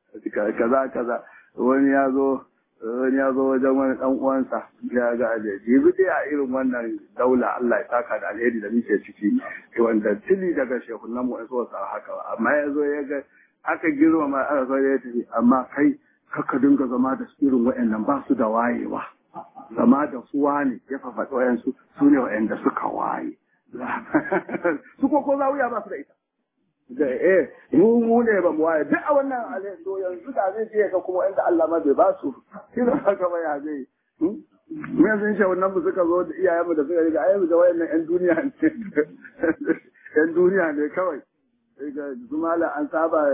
kaza wani ya zo wajen wani dan uwansa ya ga jibi dai a irin wannan daula Allah ya saka da alheri da muke ciki wanda tili daga shekunan mu so sa haka amma ya zo ya ga aka girmama aka zo ya tafi amma kai kaka dinga zama da irin wayannan ba su da wayewa zama da su wani ya fafaɗo wayansu su ne wayanda suka waye su ko zawiya ba su da ita da mu ne ba mu waye duk a wannan to yanzu da zai je ga kuma inda Allah ma bai ba su kina haka ba ya zai mu yanzu shi wannan mu suka zo da iyayen mu da suka riga ayyuka da wayannan yan duniya ne yan duniya ne kawai ga zumala an saba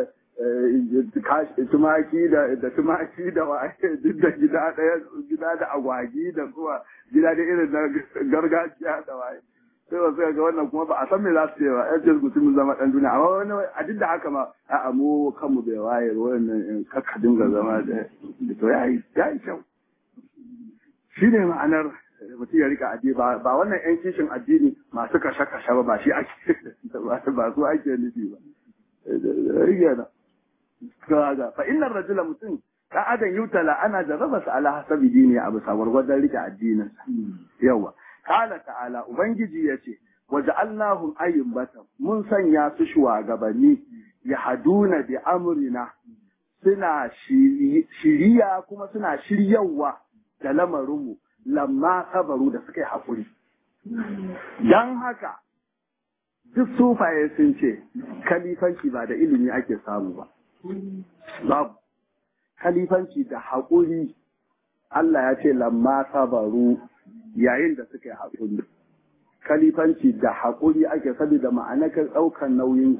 tumaki da waye duk da gida da agwagi da kuma gida da irin na gargajiya da waye sai wasu ga wannan kuma ba a san me za su ce ba yan jirgin sun zama dan duniya amma wani a duk da haka ma a mu kanmu bai waye wannan kakka dinga zama da to ya yi kyau shi ne ma'anar mutum ya rika addini ba wannan yan kishin addini masu kashe-kashe ba shi ake ba su ake nufi ba rigana kaga fa innar rajula mutum dan adam yutala ana jarraba sa ala hasabi dini abu sabar gwadan rike addinin sa yawa qala ta'ala ubangiji yace waja'alnahum ayyubatan mun sanya su shugabanni yahduna bi amrina suna shiriya kuma suna shiryawa da lamarinmu lamma sabaru da suka yi hakuri dan haka duk sufaye sun ce kalifanci ba da ilimi ake samu ba babu kalifanci da haƙuri Allah ya ce lamma sabaru yayin da suka yi haƙuri kalifanci da haƙuri ake saboda ma'anakar ɗaukan nauyin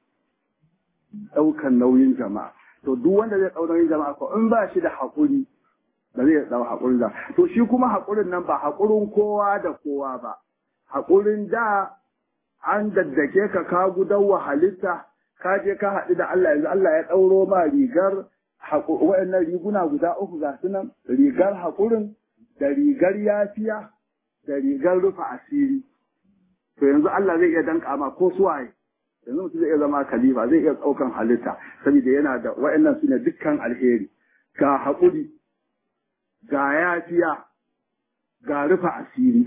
jama'a to duk wanda zai ɗau nauyin jama'a ko in ba shi da haƙuri ba zai ɗau haƙurin da to shi kuma haƙurin nan ba haƙurin kowa da kowa ba haƙurin da an daddake ka gudawa halitta ka je ka haɗu da Allah yanzu Allah ya ɗauro ma rigar waɗannan riguna guda uku ga su nan rigar haƙurin da rigar yafiya da rigar rufa asiri to yanzu Allah zai iya danka ma ko suwaye yanzu mutum zai iya zama khalifa zai iya ɗaukan halitta saboda yana da waɗannan su ne dukkan alheri ga haƙuri ga yafiya ga rufa asiri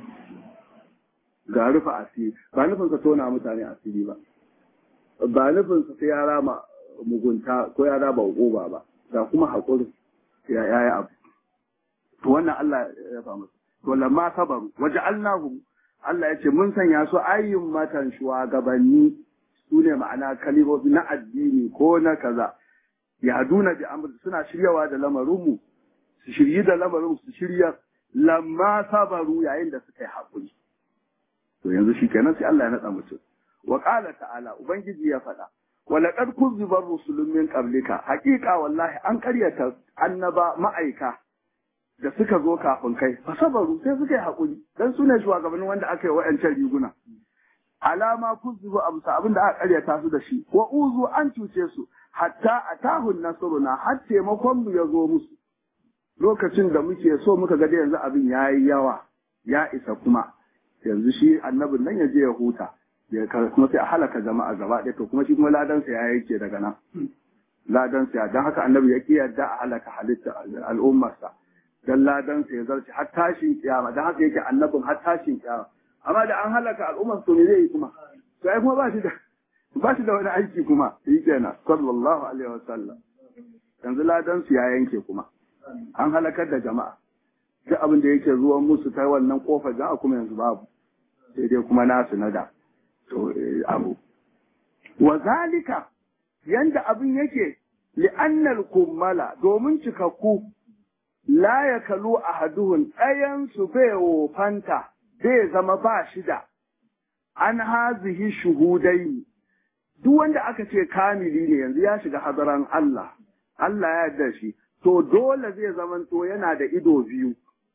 ba nufin ka tona mutane asiri ba nufin sa sai ya rama mugunta ko ya raba hukuma ba ga kuma haƙuri ya yi abu to wannan Allah ya fa musu to lamma sabaru waja'alnahum Allah ya ce mun sanya su ayyun matan shugabanni su ne ma'ana kalibobi na addini ko na kaza yaduna bi amr suna shiryawa da lamarinmu su shiryi da lamarin su shirya lamma sabaru yayin da suka yi haƙuri to yanzu shikenan sai Allah ya nada mutum wa qala ta'ala ubangiji ya faɗa wa laqad kuzziba rusulun min qablika haqiqa wallahi an ƙaryata annaba ma'aika da suka zo kafin kai fa sabaru sai suka yi haƙuri dan su ne shugabannin wanda aka yi wa'ancan riguna alama kuzzibu amsa abinda aka ƙaryata su da shi wa uzu an cuce su hatta atahun nasruna har taimakon mu ya zo musu lokacin da muke so muka ga yanzu abin yayi yawa ya isa kuma yanzu shi annabin nan ya je ya huta ya kuma sai a halaka jama'a gaba ɗaya to kuma shi kuma ladansa ya yake daga nan ladansa dan haka annabi ya kiyarda a halaka halitta al'ummarsa dan ladansa ya zarce har tashin kiyama dan haka yake annabin har tashin kiyama amma da an halaka al'ummar to me zai yi kuma to ai kuma ba shi da wani aiki kuma yi kenan sallallahu alaihi wasallam yanzu ladansu ya yanke kuma an halakar da jama'a duk abin da yake zuwan musu ta wannan kofar jama'a kuma yanzu babu sai dai kuma nasu na da to abu wa zalika yanda abin yake li'annal kummala domin cikakku la yakalu ahaduhun ɗayan su bai wofanta zai zama ba shi da an hazihi shuhudai duk wanda aka ce kamili ne yanzu ya shiga hadaran Allah ya yarda shi to dole zai zama to yana da ido biyu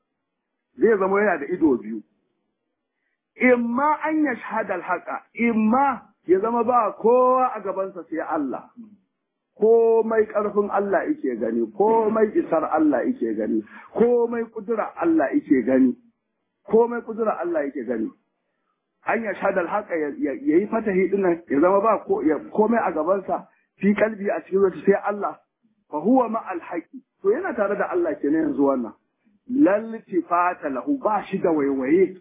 imma an ya shahadar haka imma ya zama ba kowa a gabansa sai Allah komai ƙarfin Allah yake gani komai isar Allah yake gani komai kudura Allah yake gani an ya shahadar haka ya yi fatahi dinnan ya zama ba komai a gabansa fi kalbi a cikin zuciya sai Allah fa huwa ma'al haqi to yana tare da Allah kenan yanzu wannan laltifata lahu ba shi da waiwaye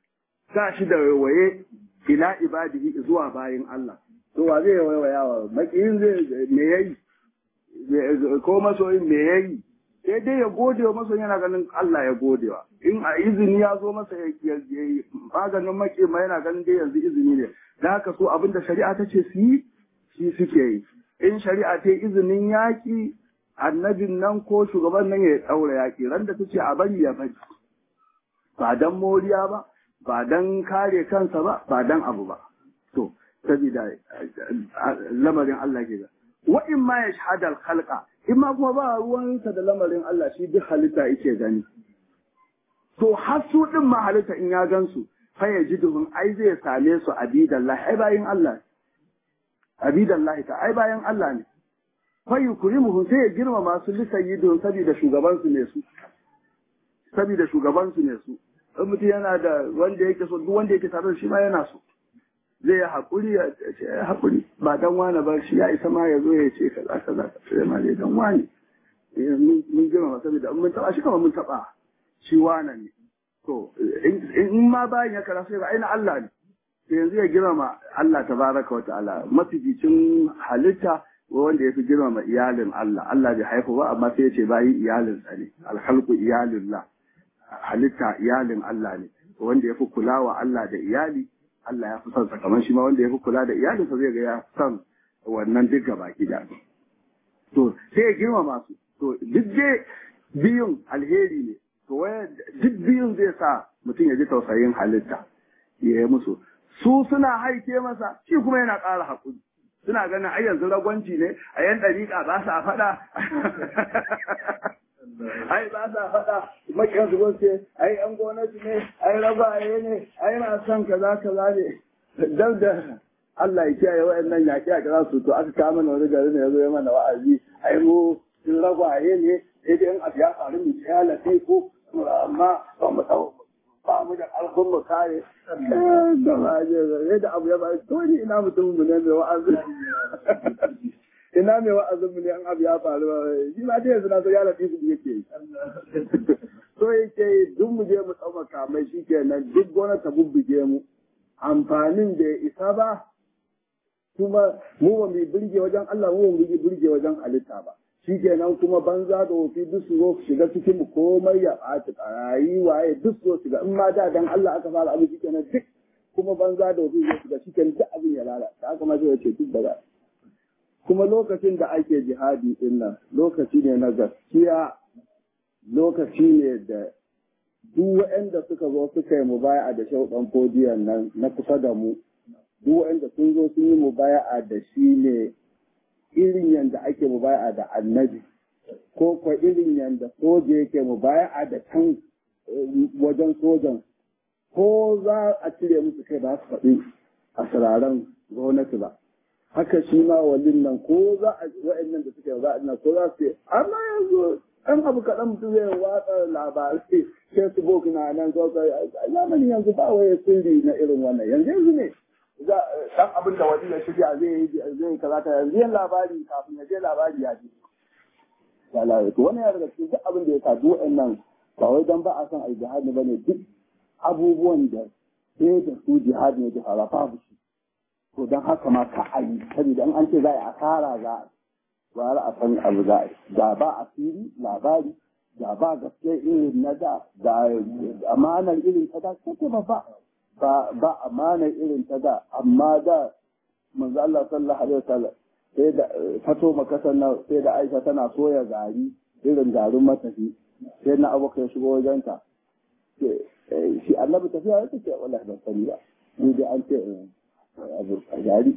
ila ibadihi zuwa bayin Allah to wa zai waiwaya wa makiyin zai me yayi ko masoyin me yayi sai dai ya gode wa masoyin yana ganin Allah ya godewa in a izini ya zo masa ya maganin maki ma yana ganin dai yanzu izini ne da haka so abinda shari'a ta ce su yi shi suke yi in shari'a ta yi izinin yaƙi annabin nan ko shugaban nan ya ɗaura yaƙi ran da ta ce a bari ya bari ba dan moriya ba ba dan kare kansa ba ba dan abu ba to sabida lamarin Allah ke ga wa in ma yashhadu al-khalqa in ma kuma ba ruwansa da lamarin Allah shi duk halitta yake gani to har su din ma halitta in ya gansu fa yajiduhum ai zai same su abidallahi ai bayin Allah abidallahi ta ai bayan Allah ne fa yukrimuhum sai ya girmama su li sayyidun saboda shugaban su ne su saboda shugaban su ne su in mutum yana da wanda yake so duk wanda yake tare da shi ma yana so zai yi haƙuri ya ce haƙuri ba dan wani ba shi ya isa ma ya zo ya ce kaza sai ma dai dan wani mun girmama saboda mun taɓa shi kamar mun taɓa shi wane ne to in ma bayan ya kara sai ba aina Allah ne sai yanzu ya girmama Allah tabaraka wa ta'ala mafificin halitta wanda ya fi girmama iyalin Allah Allah bai haifu ba amma sai ya ce bayi iyalin sa ne alhalqu iyalillah halitta iyalin Allah ne wanda ya fi kula wa Allah da iyali Allah ya fi son sa kamar shi ma wanda ya fi kula da iyalinsa zai ga ya san wannan duk gaba gida to sai ya girmama su to duk dai biyun alheri ne to waya duk biyun zai sa mutum ya ji tausayin halitta ya yi musu su suna haike masa shi kuma yana ƙara haƙuri suna ganin ai yanzu ragwanci ne a yan ɗariƙa ba sa faɗa ai ba sa faɗa makiyar su goce ai an gwamnati ne ai rabaye ne ai na son kaza ne dan da Allah ya kiyaye wa'annan yaƙi a kaza su to aka kama wani gari ne ya zo ya mana wa'azi ai mu sun rabaye ne sai dai in abu ya faru mu tsaya kai ko amma ba mu tsawo ba mu da ƙarfin mu kare da ma je da abu ya ba to ni ina mutum mu ne mai wa'azi ina mai wa'azin mu ne an abu ya faru shi ma dai yanzu na so ya lafi su yake so yake duk mu je mu tsau makamai shikenan duk gona ta bubbuge mu amfanin da ya isa ba kuma mu ba mu burge wajen Allah mu ba mu burge wajen halitta ba shikenan kuma banza da wofi duk su zo shiga cikin mu komai ya ɓaci ƙarayi waye duk so shiga in ma da dan Allah aka fara abu shikenan duk kuma banza da wofi zai shiga shikenan duk abin ya lalata haka ma zai ce duk daga kuma lokacin da ake jihadi din nan lokaci ne na gaskiya lokaci ne da duk waɗanda suka zo suka yi mubaya'a da shauɗan fodiyan nan na kusa da mu duk waɗanda sun zo sun yi mubaya'a da shi ne irin yadda ake mubaya'a da annabi ko kwa irin yadda soja yake mubaya'a da kan wajen sojan ko za a cire musu kai ba su faɗi a sararin gwamnati ba haka shi ma walin nan ko za a wa'annan da suke za a ko za su yi amma yanzu ɗan abu kaɗan mutum zai watsa labarai Facebook na nan zamanin yanzu ba waye sirri na irin wannan yanzu ne ɗan abin da wani ya shirya zai kaza ta yanzu yin labari kafin ya je labari ya ji ya labari to wani ya daga cikin duk abin da ya sa duk nan ba wai don ba a son a yi jihadi ba ne duk abubuwan da sai da su jihadi ne ke fara babu shi to don haka ma ka a yi saboda an ce za a yi asara za a ba a san abu za a yi da ba a fili labari da ba gaske irin na da amanar irin ta da ko ba amanar irin ta da amma da manzo Allah sallallahu alaihi wasallam sai da fato makasan nan sai da Aisha tana soya gari irin garin matafi sai na abokai shigo wajenta shi Annabi tafiya yake ce wallahi ban sani ba ni da an ce abu gari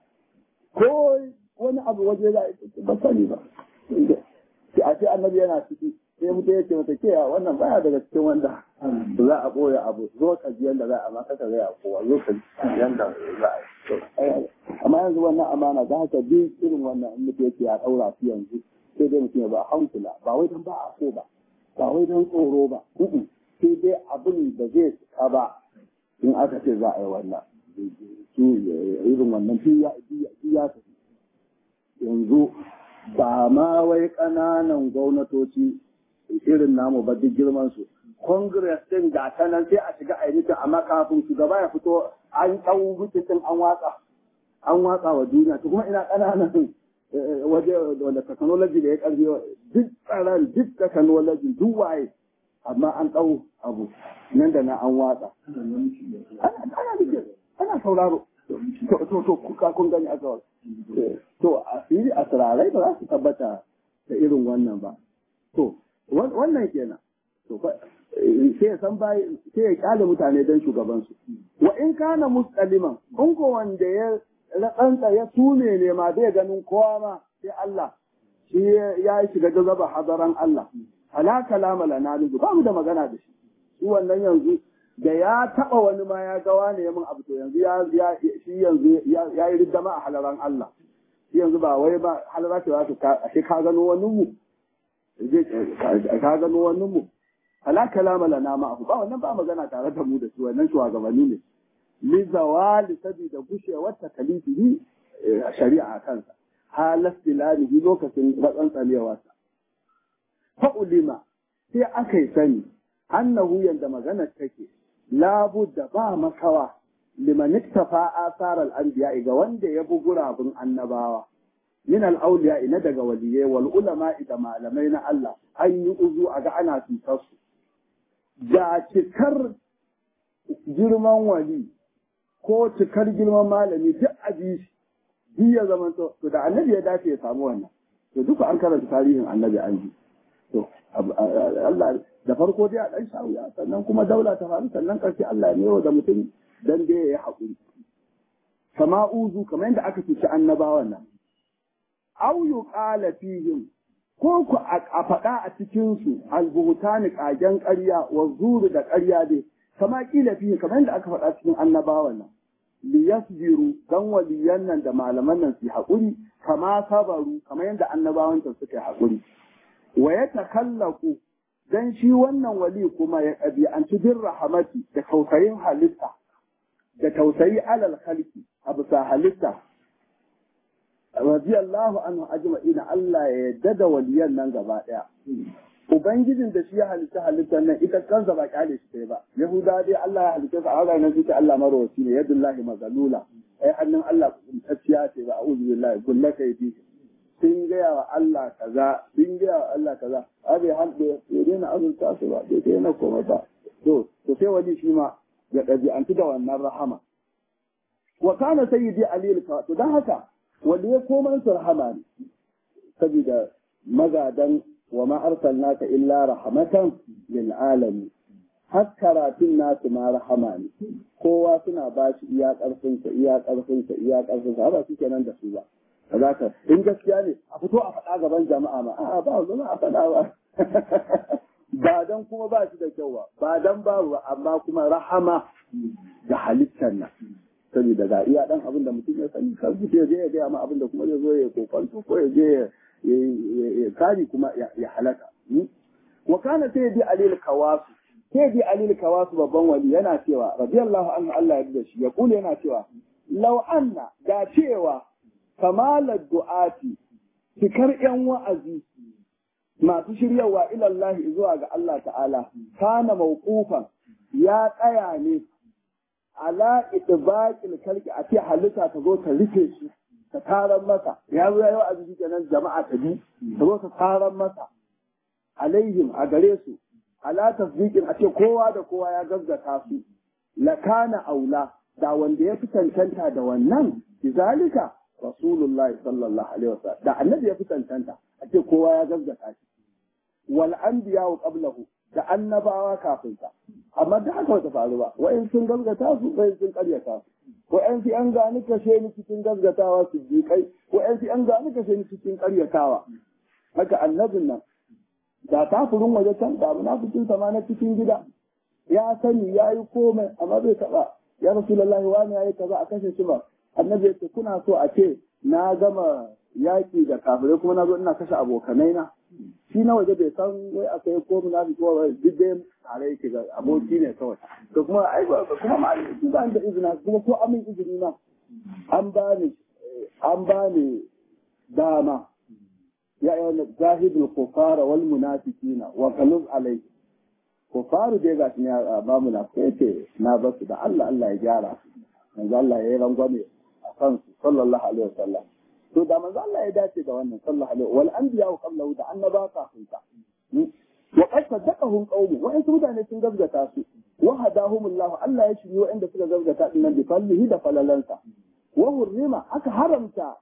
ko wani abu waje da ba sani ba sai a ce Annabi yana ciki sai mutum ya ce mata ke wannan baya daga cikin wanda za a ɓoye abu zo ka ji yanda za a maka ka gaya kowa zo ka ji yanda za a yi amma yanzu wannan amana za ka bi irin wannan in mutum yake ya ɗaura su yanzu sai dai mutum ya ba hankula ba wai don ba a so ba ba wai don tsoro ba sai dai abin da zai cika ba in aka ce za a yi wannan su irin wannan ya tafi yanzu ba ma wai ƙananan gwamnatoci irin namu ba duk girman su. Congress din ga ta nan sai a shiga a yi mutum amma kafin shugaba ya fito an ɗau mutum an watsa wa duniya to kuma ina ƙananan waje wanda technology da ya ƙarfi duk tsaron duk technology duk waye amma an ɗau abu nan da na an watsa. Ana sauraro. To kuka kun gani a kawai. To asiri a sirarai ba za su tabbata da irin wannan ba. To wannan kenan. To sai ya san bai sai ya kyale mutane don shugabansu. Wa in kana musaliman in ko wanda ya ratsanta ya tune ne ma zai ganin kowa ma sai Allah shi ya shiga gazaba hadaran Allah. Ala kalama lana ba mu da magana da shi. Shi wannan yanzu da ya taba wani ma ya ga wani ya min abu to yanzu ya yi riddama a halaran Allah. Shi yanzu ba wai ba halara ce za ka ka gano wani mu ka gano wani mu ala kalama lana ma ba wannan ba magana tare da mu da su wannan shugabanni ne li zawali sabida gushewar takalifi shari'a kansa halas bilalihi lokacin ratsan tsalewarsa fa ulima sai aka yi sani annahu yanda maganar take labudda ba makawa liman iktafa asar al-anbiya ga wanda ya bi gurabun annabawa min al-awliya ina daga waliyai wal ulama da malamai na Allah an yi uzu a ga ana tutar su da cikar girman wali ko cikar girman malami duk aji shi ya zama to da annabi ya dace ya samu wannan to duka an karanta tarihin annabi an ji to Allah da farko dai a dan shawiya sannan kuma daula ta faru sannan karshe Allah ne da mutum dan dai ya haƙuri kama uzu kamar yadda aka tuci annabawan nan aw yuqala fihim ko ku a faɗa a cikin su albuhtani kagen ƙarya wa zuru da ƙarya dai kama kila fihi kamar yadda aka faɗa cikin annabawan nan li yasbiru dan waliyan nan da malaman nan su haƙuri kama sabaru kamar yadda annabawan ta suka haƙuri wa yatakallaku dan shi wannan wali kuma ya ɗabi'anci bin rahamati da tausayin halitta da tausayi alal khalqi a bisa halitta radiyallahu anhu ajma'ina Allah ya yarda da waliyan nan gaba daya ubangijin da shi ya halitta halittar nan ita kansa ba kyale shi sai ba yahuda dai Allah ya halitta sa a nan shi Allah marwaci ne yadullahi mazalula ai hannun Allah tacciya ce ba a'udhu billahi kullaka yadi sun gaya wa Allah kaza sun gaya wa Allah kaza abai halbe ya daina azurta su ba bai daina komai ba to sai wani shi ma ya ɗabi'antu da wannan rahama wa kana sayyidi ali to dan haka wanda ya koma su rahama ne saboda magadan wa ma arsalnaka illa rahmatan lil alamin har karatun nasu ma rahama ne kowa suna ba shi iya ƙarfinsa ba su kenan da su ba kaza in gaskiya ne a fito a faɗa gaban jama'a ma a'a ba zama a faɗa ba ba dan kuma ba shi da kyau ba dan babu ba amma kuma rahama da halittar nan saboda ga iya dan abin da mutum ya sani kar mutum ya je ya gaya ma abin da kuma ya zo ya kokonto ko ya je ya kari kuma ya halaka wa kana sayyidi alil kawasu sayyidi alil kawasu babban wali yana cewa radiyallahu anhu Allah ya yarda shi ya kula yana cewa law anna da cewa kamalar du'ati cikar yan wa'azi masu shiryawa ilallahi zuwa ga Allah ta'ala kana mawqufan ya tsaya ne ala itbaqil kalki a ce halitta ta zo ta rufe shi ta taran masa ya zo yayi wa'azi kenan jama'a ta bi ta zo ta taran masa alaihim a gare su ala tasdiqin a ce kowa da kowa ya gaggata su la kana aula da wanda ya fi cancanta da wannan bizalika Rasulullah sallallahu alaihi wasallam da annabi ya fi cancanta a ce kowa ya gaggata shi wal anbiya qablahu da annabawa kafin sa amma da haka bata faru ba wa'in sun gaggata su wa'in sun karyata su wa'in fi an gani kashe ni cikin gaggatawa su bi kai wa'in fi an gani kashe ni cikin karyatawa haka annabin nan da kafirin waje can da munafikin sama na cikin gida ya sani yayi komai amma bai taba ya rasulullahi wani yayi kaza a kashe shi ba annabi yace kuna so a ce na gama yaki da kafirai kuma na zo ina kashe abokanai na shi na waje bai san wai akai ko munafiki ko duk dai tare yake ga aboki ne kawai to kuma ai kuma ma shi ba da izina kuma ko amin izini na an bani dama ya ayyuhal zahidul kufara wal munafiqina wa qalub alayhi kufaru dai ga ne ba munafiqai ce na basu da Allah ya gyara manzo Allah ya yi rangwame a kansu sallallahu alaihi wasallam to da manzo Allah ya dace da wannan sallallahu alaihi wal anbiya qablahu da annaba kafin sa wa qad saddaqahum qawmu wa in mutane sun gazgata su wa hadahumullah Allah ya shiri wa'anda suka gazgata din nan bi fallihi da falalansa wa hurrima aka haramta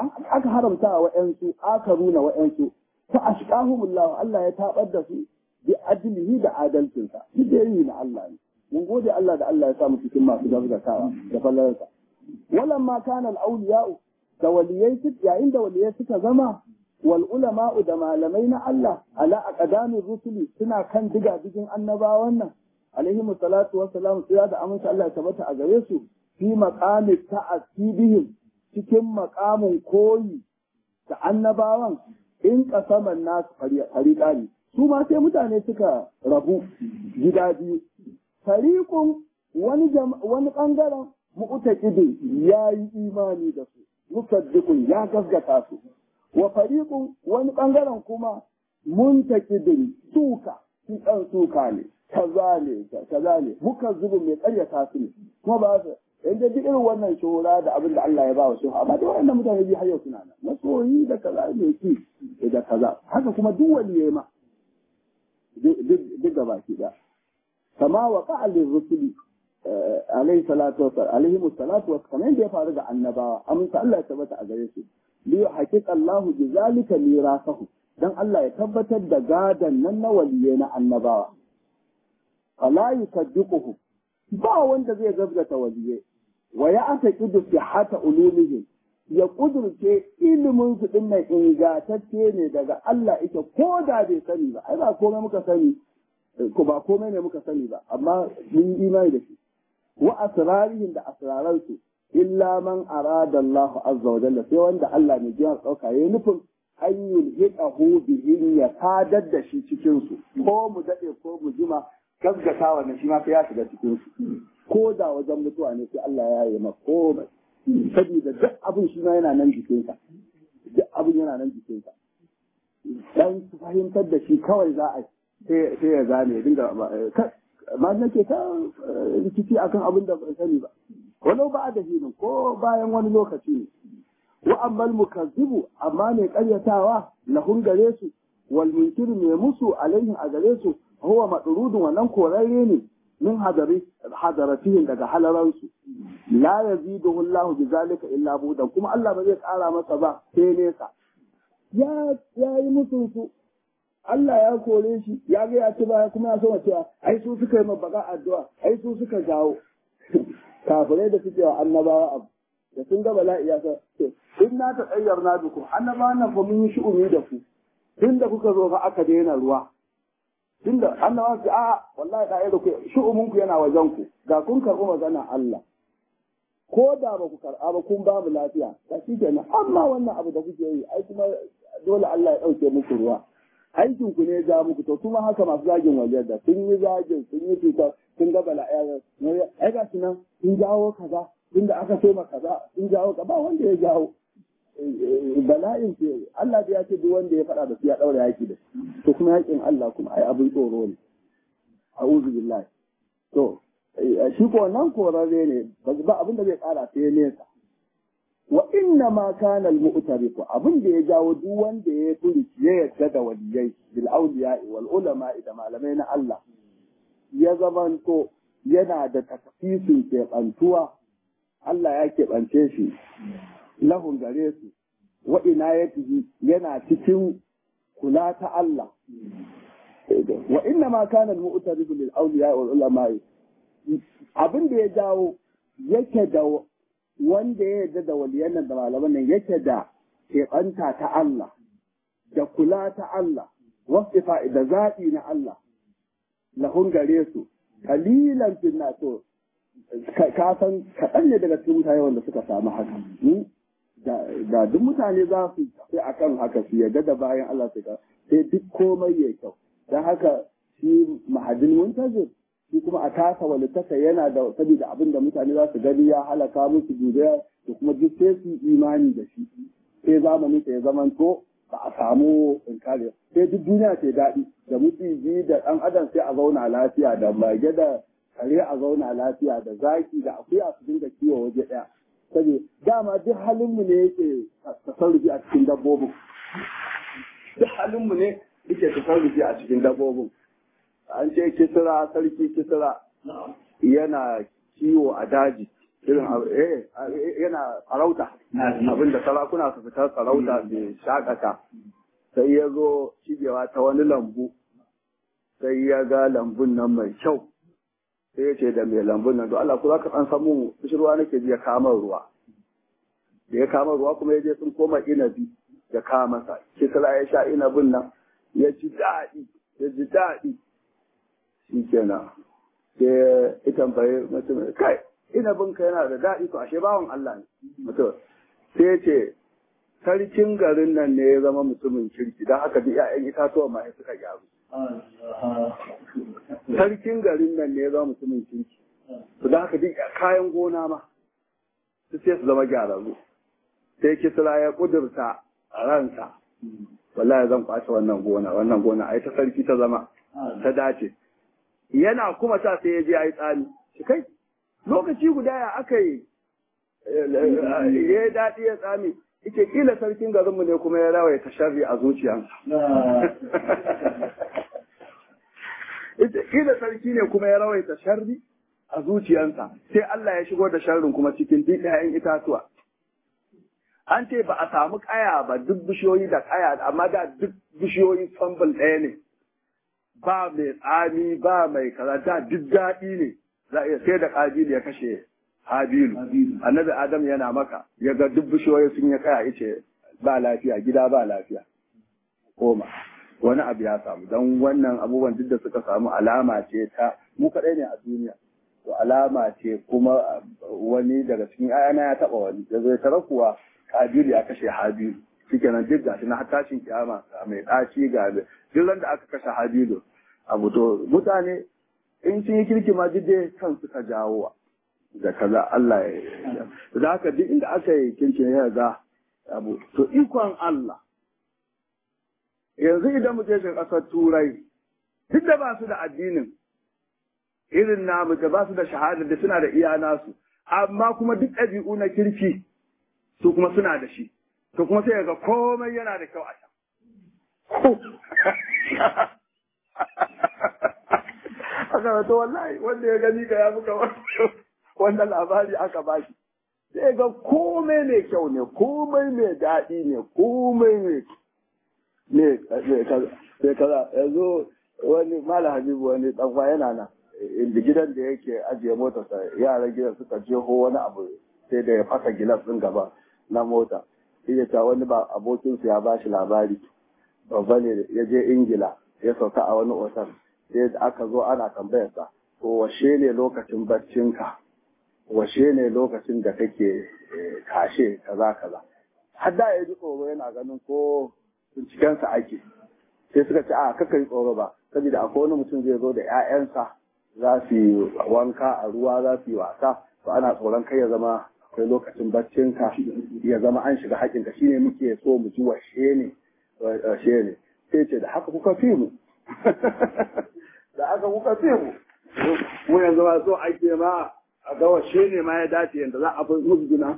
wa ƴansu akaruna wa ƴansu fa ashqahumullah Allah ya tabar da su bi adlihi da adalcinsa shi da yi na Allah ne mun gode Allah da Allah ya sa mu cikin masu gazgatawa da falalansa walamma kana al-awliya'u da waliyai yayin da waliyai suka zama wal ulama'u da malamai na Allah ala aqdamir rusuli suna kan diga-digin annabawan nan alaihi salatu wassalam sai da amince Allah ya tabbata a gare su fi maqami ta'asibihim cikin maqamin koyi da annabawan in qasaman nas fariqani su ma sai mutane suka rabu gida biyu fariqun wani bangaren mu'taqidin yayi imani da su musaddiqun ya gaskata su wa fariqun wani bangaren kuma muntakidin suka shi dan suka ne kaza ne muka zubu mai karyata su ne kuma ba su inda duk irin wannan shura da abin da Allah ya ba wa su amma da wannan mutane bi har yau suna nan masoyi da kaza ne ki da kaza haka kuma duk waliye ma duk gaba ki da kama wa qa'al rusuli alaihi salatu wassalam alaihi salatu wassalam kamar da ya faru da annabawa amince Allah ya tabbata a gare su li haqiqa Allah bi zalika mirasahu dan Allah ya tabbatar da gadan nan na waliye na annabawa fala yukaddiquhu ba wanda zai gazgata waliye wa ya'taqidu fi hata ulumihi ya kudurce ilimin su din nan ingantacce ne daga Allah ita ko da bai sani ba ai ba komai muka sani ko ba komai ne muka sani ba amma mun yi imani da shi wa asrarihim da asraransu illa man arada Allah azza wa jalla sai wanda Allah ne ya tsauka yayin nufin an yulhiqahu bihi ya sadar da shi cikin su ko mu dade ko mu jima gaggata wannan shi ma sai ya shiga cikin su ko da wajen mutuwa ne sai Allah ya yi maka komai saboda duk abin shi ma yana nan jikinsa duk abin yana nan jikinsa dan su fahimtar da shi kawai za a sai ya gane dinga ma nake ta rikici akan abin da ban sani ba walau ba da hinin ko bayan wani lokaci ne wa ammal mukazzibu amma ne karyatawa lahun gare su wal munkir mai musu alaihin a gare su huwa madrudun wannan korarre ne min hadaratihim daga halaransu la yaziduhu Allah bi zalika illa budan kuma Allah ba zai kara masa ba sai nesa ya yi musu su Allah ya kore shi ya ga ya ci baya kuma ya so cewa ai su suka yi mabaka addu'a ai su suka jawo kafirai da suke wa annabawa abu da sun ga bala'i ya sa in na ta tsayyar na duku annabawan nan fa mun yi shi'umi da ku tun da kuka zo fa aka daina ruwa tun da annabawan su a wallahi da ayyuka ku shi'umin ku yana wajen ku ga kun karɓi magana Allah ko da ba ku karɓa ba kun ba mu lafiya da shi kenan amma wannan abu da kuke yi ai kuma dole Allah ya ɗauke muku ruwa aikin ku ne ya ja muku to kuma haka masu zagin wajen da sun yi zagin sun yi cuta sun ga bala'i ai ga nan sun jawo kaza inda aka so ma kaza sun jawo ka ba wanda ya jawo bala'in ce Allah da ya ce duk wanda ya faɗa da su ya ɗaura yaki da to kuma yakin Allah kuma ai abin tsoro ne a'udhu billahi to shi ko nan korarre ne ba abin da zai ƙara sai nesa wa inna ma kana al-mu'tarifu abin da ya jawo duk wanda ya furi ya yadda da waliyai bil awliya wal ulama da malamai na Allah ya zamanto yana da takfisin keɓantuwa Allah ya keɓance shi lahun gare su wa inayatihi yana cikin kula ta Allah wa inna ma kana al-mu'tarifu lil awliya wal ulama abin da ya jawo yake da wanda ya yarda da waliyan nan da malaman nan yake da keɓanta ta Allah da kula ta Allah wasifa da zaɓi na Allah lahun gare su kalilan finna to ka san kaɗan ne daga cikin mutane wanda suka samu haka da duk mutane za su sai akan haka su yarda da bayan Allah sai duk komai ya kyau don haka shi mahadin muntazir shi kuma a tasa walittaka yana da saboda abin da mutane za su gani ya halaka musu duniya da kuma duk sai su imani da shi sai zamani ya zamanto ba a samu inkari sai duk duniya ce daɗi da mutiji da ɗan adam sai a zauna lafiya da mage da kare a zauna lafiya da zaki da akuya su dinga kiwo waje ɗaya saboda dama duk halinmu ne yake tasarrufi a cikin dabbobin duk halinmu ne yake tasarrufi a cikin dabbobin an ce kisira sarki kisira yana kiwo a daji irin yana farauta abinda sarakuna su fitar farauta su shakata sai ya zo shigewa ta wani lambu sai ya ga lambun nan mai kyau sai ya ce da mai lambun nan to Allah ku za ka san samu ruwa nake ji ya kama ruwa da ya kama ruwa kuma ya je sun koma inabi ya kama masa kisra ya sha inabin nan ya ji daɗi shi kenan sai ita bai mutum kai inabin ka yana da daɗi to ashe bawan Allah ne mutum sai ya ce sarkin garin nan ne ya zama mutumin kirki don haka duk 'ya'yan itatuwa ma suka gyaru sarkin garin nan ne ya zama mutumin kirki to don haka duk kayan gona ma su sai su zama gyararru sai kisra ya kudurta a ransa wallahi zan kwace wannan gona ai ta sarki ta zama ta dace yana kuma ta sai ya je ai tsani shi kai lokaci guda ya aka yi ya daɗi ya tsami ike kila sarkin garinmu ne kuma ya rawaye ta sharri a zuciyarsa ita kila sarki ne kuma ya rawaye ta sharri a zuciyarsa sai Allah ya shigo da sharrin kuma cikin duk ƴaƴan itatuwa an ce ba a samu kaya ba duk bishiyoyi da kaya amma da duk bishiyoyi sambal ɗaya ne ba mai tsami ba mai kaza da duk daɗi ne za a sai da ƙabilu ya kashe Habilu annabi Adam yana maka ya ga duk bishiyoyi sun ya kaya yace ba lafiya gida ba lafiya koma wani abu ya samu don wannan abubuwan duk da suka samu alama ce ta mu kaɗai ne a duniya to alama ce kuma wani daga cikin ayana ya taɓa wani ya zo ya tara kuwa Kabilu ya kashe Habilu shikenan duk gashi na tashin kiyama mai ɗaci ga duk da aka kashe Habilu abu to mutane in sun yi kirki ma duk dai kan suka jawo da kaza Allah ya da haka duk inda aka yi kirki ya ga abu to ikon Allah yanzu idan mu je ga ƙasar Turai duk da ba su da addinin irin namu da ba su da shahada da suna da iya nasu amma kuma duk ɗabi'u na kirki su kuma suna da shi to kuma sai ga komai yana da kyau a can aka to wallahi wanda ya gani ka ya muka wanda labari aka bashi sai ga komai mai kyau ne komai mai daɗi ne komai mai kaza yanzu wani mala habibu wani ɗanwa yana nan inda gidan da yake ajiye motarsa yaran gidan suka jeho wani abu sai da ya fasa gilas ɗin gaba na mota iya ta wani ba abokinsu ya bashi labari babba ne ya je ingila ya sauka a wani otal sai aka zo ana tambayarsa to washe ne lokacin barcinka washe ne lokacin da kake kashe kaza kaza har da ya ji tsoro yana ganin ko bincikensa ake sai suka ce a kaka yi tsoro ba saboda akwai wani mutum zai zo da 'ya'yansa za su yi wanka a ruwa za su yi wasa to ana tsoron kai ya zama akwai lokacin barcinka ya zama an shiga haƙinka shine muke so mu ji washe ne sai ce da haka kuka fi mu da haka kuka fi mu yanzu ma so ake ma a ga washe ne ma ya dace yadda za a fi musguna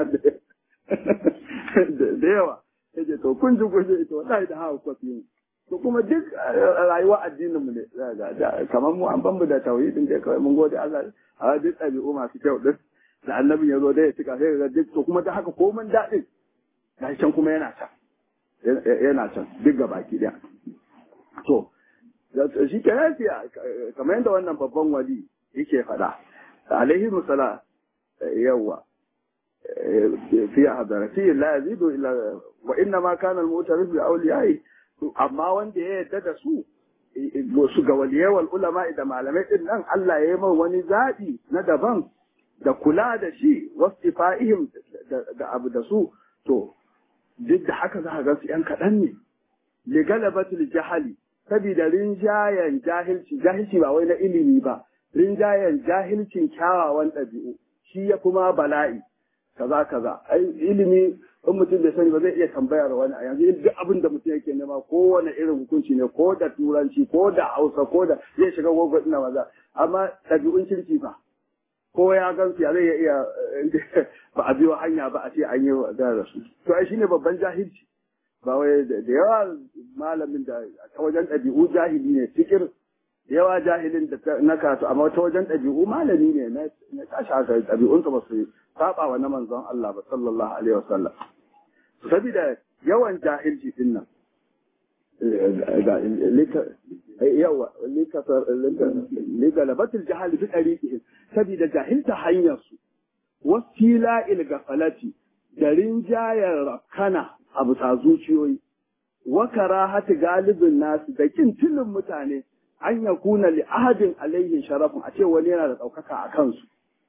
da yawa yake to kun ji ita wallahi da haka kuka fi mu to kuma duk rayuwa addinin mu ne kamar mu an ban mu da tauhidin da kawai mun gode Allah a duk ɗabi'u masu kyau din da annabin ya zo da ya cika sai ga duk to kuma da haka komai daɗin gashi can kuma yana can duk ga baki daya to shi ke lafiya kamar yadda wannan babban wali yake faɗa alaihi musala yawa fi hadarati la yazidu illa wa inna ma kana al-mu'tarif bi awliyai amma wanda ya yarda da su ga waliyai wal ulama da malamai din nan Allah ya yi mai wani zabi na daban da kula da shi wasifa'ihim da abu da su to duk da haka za a ga su ‘yan kaɗan ne, li galabatul jahali, saboda rinjayen jahilci ba wai na ilimi ba, rinjayen jahilcin kyawawan ɗabi'u, shi ya kuma bala'i, kaza, ai ilimi in mutum bai sani ba zai iya tambayar wani a yanzu duk abin da mutum yake nema kowane irin hukunci ne ko da turanci ko da hausa ko da zai shiga gwagwar ina maza amma ɗabi'un kirki fa ko ya gan ya zai iya ba a biyo hanya ba a ce an yi da su to ai shine babban jahilci ba wai da yawa malamin da ta wajen ɗabi'u jahili ne fikir yawa jahilin da na karatu amma ta wajen ɗabi'u malami ne na tashi haka ɗabi'unsa ba su saba wa na manzon Allah ba sallallahu alaihi wasallam saboda yawan jahilci din nan ligalabatul jahali fi ɗariƙi saboda jahilta hanyarsu wasila ilgafalati da rinjayar rakana a bisa zuciyoyi wakara hati galibin nasu da kin tilin mutane an ya kuna li ahadin alaihin sharafin a ce wani yana da ɗaukaka a kansu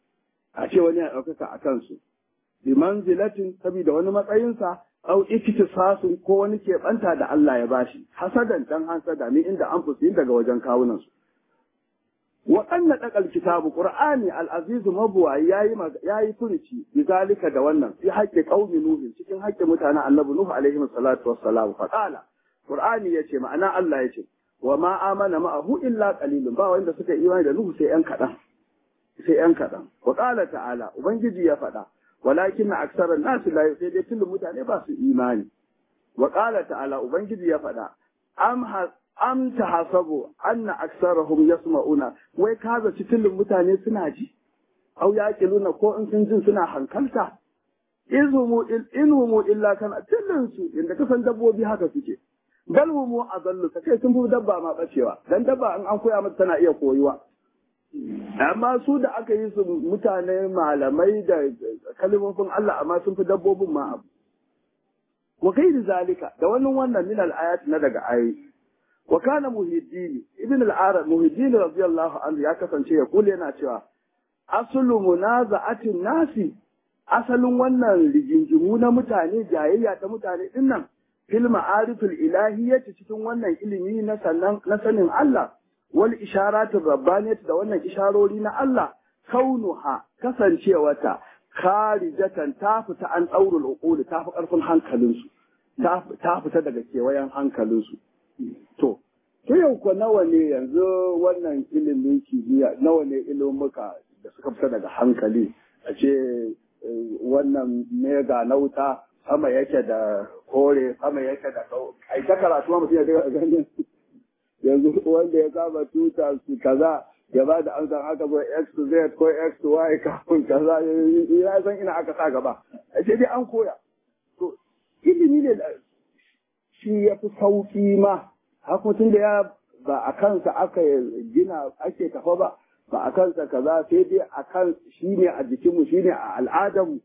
bi manzilatin saboda wani matsayinsa au iktisasun ko wani keɓanta da Allah ya bashi hasadan dan hasada min inda an fusi daga wajen kawunan su wa anna daqal kitabu qur'ani al-aziz mabwa yayi furuci bizalika da wannan fi haƙƙi qaumi nuh cikin haƙƙin mutanen annabi nuh alaihi salatu wassalam fa qala qur'ani yace ma'ana Allah yace wa ma amana ma'ahu illa qalilun ba wanda suka imani da nuh sai yan kadan wa qala ta'ala ubangiji ya faɗa walakin aksaran nasu la sai dai tulun mutane ba su imani wa qala ta'ala ubangiji ya faɗa am tahasabu anna aksarahum yasma'una wai kaza tulun mutane suna ji au yaqiluna ko in sun jin suna hankalta inhumu illa kana tulun su inda kasan dabbobi haka suke bal humu adallu kai sun fi dabba ma bacewa dan dabba in an koya mata tana iya koyuwa amma su da aka yi su mutane malamai da kalmofin Allah amma sun fi dabbobin ma abu wa kai zalika da wannan min al-ayat na daga ayoyi wa kana muhiddin ibn al-arab muhiddin radiyallahu anhu ya kasance ya kula yana cewa aslu munaza'atin nasi asalin wannan rigingimu na mutane jayayya ta mutane dinnan fil ma'arifil ilahiyyati cikin wannan ilimi na sanin Allah wal isharatul rabbaniyat da wannan isharori na Allah kaunuha kasancewata kharijatan ta fita an daurul uqul ta fi karfin hankalinsu ta fita daga kewayen hankalinsu to yau ko nawa ne yanzu wannan ilimin kimiyya nawa ne ilimuka da suka fita daga hankali a ce wannan mega na wuta sama yake da kore sama yake da ai ta karatu ma mutum ya ga ganin yanzu wanda ya saba tuta su kaza ya ba da amsan haka ba x to z ko x to y kafin kaza ya san ina aka sa gaba sai dai an koya to ilimi ne shi ya fi sauki ma haka tun da ya ba a kansa aka gina ake tafa ba a kansa kaza sai dai a kan shi ne a jikinmu shi ne a al'adarmu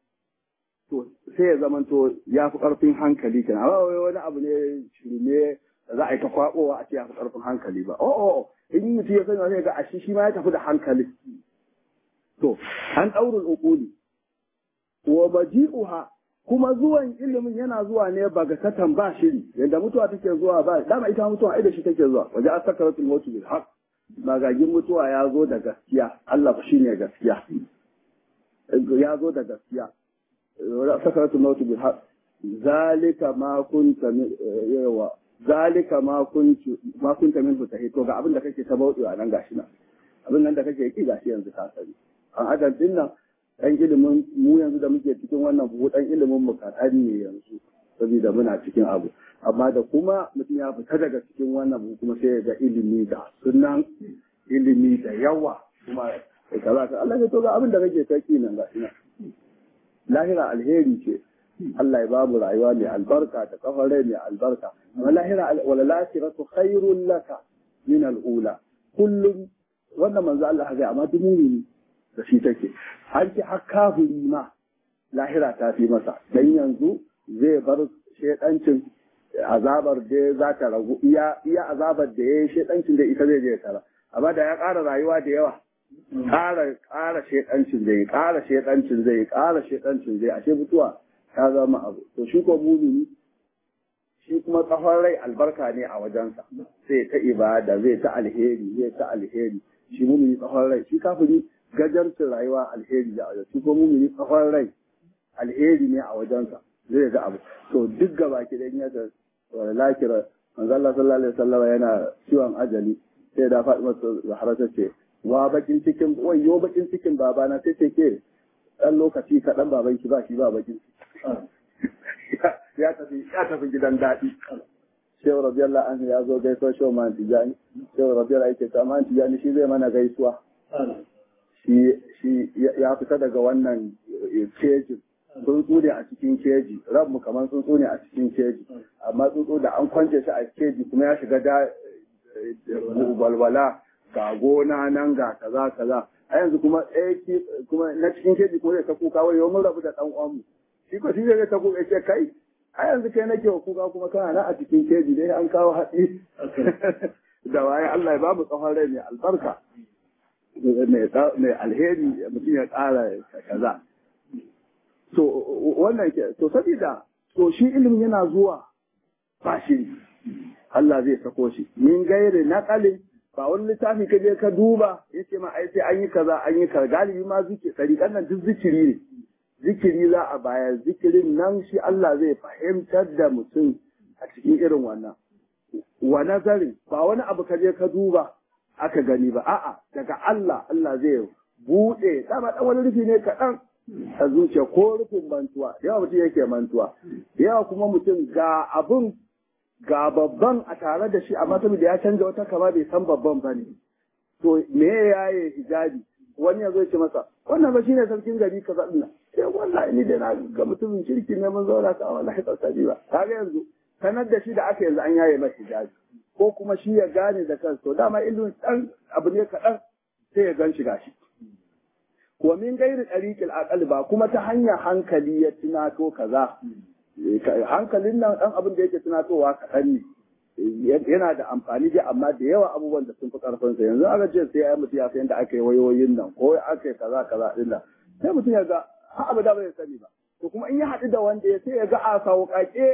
to sai ya zamanto ya fi ƙarfin hankali kenan ba wani abu ne shirme za a yi ta kwaɓowa a ce ya fi ƙarfin hankali ba. In mutum ya sani wani ga ashi shi ma ya tafi da hankali. To, an ɗaurin uƙuli. Wa baji'uha kuma zuwan ilimin yana zuwa ne bagatatan ba shiri yadda mutuwa take zuwa ba dama ita mutuwa ai da shi take zuwa waje asakaratul mautu bil haqq magagin mutuwa ya zo da gaskiya Allah shi ne gaskiya ya zo da gaskiya asakaratul mautu bil haqq zalika ma kunta yawa zalika ma kunta min fitahi to ga abin da kake ta bauɗewa nan gashi nan abin nan da kake yi gashi yanzu ka sani an adam din nan dan ilimin mu yanzu da muke cikin wannan buhu dan ilimin mu kaɗan ne yanzu saboda muna cikin abu amma da kuma mutum ya fita daga cikin wannan buhu kuma sai ya ga ilimi da sunan ilimi da yawa kuma kaza ka Allah ya to ga abin da kake taki nan gashi nan lahira alheri ce Allah ya ba mu rayuwa mai albarka da kafar rai mai albarka wala lahiratu khairul laka min al-ula kullum wannan manzo Allah ya amma duk mumini da shi take har ki har kafiri ma lahira ta fi masa dan yanzu zai bar shedancin azabar da za ta ragu iya azabar da yayi shedancin da ita zai je tara amma da ya ƙara rayuwa da yawa ƙara shedancin zai ƙara shedancin zai ashe mutuwa ta zama abu to shi ko mumini shi kuma tsawon rai albarka ne a wajensa sai ta ibada zai ta alheri shi mumini tsawon rai shi kafiri gajarcin rayuwa alheri da wajen shi ko mumini tsawon rai alheri ne a wajensa zai ga abu to duk gaba ki dan ya ga lakira manzo Allah sallallahu alaihi wasallam yana ciwon ajali sai da Fatima Zahra ta ce wa bakin cikin wayo bakin cikin babana sai ce ke dan lokaci kaɗan baban ki ba shi ba bakin ya tafi gidan daɗi. Shehu Rabiyallah an ya zo gaisuwa Shehu Man Tijani. Shehu Rabiyallah yake ta Man Tijani shi zai mana gaisuwa. Shi ya fita daga wannan keji. Tsuntsu ne a cikin keji. Rabmu kamar tsuntsu ne a cikin keji. Amma tsuntsu da an kwance shi a keji kuma ya shiga da walwala ga gona nan ga kaza kaza. A yanzu kuma kuma na cikin keji kuma zai ta kuka wai yau mun rabu da ɗan uwanmu. Shi ko shi zai ta kuka ce kai a yanzu kai nake wa kuka kuma kana nan a cikin keji dai an kawo haɗi da waye Allah ya ba mu tsawon rai mai albarka mai alheri mutum ya ƙara kaza to wannan ke to sabida to shi ilimin yana zuwa ba shi Allah zai sako shi min gairi naqalin ba wani littafi ka je ka duba yace ma ai sai an yi kaza galibi ma zikiri ɗariƙan nan duk zikiri ne zikiri za a bayar zikirin nan shi Allah zai fahimtar da mutum a cikin irin wannan wa nazarin ba wani abu ka je ka duba aka gani ba a'a daga Allah zai buɗe dama dan wani rufi ne kaɗan a zuciya ko rufin mantuwa yawa mutum yake mantuwa yawa kuma mutum ga abun ga babban a tare da shi amma saboda ya canza wata kama bai san babban ba ne to me yaye hijabi wani ya zo ce masa wannan ba shine sarkin gari kaza din nan sai wallahi ni da na ga mutumin kirki ne mun zauna ka wallahi tsari ba kaga yanzu sanar da shi da aka yanzu an yaye masa hijabi ko kuma shi ya gane da kansa to dama ilimin dan abu ne kaɗan sai ya gan shi gashi wa min gairi tariqil aqal ba kuma ta hanyar hankali ya tunato kaza hankalin nan dan abin da yake tunatowa kaɗan ne yana da amfani dai amma da yawa abubuwan da sun fi karfin sa yanzu aka ce sai ya mutu ya san da aka yi wayoyin nan ko aka yi kaza din nan sai mutum ya ga har abada bai sani ba to kuma in ya haɗu da wanda ya sai ya ga a sauƙaƙe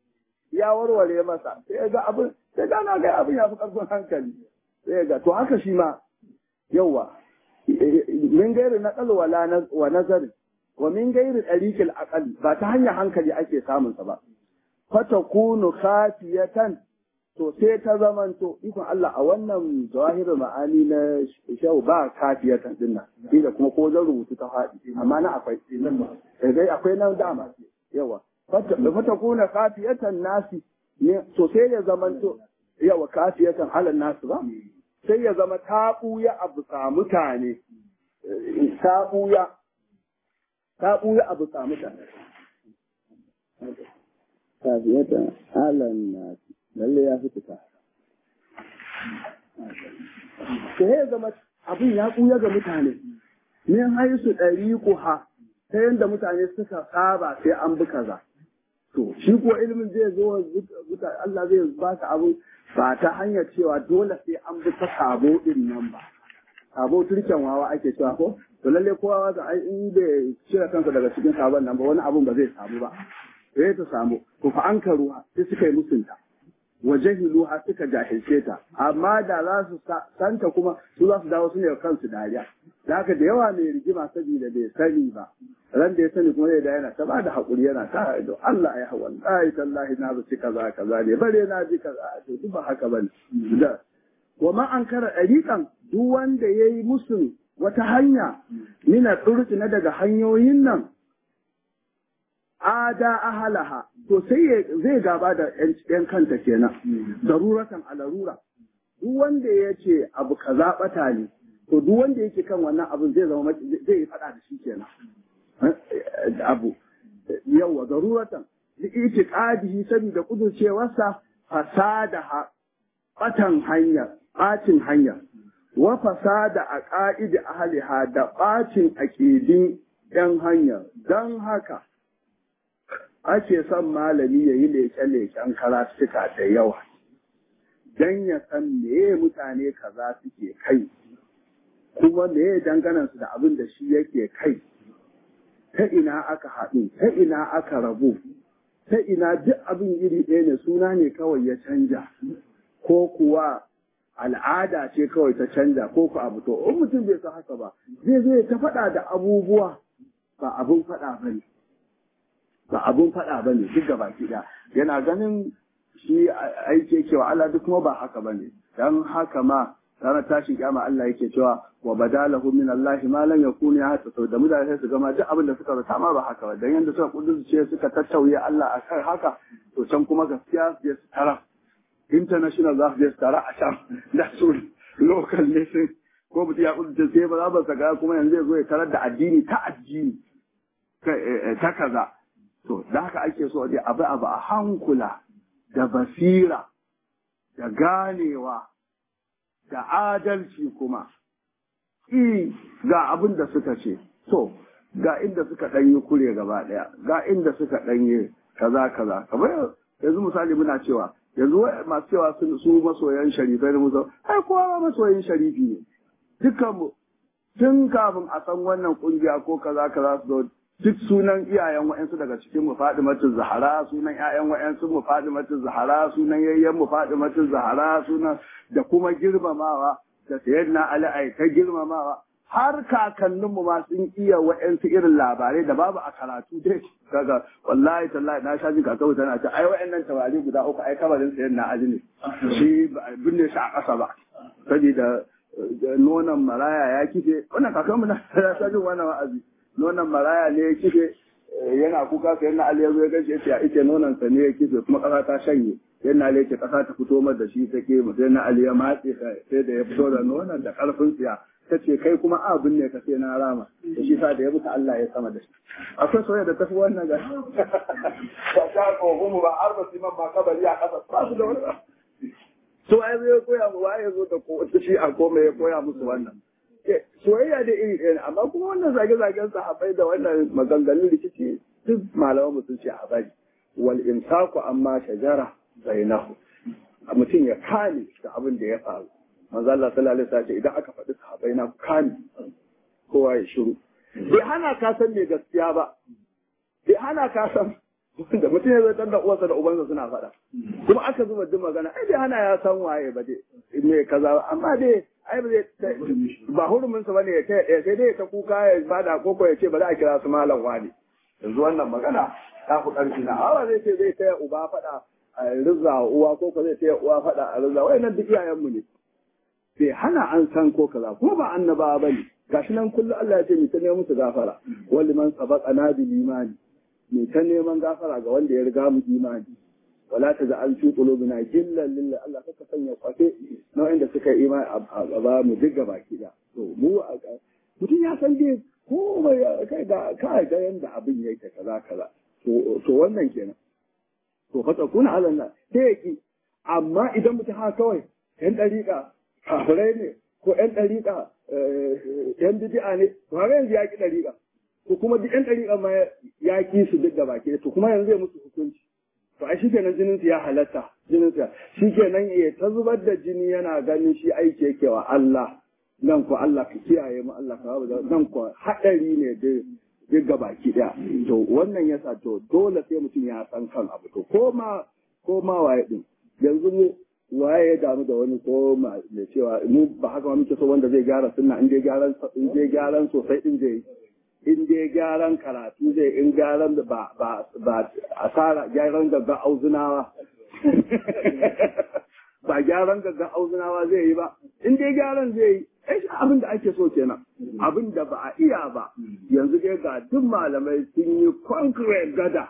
ya warware masa sai ya ga abin sai da na ga abin ya fi karfin hankali sai ya ga to haka shi ma yawa min gairi naqal wa nazari wa min gairi tariqil aqal ba ta hanyar hankali ake samun sa ba fatakunu khafiyatan to sai ta zamanto ikon Allah a wannan zahirin ma'ani na shehu ba kafiyatan din nan da kuma ko zan rubutu ta faɗi amma na akwai dai akwai nan dama yawa fata kuna kafiyatan nasi ne to sai ya zamanto yawa kafiyatan halan nasu ba sai ya zama ta buya abu sa mutane ta buya abu sa mutane kafiyatan halan nasu lalle ya fi fita. Sai ya zama abin ya ɓuya ga mutane, min haisu ɗari kuha ta yadda mutane suka saba sai an bi kaza. To, shi ko ilimin zai zo Allah zai ba ka abu ba ta hanyar cewa dole sai an bi ta sabo ɗin nan ba. Sabo turken wawa ake cewa ko? To lalle kowa wata ai in bai cire kansa daga cikin sabon nan ba wani abun ba zai samu ba. Sai ta samu, to fa an karuwa sai suka yi musunta. wa jahiluha suka jahilce ta amma da za su santa kuma su za su dawo su ne kansu dariya da haka da yawa mai rigima saboda bai sani ba ran da ya sani kuma da yana ta bada hakuri yana ta da Allah ya hawa wallahi tallahi na zuci kaza ne bare na ji kaza to duk ba haka bane da wa ma ankara dariqan duk wanda yayi musu wata hanya mina turki na daga hanyoyin nan ada ahalaha to sai zai gaba da yan kanta kenan daruratan alarura duk wanda yace abu kaza bata ne to duk wanda yake kan wannan abun zai zama zai yi fada da shi kenan abu yawa daruratan itiqadihi saboda kudurcewarsa fasada batan hanya bacin hanya wa fasada aqaidi ahliha da bacin aqidin yan hanya dan haka ake son malami ya yi leƙe-leƙen karatuka da yawa don ya san meye mutane kaza suke kai kuma meye danganansu da abin da shi yake kai ta ina aka haɗu ta ina aka rabu ta ina duk abin iri ɗaya ne suna ne kawai ya canja ko kuwa al'ada ce kawai ta canja ko ku abu to in mutum bai san haka ba zai ta faɗa da abubuwa ba abin faɗa ba ne ba abun faɗa ba ne duk gaba ɗaya yana ganin shi aiki yake wa Allah duk kuma ba haka ba ne dan haka ma ranar tashin kiyama Allah yake cewa wa badalahu min Allah ma lam yakun ya hata da mutane sai su gama duk abin da suka rasa ma ba haka ba dan yanda suka kudurce ce suka tattauye Allah akan haka to can kuma gaskiya ya tara international za su tara a can da su local ne sai ko mutum ya kudurce sai ba za ga kuma yanzu ya zo ya tarar da addini ta kaza to da haka ake so dai abu a hankula da basira da ganewa da adalci kuma ga abin da suka ce to ga inda suka ɗanyi kure gaba ɗaya ga inda suka ɗanyi kaza kamar yanzu misali muna cewa yanzu masu cewa su masoyan sharifai da musa ai kowa masoyin sharifi ne dukkanmu tun kafin a san wannan kungiya ko kaza su zo duk sunan iyayen wa'ansu daga cikin mu Fadimatu Zahara sunan ƴaƴan wa'ansu mu Fadimatu Zahara sunan yayyen mu Fadimatu Zahara sunan da kuma girmamawa da sayyidina Ali ai ta girmamawa har kakanninmu ma sun iya wa'ansu irin labarai da babu a karatu dai kaga wallahi tallahi na sha jin kakawu tana ta ai wa'annan tawari guda uku ai kabarin sayyidina Ali ne shi binne shi a ƙasa ba saboda nonon maraya ya kife wannan kakanmu na sha jin wannan wa'azi nonon maraya ne ya kife yana kuka sai na Ali ya zo ya gaishe ya ike nonon sa ne ya kife kuma ƙasa ta shanye yana Ali ce ƙasa ta fito mar da shi take mu sai na Ali ya matse sai da ya fito da nonon da ƙarfin tsiya ta ce kai kuma abin ne ka sai na rama da shi sa da ya mutu Allah ya sama da shi akwai soyayya da tafi wannan ga ba ta ko mu ba har ba su man ba kabari a ƙasa ba su da wannan to ai zai koya mu waye zo da ko shi a koma ya koya musu wannan soyayya da iri ɗaya amma kuma wannan zage-zagen sahabbai da wannan maganganun rikici duk malaman mutum ce a bari wal imsaku amma shajara bainahu mutum ya kame da abin da ya faru manzo Allah sallallahu alaihi wasallam idan aka faɗi sahabbai na kame kowa ya shiru bai hana ka san me gaskiya ba bai hana ka san da mutum ya zai da uwarsa da ubansa suna faɗa kuma aka zuba duk magana ai bai hana ya san waye ba dai me kaza amma dai ai ba hurumin sa bane ya sai dai ta kuka ya bada koko ya ce bari a kira su malam wani yanzu wannan magana ta fi ƙarfi na awa zai ce zai taya uba faɗa a rizza uwa ko zai taya uwa faɗa a rizza wayannan duk iyayenmu ne bai hana an san ko kaza kuma ba annabawa bane gashi nan kullu Allah ya ce mu ta nemi musu gafara wal man sabaqana bil imani mu ta neman gafara ga wanda ya riga mu imani wala ta ja'al fi qulubina gillan lillah Allah saka sanya kwafe na wanda suka yi imani a ba mu diga baki da to mu mutum ya san dai ko bai kai da kai ga yanda abin yake kaza to wannan kenan to fa kuna alanna sai yake amma idan mutum ha kawai yan dariƙa kafirai ne ko yan dariƙa yan bid'a ne to har yanzu ya ki dariƙa to kuma duk yan dariƙa ma ya ki su duk da baki to kuma yanzu zai musu hukunci to ai shikenan jinin ya halatta shikenan ya ta zubar da jini yana ganin shi aiki yake wa Allah nan ko Allah ka kiyaye mu Allah ka babu nan ko hadari ne duk ga baki daya to wannan yasa to dole sai mutum ya san kan abu to ko ma waye din yanzu mu waye ya damu da wani ko ma ne cewa mu ba haka ma muke so wanda zai gyara sunna in dai gyaran sosai din zai in dai gyaran karatu zai in gyaran da ba asara gyaran gaggan auzunawa ba gyaran gaggan auzunawa zai yi ba in dai gyaran zai yi abin da ake so kenan abin da ba a iya ba yanzu dai ga duk malamai sun yi concrete gada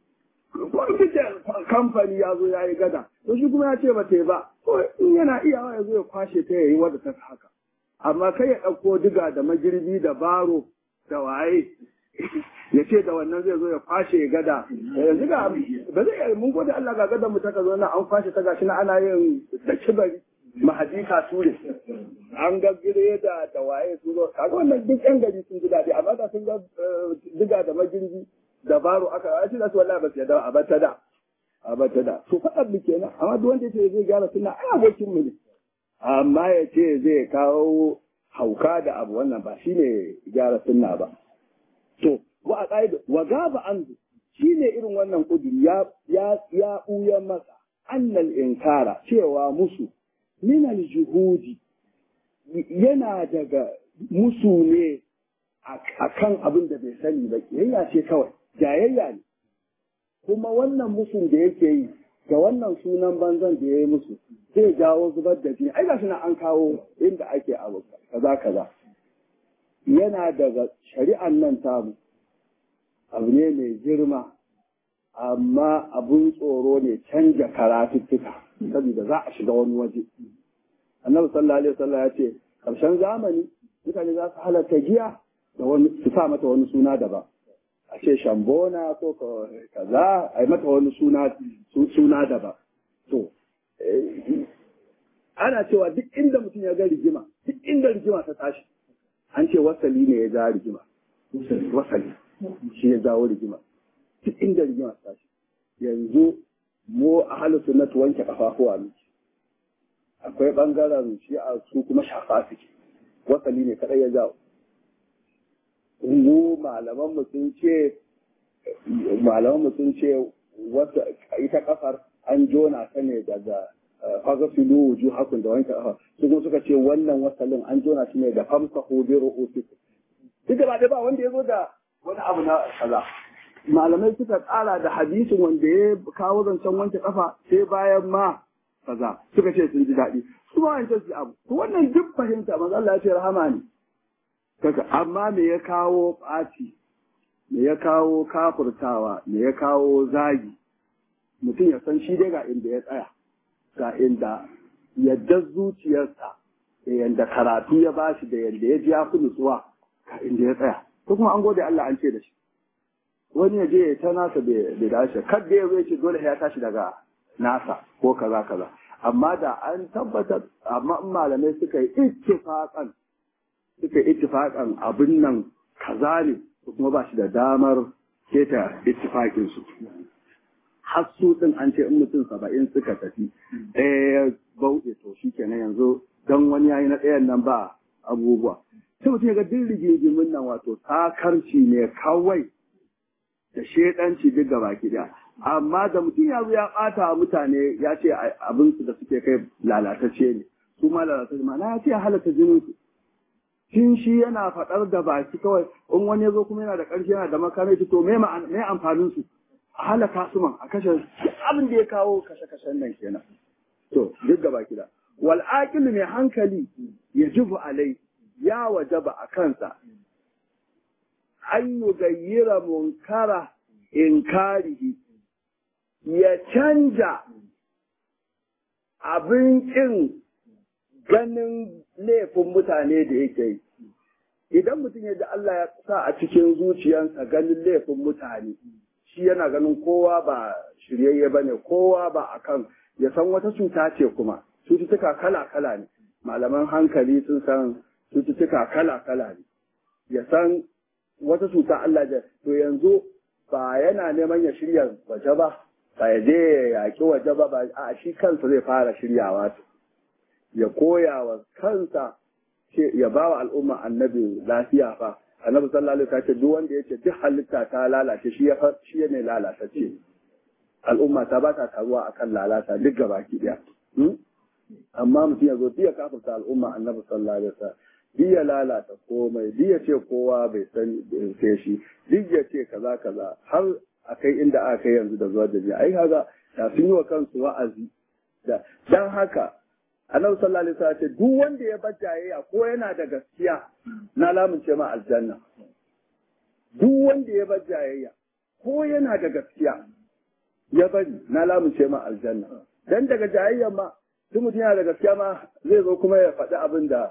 kamfani ya zo ya yi gada to shi kuma ya ce ba ta yi ba to in yana iyawa ya zo ya kwashe ta yayi wadda ta haka amma kai ya ɗauko diga da magirbi da baro da waye ya ce da wannan zai zo ya kwashe gada yanzu ga ba zai mun gode Allah ga gadan mu ta ka zo na an kwashe ta gashi na ana yin da kibari mahadika ture an gaggire da waye su zo kaga wannan duk yan gari sun ji daɗi amma da sun ga diga da magirbi da baro aka yi da su wallahi ba su yadda a bata da to faɗa mu kenan amma duk wanda yace zai gyara sunna ai abokin mu ne amma ya ce zai kawo hauka da abu wannan ba shine gyara sunna ba to wa a ƙa'ida wa gaba an shine irin wannan kuduri ya ɓuya masa annal inkara cewa musu minal juhudi yana daga musu ne a kan abin da bai sani ba kiyayya ce kawai jayayya ne kuma wannan musun da yake yi ga wannan sunan banzan da ya yi musu zai jawo zubar da jini ai gashi na an kawo inda ake abu kaza kaza yana daga shari'an nan tamu abu ne mai girma amma abun tsoro ne canja karatuttuka saboda za a shiga wani waje annabi sallallahu alaihi wasallam ya ce karshen zamani mutane za su halatta giya da wani su sa mata wani suna daban a ce shambona ko kaza a yi mata wani suna daban to ana cewa duk inda mutum ya ga rigima duk inda rigima ta tashi an ce wasali ne ya ja rigima wasali shi ya jawo rigima duk inda rigima ta tashi yanzu mu a halin sunnatu wanke kafafuwa ne akwai bangaren shi a su kuma shafa suke wasali ne kadai ya jawo mu malaman mu sun ce wata ita kafar an jona ta ne daga fagafilu wujuhakum da wanke kafa su kuma suka ce wannan wasalin an jona shi ne da famsahu bi ru'usikum duk da ba wanda ya zo da wani abu na kaza malamai suka tsara da hadisin wanda ya kawo zancen wanke kafa sai bayan ma kaza suka ce sun ji daɗi su ma wancan su abu to wannan duk fahimta manzo Allah ya ce rahama ne kaka amma me ya kawo ɓaci me ya kawo kafurtawa me ya kawo zagi mutum ya san shi dai ga inda ya tsaya ga inda yadda zuciyarsa da yadda karatu ya bashi da yadda ya ji ya fi nutsuwa ga inda ya tsaya ko kuma an gode Allah an ce da shi wani ya je ya ta nasa bai dace kadda ya zai ce dole ya tashi daga nasa ko kaza kaza amma da an tabbatar amma in malamai suka yi ittifaqan abin nan kaza ne kuma ba shi da damar keta ittifaqin su har su din an ce in mutum 70 suka tafi ɗaya bauɗe to shikenan yanzu dan wani yayi na ɗayan nan ba abubuwa sai mutum ya ga din rigingimin nan wato takarci ne kawai da shedanci duk gaba ki da amma da mutum ya zo ya ɓata mutane ya ce abinsu da suke kai lalatacce ne su ma lalatacce ma na ya ce halatta jinin su shin shi yana faɗar da baki kawai in wani ya zo kuma yana da ƙarfi yana da makamai to me amfanin su a halaka su man a kashe abin da ya kawo kashe-kashen nan kenan to duk gaba ki da wal aqil mai hankali yajibu alai ya wajaba a kansa an yugayyira munkara inkarihi ya canja abin ƙin ganin laifin mutane da yake yi. Idan mutum ya ji Allah ya sa a cikin zuciyarsa ganin laifin mutane, shi yana ganin kowa ba shiryayye ba ne, kowa ba akan ya san wata cuta ce kuma, cututtuka kala-kala ne, malaman hankali sun san cututtuka kala-kala ne, ya san wata cuta Allah da to yanzu ba yana neman ya shirya waje ba ya je ya yaƙi waje ba a shi kansa zai fara shiryawa ya koya wa kansa ya ba wa al'umma annabi lafiya fa annabi sallallahu alaihi wasallam ce duk wanda yace duk halitta ta lalace shi ne lalatacce al'umma ta ba ta taruwa akan lalata duk gabaki daya amma mutum ya zo ya kafirta al'umma annabi sallallahu alaihi wasallam ya lalata komai ya ce kowa bai san sai shi duk ya ce kaza kaza har akai inda aka kai yanzu da zuwa da ai kaga da sun yi wa kansu wa'azi dan haka annabi sallallahu alaihi wasallam ce duk wanda ya bar jayayya ko yana da gaskiya na lamunce ma aljanna duk wanda ya bar jayayya ko yana da gaskiya ya bari na lamunce ma aljanna dan daga jayayyan ma duk mutum yana da gaskiya ma zai zo kuma ya faɗi abin da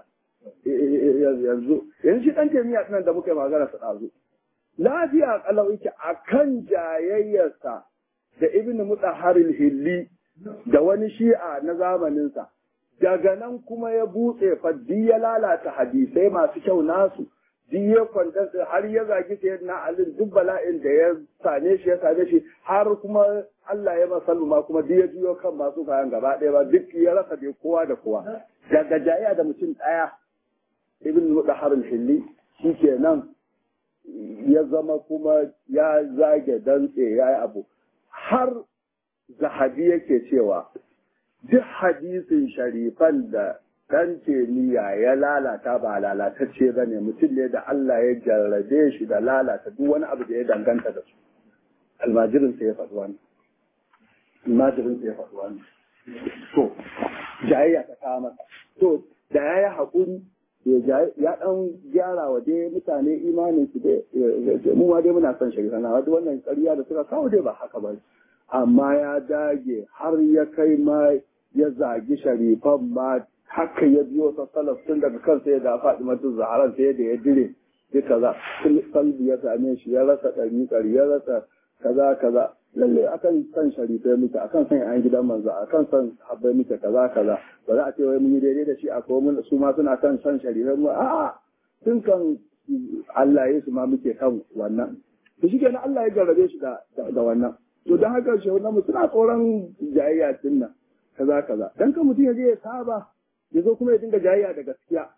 yanzu shi ɗan jami'a nan da muka yi magana su ɗazu lafiya kalau yake akan jayayyarsa da ibn mutahharil hilli da wani shi'a na zamaninsa daga nan kuma ya butse faddi ya lalata hadisai masu kyau nasu duk ya kwanta har ya zagi sai na alin duk bala'in da ya same shi har kuma Allah ya masallu ma kuma duk ya juyo kan masu kayan gaba ɗaya ba duk ya rasa bai kowa da kowa daga jayayya da mutum ɗaya ibn mudahar al-hilli shikenan ya zama kuma ya zage dantse ya yi abu har zahabi yake cewa duk hadisin sharifan da dan temiya ya lalata ba lalatacce ba ne mutum ne da Allah ya jarrabe shi da lalata duk wani abu da ya danganta da su almajirin sai ya faɗi wannan almajirin sai ya faɗi wannan to jayayya ta kawo masa to da ya yi haƙuri ya ɗan gyara wa dai mutane imanin su dai mu ma dai muna son shari'a na wadda wannan ƙarya da suka kawo dai ba haka ba amma ya dage har ya kai ma ya zagi sharifan ma haka ya biyo ta salaf tun daga kansa ya da faɗi matu zaharan sai da ya dire duka za kalbi ya same shi ya rasa ɗari ya rasa kaza lalle akan san sharifai muke akan san yan gidan manzo akan san habbai muke kaza ba za a ce wai mun yi daidai da shi a ko mun su ma suna kan san sharifai mu a'a tun kan Allah ya su ma muke kan wannan to shi kenan Allah ya jarrabe shi da wannan to dan haka shi wannan suna tsoron jayayya din nan kaza dan kan mutum ya je ya saba ya zo kuma ya dinga jayayya da gaskiya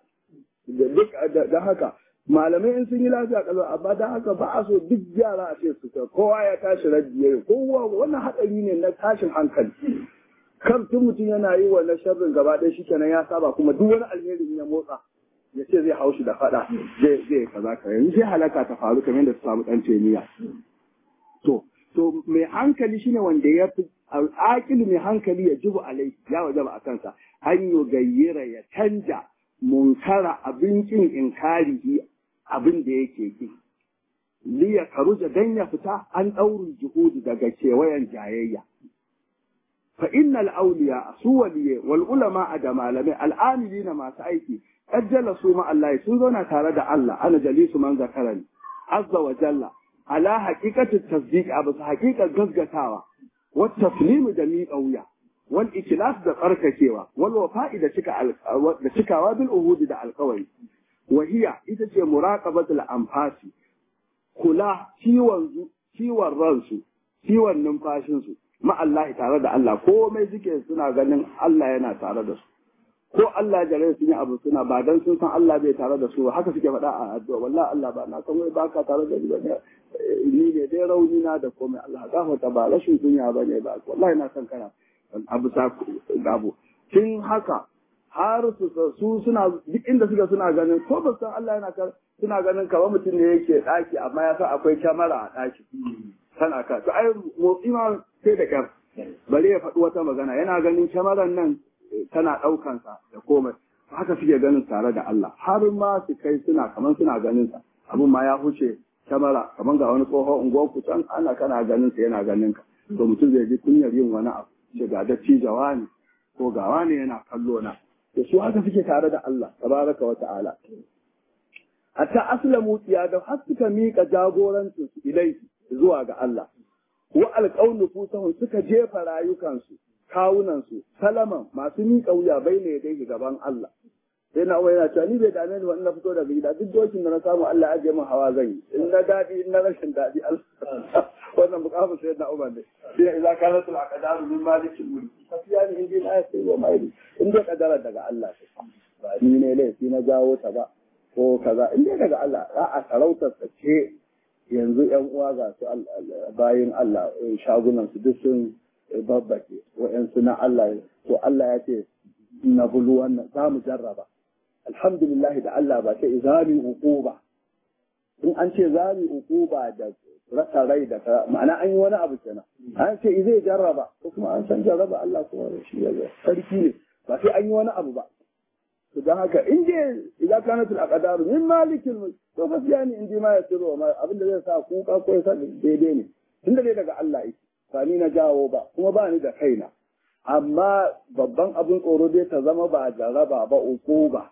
da haka malamai in sun yi lafiya kalau amma da haka ba a so duk yara a ce su kowa ya tashi rajiye kowa wannan hatsari ne na tashin hankali kan tun mutum yana yi wa na sharrin gaba ɗaya shi kenan ya saba kuma duk wani alheri ya motsa ya ce zai haushi da faɗa zai kaza yanzu sai halaka ta faru kamar da su samu ɗan temiya to mai hankali shine wanda ya fi al'aƙil mai hankali ya jibu alai ya wajaba a kansa an yi gayyara ya canja munkara abin kin inkarihi abin da yake ki liya karuja dan ya fita an ɗaurin juhudi daga kewayen jayayya fa innal awliya su waliye wal ulama da malamai al'amilina masu aiki ajjala su ma Allah sun zauna tare da Allah ana jalisu man zakarani azza wa jalla ala haqiqatit tasdiq abu haqiqar gaskatawa wa taslimu da miƙa wuya wal ikhlas da tsarkakewa wal wafa'i da cikawa bil uhudi da alƙawari wahiya ita ce muraqabatul anfasi kula ciwon ransu ciwon numfashinsu ma Allah tare da Allah komai suke suna ganin Allah yana tare da su ko Allah jare sun yi abu suna ba dan sun san Allah bai tare da su haka suke faɗa a addu'a wallahi Allah ba na san wai baka tare da ni ba ni ne dai rauni na da komai Allah gafarta ba rashin kunya bane ba wallahi na san kana abu sa gabo kin haka har su suna duk inda suka suna ganin ko ba san Allah yana suna ganin kawai mutum ne yake daki amma ya san akwai kyamara a daki sana ka to ai motsi ma sai da kyar bare ya faɗi wata magana yana ganin kyamaran nan tana ɗaukan sa da komai haka suke ganin tare da Allah har ma su kai suna kaman suna ganin sa abun ma ya huce kyamara kaman ga wani tsohon unguwar ku can ana kana ganin sa yana ganin ka to mutum zai ji kunyar yin wani abu ce ga dattijawa ne ko gawa ne yana kallo na da su haka suke tare da Allah tabaraka wa ta'ala hatta aslamu da har suka mika jagorancin su ilai zuwa ga Allah wa alqawlu fusahum suka jefa rayukansu kawunan su salaman masu mika wuya baine dai gaban Allah sai na wai yana cewa ni bai dame ni wannan na fito daga gida duk dokin da na samu Allah ya ajiye min hawa zan yi in na dadi in na rashin dadi Allah wannan bukafu sai na Umar ne sai idza kanat al aqdaru min malikin mulk tafiya ne inda na sai wa mai in dai kadara daga Allah ba ni ne laifi na jawo ta ba ko kaza in dai daga Allah a sarautar ta ce yanzu ƴan uwa ga su bayin Allah shagunan su duk sun babbake wa'ansu na Allah to Allah ya ce na bulu wannan za mu jarraba alhamdulillah da Allah ba ce zami uquba in an ce zami uquba da rasa rai da ma'ana an yi wani abu kenan an ce zai jarraba ko kuma an san jarraba Allah kuma shi ya sarki ne ba sai an yi wani abu ba to dan haka in je idza kanat al aqdar min malikil mulk to fa yani in ji ma ya tsiro ma abinda zai sa kuka ko ya sa daidai ne tunda dai daga Allah yake ba ni na jawo ba kuma ba ni da kaina amma babban abin tsoro dai ta zama ba jaraba ba uku ba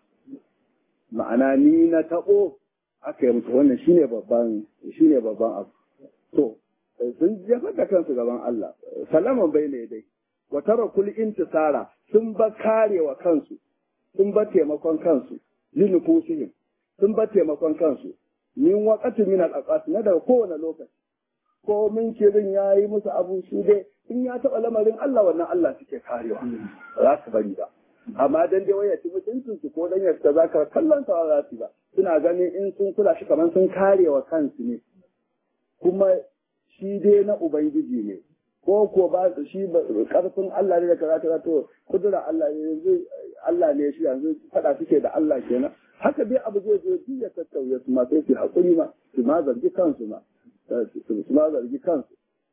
ma'ana ni na taɓo aka yi mutu wannan shine babban abu to sun jefa da kansu gaban Allah salaman bai ne dai wa tarakul intisara sun ba karewa kansu sun ba taimakon kansu linufusihim sun ba taimakon kansu min waqati min al-aqas na daga kowane lokaci ko min kirin yayi musu abu su dai in ya taɓa lamarin Allah wannan Allah suke karewa ba za su bari ba amma dan dai waya ci mutuncin su ko dan yadda za ka kallon sa za su ba suna ganin in sun kula shi kamar sun karewa kansu ne kuma shi dai na ubangiji ne ko ba shi karfin Allah ne da kaza to kudura Allah ne yanzu Allah ne shi yanzu fada suke da Allah kenan haka dai abu zai zo shi ya tattauye su ma sai su hakuri ma su ma zargi kansu ma su ma zargi kansu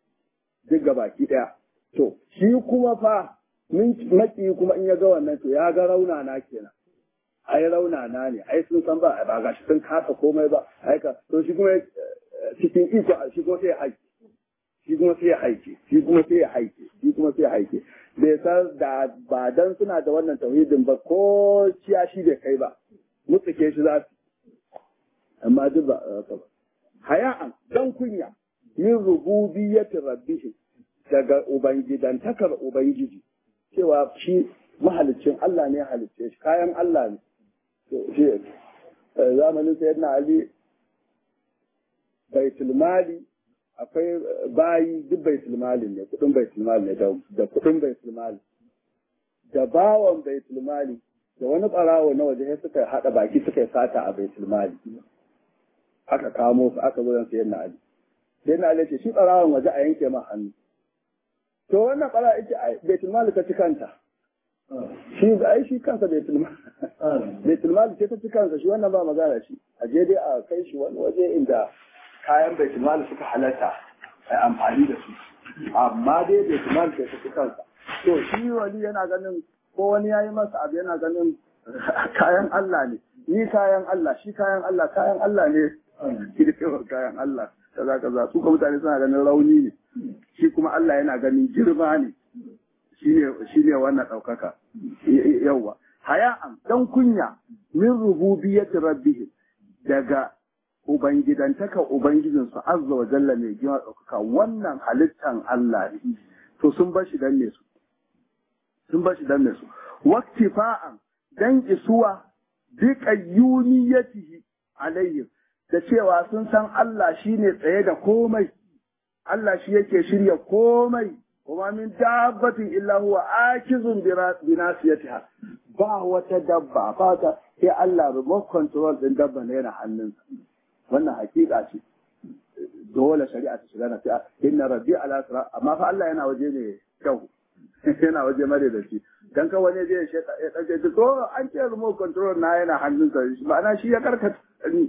duk gabaki ɗaya. To, shi kuma fa, maki kuma in ya ga wannan to ya ga raunana kenan. Ai raunana ne, ai sun san ba gashi sun kasa komai ba, ai ka, to shi kuma cikin iko shi kuma sai ya haike. Shi kuma sai ya haike, shi kuma sai ya haike, shi kuma sai ya haike. Bai san da ba dan suna da wannan tauhidin ba ko ciyashi bai kai ba, mutsuke shi za su. Amma duk ba haka ba. Haya'an dan kunya min rububiyyatin rabbihim daga ubangidantakar ubangiji cewa shi mahalicin Allah ne ya halicce shi kayan Allah ne. Shi zamanin sayyidina Ali baitul mali akwai bayi duk baitul mali ne kudin baitul mali ne da kudin baitul mali da bawan baitul mali da wani barawo na waje sai suka hada baki suka sata a baitul mali aka kamo su aka zo dan sayyidina Ali sayyidina Ali ce shi barawon waje a yanke ma hannu to wannan barawo yake baitul mali ta ci kanta shi kansa baitul mali ce ta ci kansa shi wannan ba magana shi a je dai a kai shi wani waje inda kayan baitul mali suka halatta ai amfani da su amma dai baitul mali ce ta ci kansa to shi wali yana ganin ko wani yayi masa abu yana ganin kayan Allah ne ni kayan Allah shi kayan Allah ne kirkiro kayan Allah kaza su kuma mutane suna ganin rauni ne shi kuma Allah yana ganin girma ne shine wannan daukaka yawa haya'an dan kunya min rububiyyati rabbihim daga ubangidantaka ubangijinsu azza wa jalla mai girma daukaka wannan halittan Allah ne to sun bar shi dan ne su waktifa'an dan isuwa bi qayyumiyyatihi alayhim da cewa sun san Allah shine tsaye da komai Allah shi yake shirya komai kuma min dabbatin illa huwa akizun bi nasiyatiha ba wata dabba ba ta sai Allah remote control din dabba ne yana hannunsa wannan hakika ce dole shari'a ta shiga na sai inna rabbi ala sira amma fa Allah yana waje ne kyau yana waje mare da shi dan ka wani zai ya dace to an ce remote control na yana hannunsa ma'ana shi ya karkata ni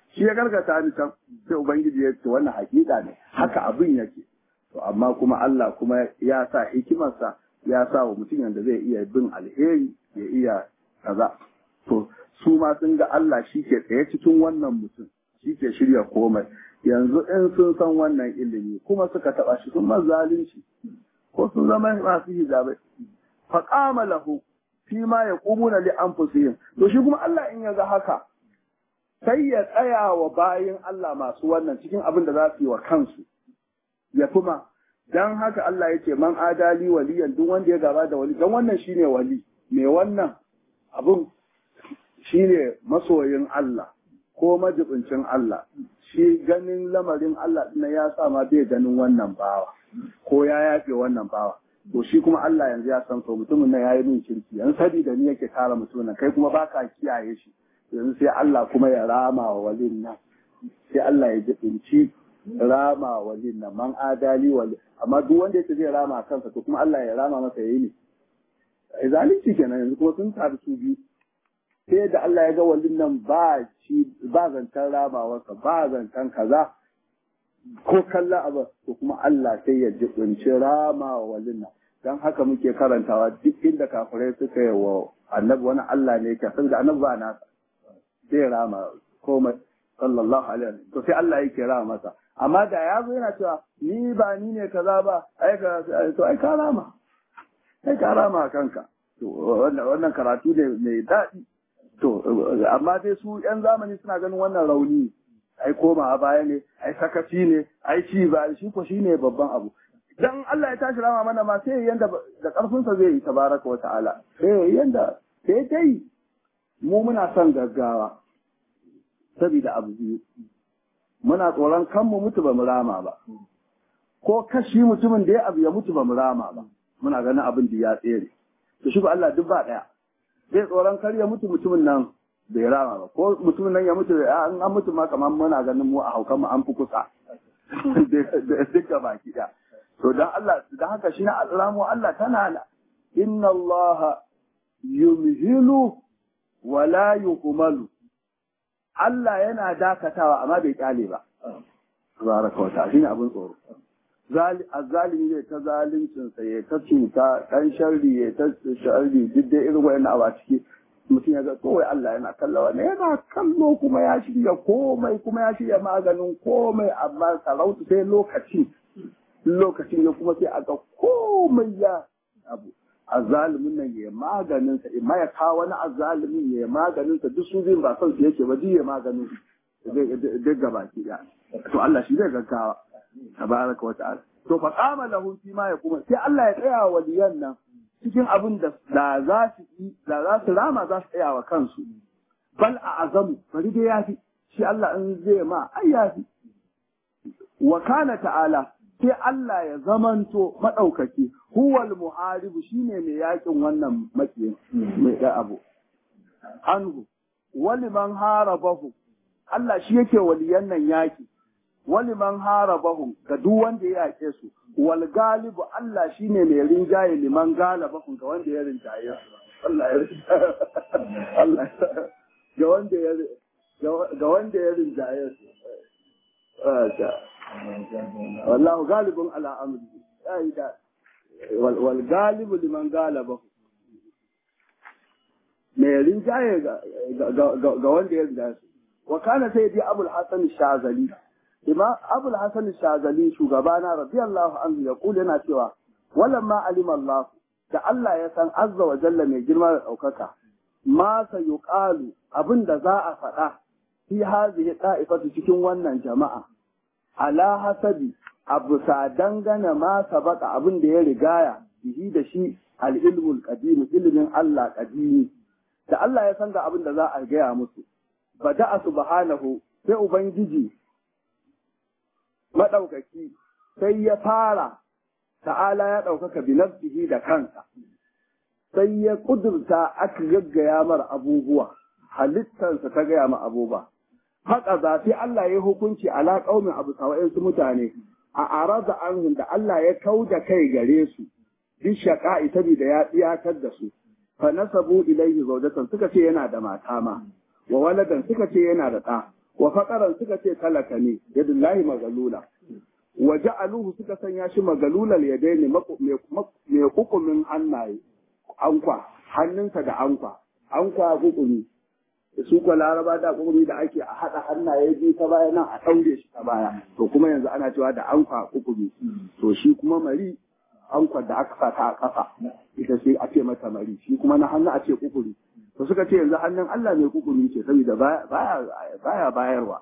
can sai ubangiji ya ce wannan hakika ne haka abin yake to amma kuma Allah kuma ya sa hikimarsa ya sa wa mutum yanda zai iya bin alheri ya iya kaza to su ma sun ga Allah shi ke tsaye cikin wannan mutum shi ke shirya komai yanzu in sun san wannan ilimi kuma suka taba shi sun zalunci ko sun zama masu hijabai faqama lahu fi ma yaqumuna li anfusihim to shi kuma Allah in ya ga haka sai ya tsaya wa bayin Allah masu wannan cikin abin da za su yi wa kansu ya kuma dan haka Allah ya ce man adali waliyan duk wanda ya gaba da wali dan wannan shine wali me wannan abun shine masoyin Allah ko majibincin Allah shi ganin lamarin Allah din ya sa ma bai ganin wannan bawa ko ya yafe wannan bawa to shi kuma Allah yanzu ya san so mutumin nan yayi min kirki yan sadi da ni yake kare mutumin kai kuma baka kiyaye shi yanzu sai Allah kuma ya rama wa walin nan sai Allah ya jibinci rama walin nan man adali wali amma duk wanda yake zai rama kansa to kuma Allah ya rama masa yayi ne ai zalunci kenan yanzu kuma sun taru su biyu sai da Allah ya ga walin nan ba zancan ramawarsa ba zancan kaza ko kalla abu to kuma Allah sai ya jibinci rama wa walin nan dan haka muke karantawa duk inda kafirai suka yi wa annabi wani Allah ne yake saboda annabi ba nasa zai rama komai sallallahu alaihi wasallam to sai Allah yake rama masa amma da ya zo yana cewa ni ba ni ne kaza ba ai ka rama kanka to wannan karatu ne mai daɗi to amma dai su yan zamani suna ganin wannan rauni ai koma a baya ne ai sakaci ne ai ci ba shi ko shine babban abu dan Allah ya tashi rama mana ma sai yanda da karfin sa zai yi tabaraka wa ta'ala sai yanda sai dai mu muna son gaggawa saboda abu biyu muna tsoron kan mu mutu ba mu rama ba ko kashi mutumin da ya abu ya mutu ba mu rama ba muna ganin abin da ya tsere to shi ba Allah duk ba daya sai tsoron kar ya mutu mutumin nan bai rama ba ko mutumin nan ya mutu an mutu ma kamar muna ganin mu a haukan mu an fi kusa duka baki da to dan Allah dan haka shi na alramu Allah tana inna Allah yumhilu wa la yuhmalu Allah yana dakatawa amma bai kyale ba tabaraka wa ta'ala shine abin tsoro zalimi ne ta zaluncinsa ya ta cuta ɗan sharri ya ta sharri duk dai irin wa'in abu a ciki mutum ya ga kawai Allah yana kallo wani yana kallo kuma ya shirya komai kuma ya shirya maganin komai amma sarauta sai lokacin ya kuma sai aka komai ya abu azalimin nan ya maganin sa imma ya kawo wani azalimin ya maganin sa duk su zai ba son su yake ba ji ya maganin duk gaba ki ya to Allah shi zai gaggawa tabaraka wa ta'ala to fa qama lahu fi ma yakuma sai Allah ya tsaya wa waliyan nan cikin abin da za su rama za su tsaya wa kansu bal a azamu bari dai yafi shi Allah in zai ma ai yafi wa kana ta'ala sai Allah ya zamanto madaukaki huwal muharibu shine mai yakin wannan makiyin mai da abu anhu waliman harabahu Allah shi yake waliyan nan yaki waliman harabahu ga duk wanda ya yake su wal galibu Allah shine mai rinjaye liman galabahum ga wanda ya rinjaye Allah ya Allah ga wanda ya rinjaye su wallahu galibun ala amrihi ai da wal galibu liman galabahu mai rinjaye ga wanda ya rinjaye su wa kana sayyidi abul hasan shazali Imam Abul Hasan Shazali shugabana radiyallahu anhu ya kula yana cewa walamma alima Allah da Allah ya san azza wa jalla mai girma da daukaka ma sa yuqalu abinda za a faɗa fi hazihi da'ifatu cikin wannan jama'a ala hasabi abu sa dangana ma sabaka abinda ya rigaya bihi da shi al-ilmul qadim ilmin Allah qadimi da Allah ya san ga abinda za a gaya musu bada subhanahu sai ubangiji maɗaukaki sai ya fara ta'ala ya ɗaukaka bi nafsihi da kansa sai ya ƙudurta aka gaggaya mar abubuwa halittarsa ta gaya ma abubuwa haka za sai Allah ya hukunci ala ƙaumin abu sawa'in su mutane a arada anhum da Allah ya kauda kai gare su bi shaqa'i saboda ya tsiyakar da su fa nasabu ilayhi zawjatan suka ce yana da mata ma wa waladan suka ce yana da ɗa wa faƙaran suka ce talaka ne yadullahi magalula wa ja'aluhu suka sanya shi magalulal yadaini mai kukumin hannaye ankwa hannunsa da ankwa kukumi su kwa laraba da kukumi da ake a haɗa hannaye biyu ta baya nan a ɗaure shi ta baya to kuma yanzu ana cewa da ankwa kukumi to shi kuma mari ankwa da aka sa ta a ƙasa ita sai a ce mata mari shi kuma na hannu a ce kukuri to suka ce yanzu hannun Allah mai kukuri ce saboda baya bayarwa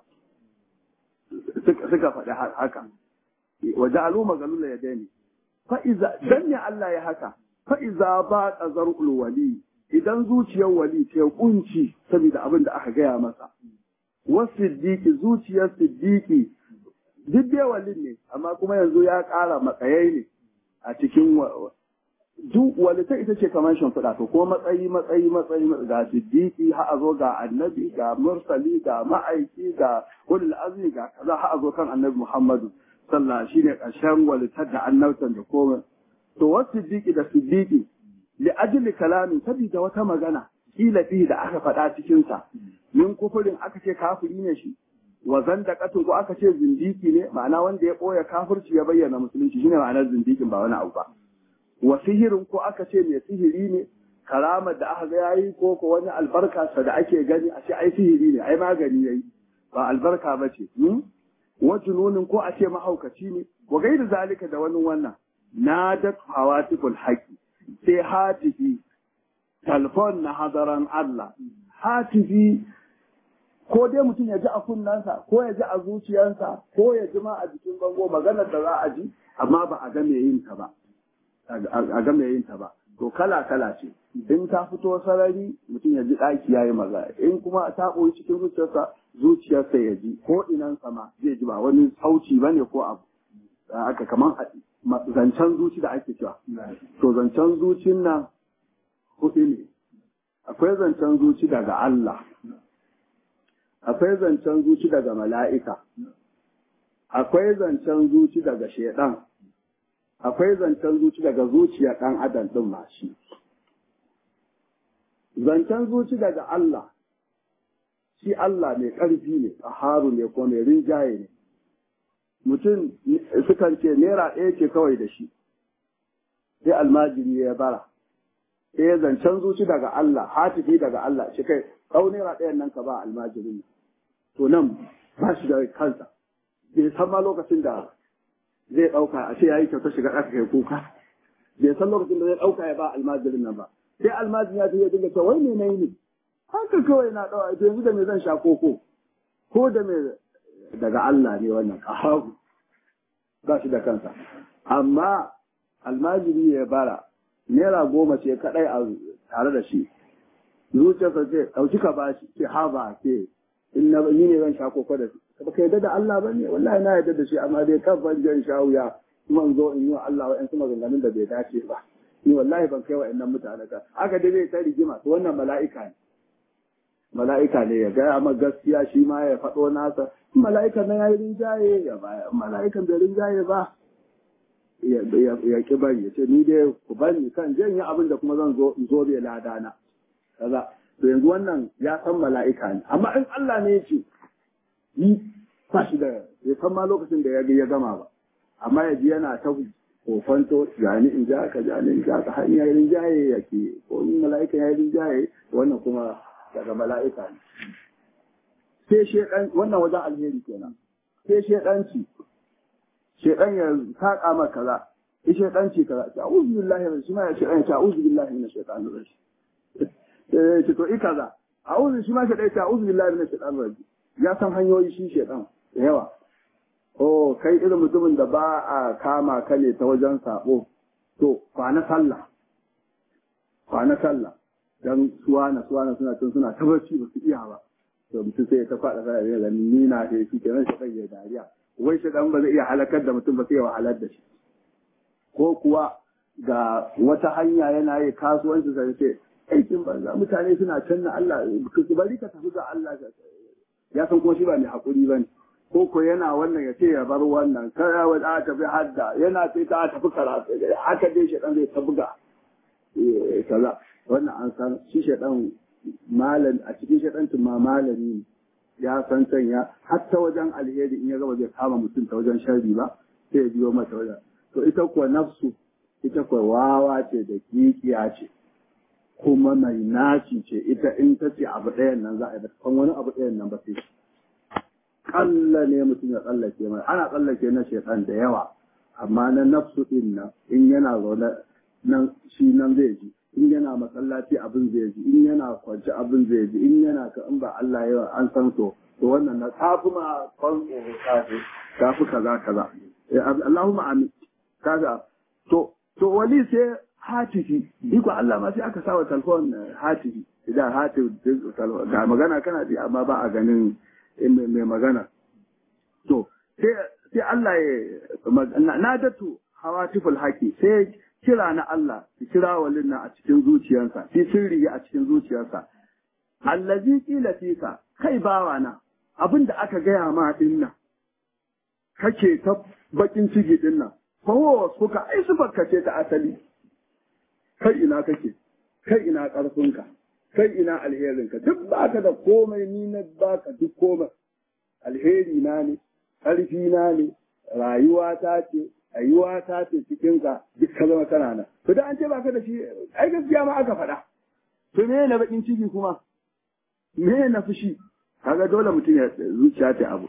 suka faɗi haka wa ja'alu magalula yadaini fa iza dan ne Allah ya haka fa iza ba qazarul wali idan zuciyar wali ta kunci saboda abin da aka gaya masa wasiddiqi zuciyar siddiqi duk dai walin ne amma kuma yanzu ya ƙara matsayai ne a cikin duk walita ita ce kamar shimfiɗa to ko matsayi ga siddiqi ha a zo ga annabi ga mursali ga ma'aiki ga ulul azmi ga kaza ha a zo kan annabi Muhammadu sallallahu shine ƙarshen walitar da annabtan da komai to wasu siddiqi da siddiqi li ajli kalamin sabida wata magana kila fi da aka faɗa cikin sa min kufurin aka ce kafiri ne shi wa zandaqatu ko aka ce zindiki ne ma'ana wanda ya ɓoye kafirci ya bayyana musulunci shine ma'anar zindikin ba wani abu ba wa sihirin ko aka ce mai sihiri ne karamar da aka ga yayi ko wani albarka sa da ake gani a ce ai sihiri ne ai magani yayi ba albarka ba ce wa jununin ko a ce mahaukaci ne wa gairu zalika da wani wannan nadat hawatiful haqi sai hatifi telefon na hadaran Allah hatifi ko dai mutum ya ji a kunnansa ko ya ji a zuciyarsa ko ya ji ma a jikin bango maganar da za a ji amma ba a ga me yin ta ba a ga mai yin ta ba to kala ce in ta fito sarari mutum ya ji ɗaki yayi maza in kuma ta ɓoyi cikin zuciyarsa ya ji ko inan sama zai ji ba wani sauci bane ko abu aka kaman zancen zuci da ake cewa to zancen zucin nan huɗu ne akwai zancen zuci daga Allah akwai zancen zuci daga mala'ika akwai zancen zuci daga shaidan akwai zancen zuci daga zuciya ɗan adam ɗin mashi. Zancen zuci daga Allah, shi Allah mai ƙarfi ne, tsaharu ne ko mai rinjaye ne. mutum sukan ce naira ɗaya ce kawai da shi sai almajiri ya bara sai ya zancen zuci daga Allah hatifi daga Allah shi kai ɗau naira ɗayan nan ka ba almajirin to nan ba shi da kansa bai san ma lokacin da zai ɗauka a ce ya yi kyauta shiga ɗaka kai kuka bai san lokacin da zai ɗauka ya ba almajirin nan ba sai almajirin ya ya dinga cewa wai me nayi ne haka kawai na ɗawa yanzu da me zan sha koko ko da me daga Allah ne wannan ƙahahu ba shi da kansa amma almajiri ya bara naira 10 ce kaɗai a tare da shi zuciyarsa ce ɗauki ka ba shi ce ha ba ke in na ni ne zan sha koko da shi ba ka yarda da Allah ba ne wallahi na yarda da shi amma dai kan ban jan sha wuya kuma in zo in yi wa Allah wa'yan su maganganun da bai dace ba ni wallahi ban kai wa'annan mutane ka aka dai zai ta rigima to wannan mala'ika ne ya gaya ma gaskiya shi ma ya faɗo nasa mala'ikan nan ya yi rinjaye ya baya mala'ikan bai rinjaye ba ya ki bari ya ce ni dai ku bani kan janye abin da kuma zan zo in zo bai ladana kaza to yanzu wannan ya san mala'ika ne amma in Allah ne ya ce yi ba shi da ya san ma lokacin da ya gama ba amma ya ji yana ta kofanto jani in ja ka jani in ja ka har ya yi rinjaye yake ko in mala'ika ya yi rinjaye wannan kuma daga mala'ika ne sai shedan wannan wajen alheri kenan sai shedanci shedan ya saka maka kaza shedanci kaza ta'udhu billahi shi ma ya shedan ta'udhu billahi minash shaitanir rajim ce to kaza a'udhu shi ma shedan ta'udhu billahi minash shaitanir rajim ya san hanyoyi shi shedan da yawa kai irin mutumin da ba a kama ka ne ta wajen sabo to kwana sallah dan suwana suna tun suna tabbaci ba su iya ba to mutum sai ya ta faɗa sai ya gani ni na da shi kenan shi kai ya dariya wai shi dan ba zai iya halakar da mutum ba sai ya wahalar da shi ko kuwa ga wata hanya yana yi kasuwanci sai ce aikin banza mutane suna canna Allah ku bari ka tafi ga Allah ya san kuma shi ba mai hakuri bane ko yana wannan ya ce ya bar wannan kaya wa ta tafi hadda yana sai ta tafi karatu haka dai shi dan zai ta buga kaza wannan an san shi shedan malam a cikin shedancin ma malami ya san ya hatta wajen alheri in ya gaba zai kama mutum ta wajen sharri ba sai ya biyo mata wajen to ita kuwa nafsu ita kuwa wawa ce da kikiya ce kuma mai naci ce ita in ta ce abu ɗayan nan za a yi kan wani abu ɗayan nan ba sai kalla ne mutum ya tsallake mai ana tsallake na shedan da yawa amma na nafsu din nan in yana zaune nan shi nan zai ji in yana masallaci abin zai ji in yana kwance abin zai ji in yana ka in ba Allah yawa an san to wannan na tafi ma kwan tsoro tafi kaza Allahumma amin kaza to wali sai hatifi iko Allah ma sai aka sawa telefon hatifi idan hatifi ga magana kana ji amma ba a ganin mai magana to sai Allah ya nadatu hawatiful haqi sai kira na Allah ki kira walin nan a cikin zuciyarsa fi sirri a cikin zuciyarsa allazi qila fika kai bawa na abinda aka gaya ma din nan kake ta bakin ciki din nan fa suka ai sufarka ce ta asali kai ina kake kai ina karfinka kai ina alherinka duk baka da komai ni na baka duk komai alheri na ne karfi na ne rayuwa ta ce rayuwa ta ce cikin ka duk ka zama kana nan to da an ce baka da shi ai gaskiya ma aka faɗa to me na bakin ciki kuma me na fushi kaga dole mutum ya zuciya ta abu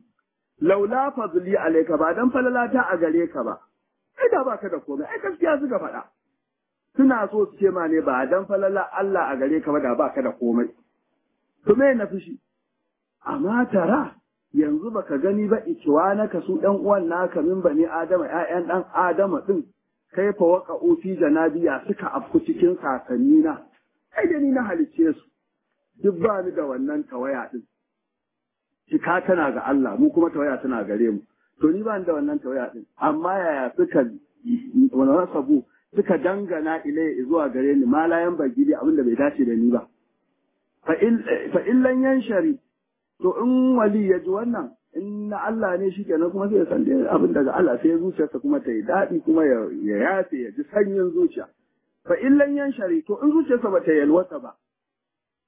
laula fadli alayka ba dan falalata a gare ka ba ai da baka da komai ai gaskiya suka faɗa suna so su ce ma ne ba dan falala Allah a gare ka ba da baka da komai to me na fushi amma tara yanzu baka gani ba ikiwanaka su ɗan uwan naka min bani adama ƴaƴan ɗan adama din kai fa waka ofi janabiya suka afku cikin sasanni na ai da ni na halicce su duk ba ni da wannan tawaya din cika tana ga Allah mu kuma tawaya tana gare mu to ni ba ni da wannan tawaya din amma yaya suka wannan sabu suka dangana ilai zuwa gare ni malayan bagidi abinda bai dace da ni ba fa illan yanshari to in wali ya ji wannan in na Allah ne shi kenan kuma sai ya san dai abin daga Allah sai zuciyarsa kuma ta yi daɗi kuma ya yafe ya ji sanyin zuciya fa illan yanshari to in zuciyarsa ba ta yalwata ba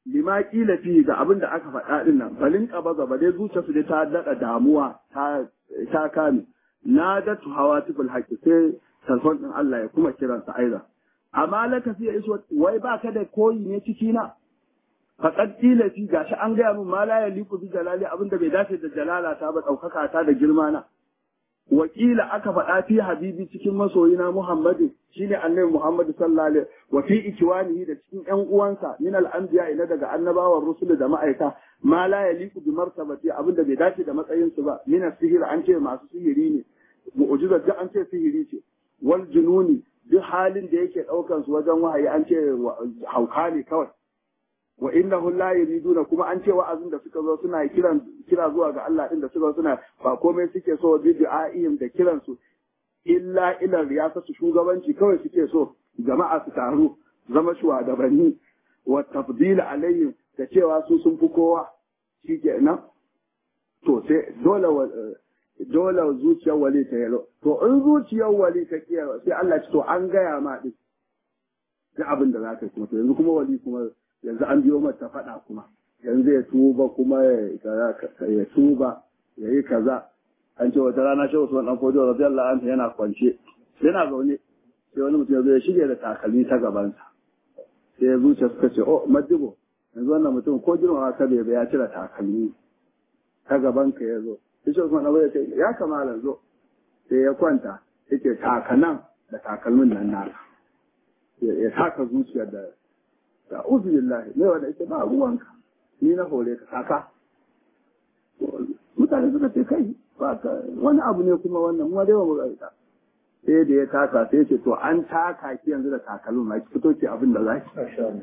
lima kila fi ga abin da aka faɗa din nan balin qabaza ba dai zuciyarsu dai ta daɗa damuwa ta kame nadatu hawatiful haqqi sai telefon din Allah ya kuma kiransa aiza amma laka fi iswa wai ba ka da koyi ne ciki na faqad qila fi gashi an gaya min ma la yaliqu bi jalali abinda bai dace da jalala ta ba daukaka ta da girma na wakila aka faɗa fi habibi cikin masoyina Muhammadu shine annabi Muhammad sallallahu alaihi wa fi ikwanihi da cikin ƴan uwansa min al-anbiya ila daga annabawan rusul da ma'aika ma la yaliqu bi martabati abinda bai dace da matsayin su ba min sihir an ce masu sihiri ne mu'jiza da an ce sihiri ce wal jununi duk halin da yake daukan su wajen wahayi an ce hauka ne kawai wa innahu la yuriduna kuma an ce wa'azin da suka zo suna kira zuwa ga Allah din da suka zo suna ba komai suke so bi du'a'ihim da kiran su illa ila riyasatu shugabanci kawai suke so jama'a su taru zama shugabanni wa tafdil alaihim da cewa su sun fi kowa shikenan to sai dole zuciyar wali ta yalo to in zuciyar wali ta kiyar sai Allah ce to an gaya ma din da abin da zaka kuma to yanzu kuma wali kuma yanzu an biyo mata faɗa kuma yanzu ya tuba kuma ya tuba ya yi kaza an ce wata rana shehu usman dan fojo radiyallahu anhu yana kwance yana zaune sai wani mutum ya zo ya shige da takalmi ta gabansa sai ya zuciya suka ce oh madibo yanzu wannan mutum ko girmama ka bai ya cire takalmi ta gaban ka ya zo sai shehu usman ya ce ya kamala zo sai ya kwanta yake takanan da takalmin nan naka ya saka zuciyar da a'udhu billahi mai wanda yake ba ruwanka ni na hore ka saka mutane suka ce kai ba ka wani abu ne kuma wannan mu dai ba mu ga sai da ya taka sai ce to an taka ki yanzu da takalmin ma ki fito ki abin da zaki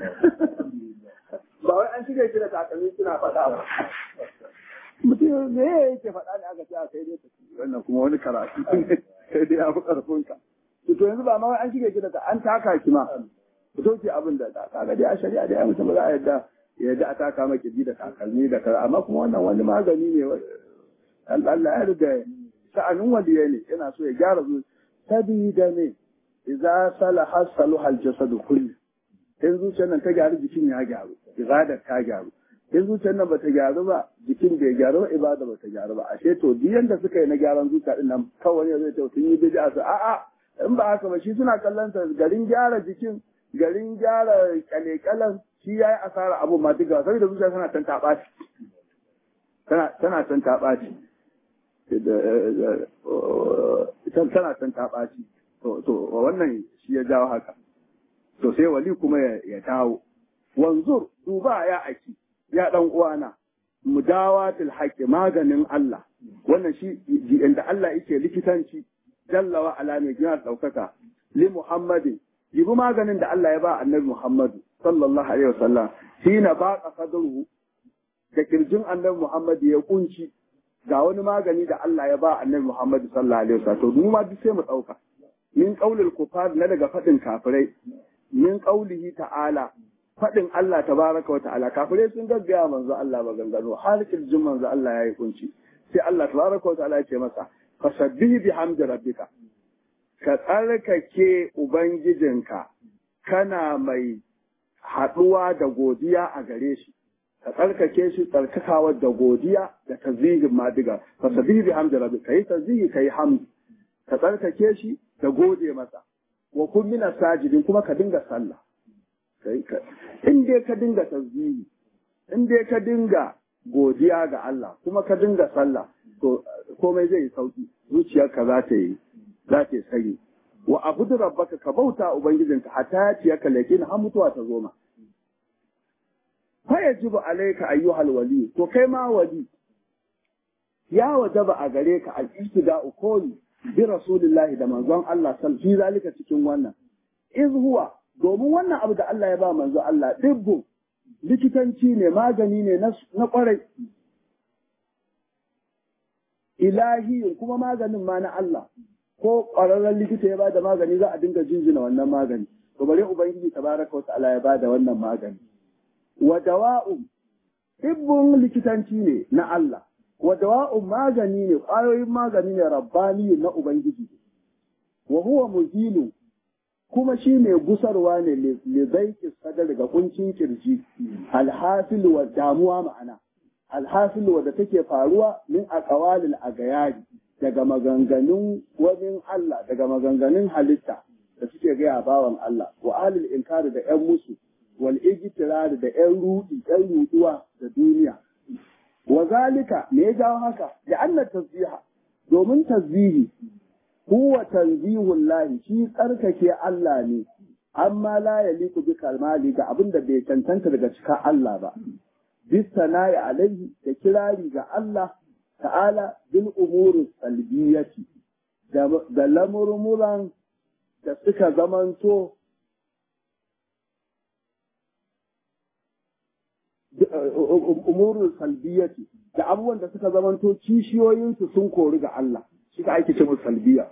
ba wai an shiga ki da takalmi suna faɗa ba mutum me yake faɗa ne aka ce a kai dai wannan kuma wani karatu sai dai ya fi karfin ka to yanzu ba ma wai an shiga ki da an taka ki ma fito ki abin da kaga dai a shari'a dai mutum ba za a yadda a taka maki bi da takalmi da kaza amma kuma wannan wani magani ne Allah ya riga sha'anin waliya ne yana so ya gyara zuciya sabida ne idza salaha saluha al-jasad kullu in zuciyar nan ta gyaru jikin ya gyaru ibada ta gyaru in zuciyar nan bata gyaru ba jikin bai gyaru ba ibada bata gyaru ba ashe to duk yanda suka yi na gyaran zuciya din nan kawai zai ce sun yi bid'a su a'a in ba haka ba shi suna kallon sa garin gyara jikin garin gyara kyale-kyalen shi ya yi asara abu ma duka saboda zuciya tana can taɓaci tana can taɓaci tana can taɓaci to wannan shi ya jawo haka to sai wali kuma ya dawo wanzur duba ya aki ya dan uwana mudawatul haqqi maganin Allah wannan shi inda Allah yake likitanci jalla wa ala mai gina daukaka li muhammadin jibi maganin da Allah ya ba annabi Muhammadu sallallahu alaihi wasallam shi na baqa sadruhu da kirjin annabi Muhammadu ya kunci ga wani magani da Allah ya ba annabi Muhammadu sallallahu alaihi wasallam to mu ma duk sai mu dauka min qaulil kufar na daga fadin kafirai min qaulihi ta'ala fadin Allah tabaraka wa ta'ala kafirai sun gaggaya manzo Allah ba gangano har kirjin manzo Allah ya yi kunci sai Allah tabaraka wa ta'ala ya ce masa fasabbih bihamdi rabbika ka tsarkake Ubangijinka kana mai haɗuwa da godiya a gare shi, ka tsarkake shi tsarkakawar da godiya da tazihin madiga, ka sabihi bi hamdi rabbi, ka yi tazihi ka yi hamdi, ka tsarkake shi da gode masa, wa kun mina sajidin kuma ka dinga sallah. In dai ka dinga tazihi, in dai ka dinga godiya ga Allah, kuma ka dinga sallah, to komai zai yi sauki, zuciyarka za ta yi. za ta sani wa abudu rabbaka ka bauta ubangijinka hatta ya ciya kalakin har mutuwa ta zo ma fa yajibu alayka ayyuhal wali to kai ma wali ya wajaba a gare ka al-ittida'u qawli bi rasulillahi da manzon Allah sallallahu zalika cikin wannan iz huwa domin wannan abu da Allah ya ba manzon Allah dibbu likitanci ne magani ne na kwarai ilahi kuma maganin ma na Allah ko ƙwararren likita ya bada magani za a dinga jinjina wannan magani to bare ubangiji tabaraka wa ta'ala ya bada wannan magani wa dawa'u tibbun likitanci ne na Allah wa dawa'u magani ne ƙwayoyin magani ne rabbani na ubangiji wa huwa muzilu kuma shi mai gusarwa ne li zaiki sadar ga kuncin kirji alhasil wa damuwa ma'ana alhasil wadda take faruwa min aqwalil agayari daga maganganun wani Allah daga maganganun halitta da suke gaya bawan Allah wa alil inkari da ƴan musu wal ijtirari da ƴan ruduwa da duniya wa zalika me ya jawo haka da anna tasbiha domin tasbihi huwa tanzihul lahi shi tsarkake Allah ne amma la yaliku bi kalmali ga abinda bai cancanta daga cika Allah ba bisana'i alaihi da kirari ga Allah ta'ala bil umuri salbiyati da lamurmuran da suka zamanto umurul salbiyati da abubuwan da suka zamanto kishiyoyinsu sun kori ga Allah shi ka ake cewa salbiya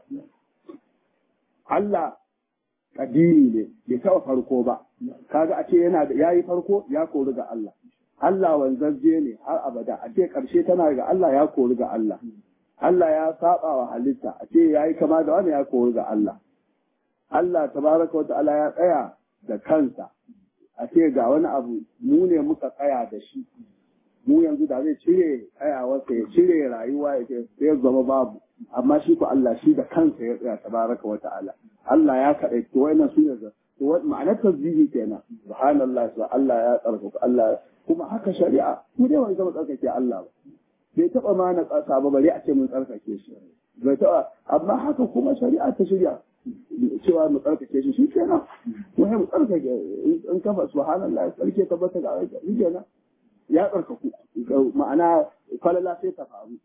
Allah kadiri ne bai taɓa farko ba kaga a ce yana da yayi farko ya kori ga Allah Allah wanzarje ne har abada a ce karshe tana ga Allah ya kori ga Allah Allah ya saba wa halitta a ce yayi kama da wani ya kori ga Allah Allah tabaraka wa ta'ala ya tsaya da kansa a ce ga wani abu mu ne muka tsaya da shi mu yanzu da zai cire tsayawarsa ya cire rayuwa ya ce sai zama babu amma shi ko Allah shi da kansa ya tsaya tabaraka wa ta'ala Allah ya kaɗai to wannan su ne to ma'anar tasbihi kenan subhanallah wa Allah ya tsarkaka Allah kuma haka shari'a mu dai wani zama tsarkake Allah ba bai taɓa ma na ƙasa ba bari a ce mun tsarkake shi bai taɓa amma haka kuma shari'a ta shirya cewa mu tsarkake shi kenan wai mu tsarkake in kafa subhanallah tsarke tabbata ga aiki shi kenan ya tsarkaku ma'ana falala sai ta faru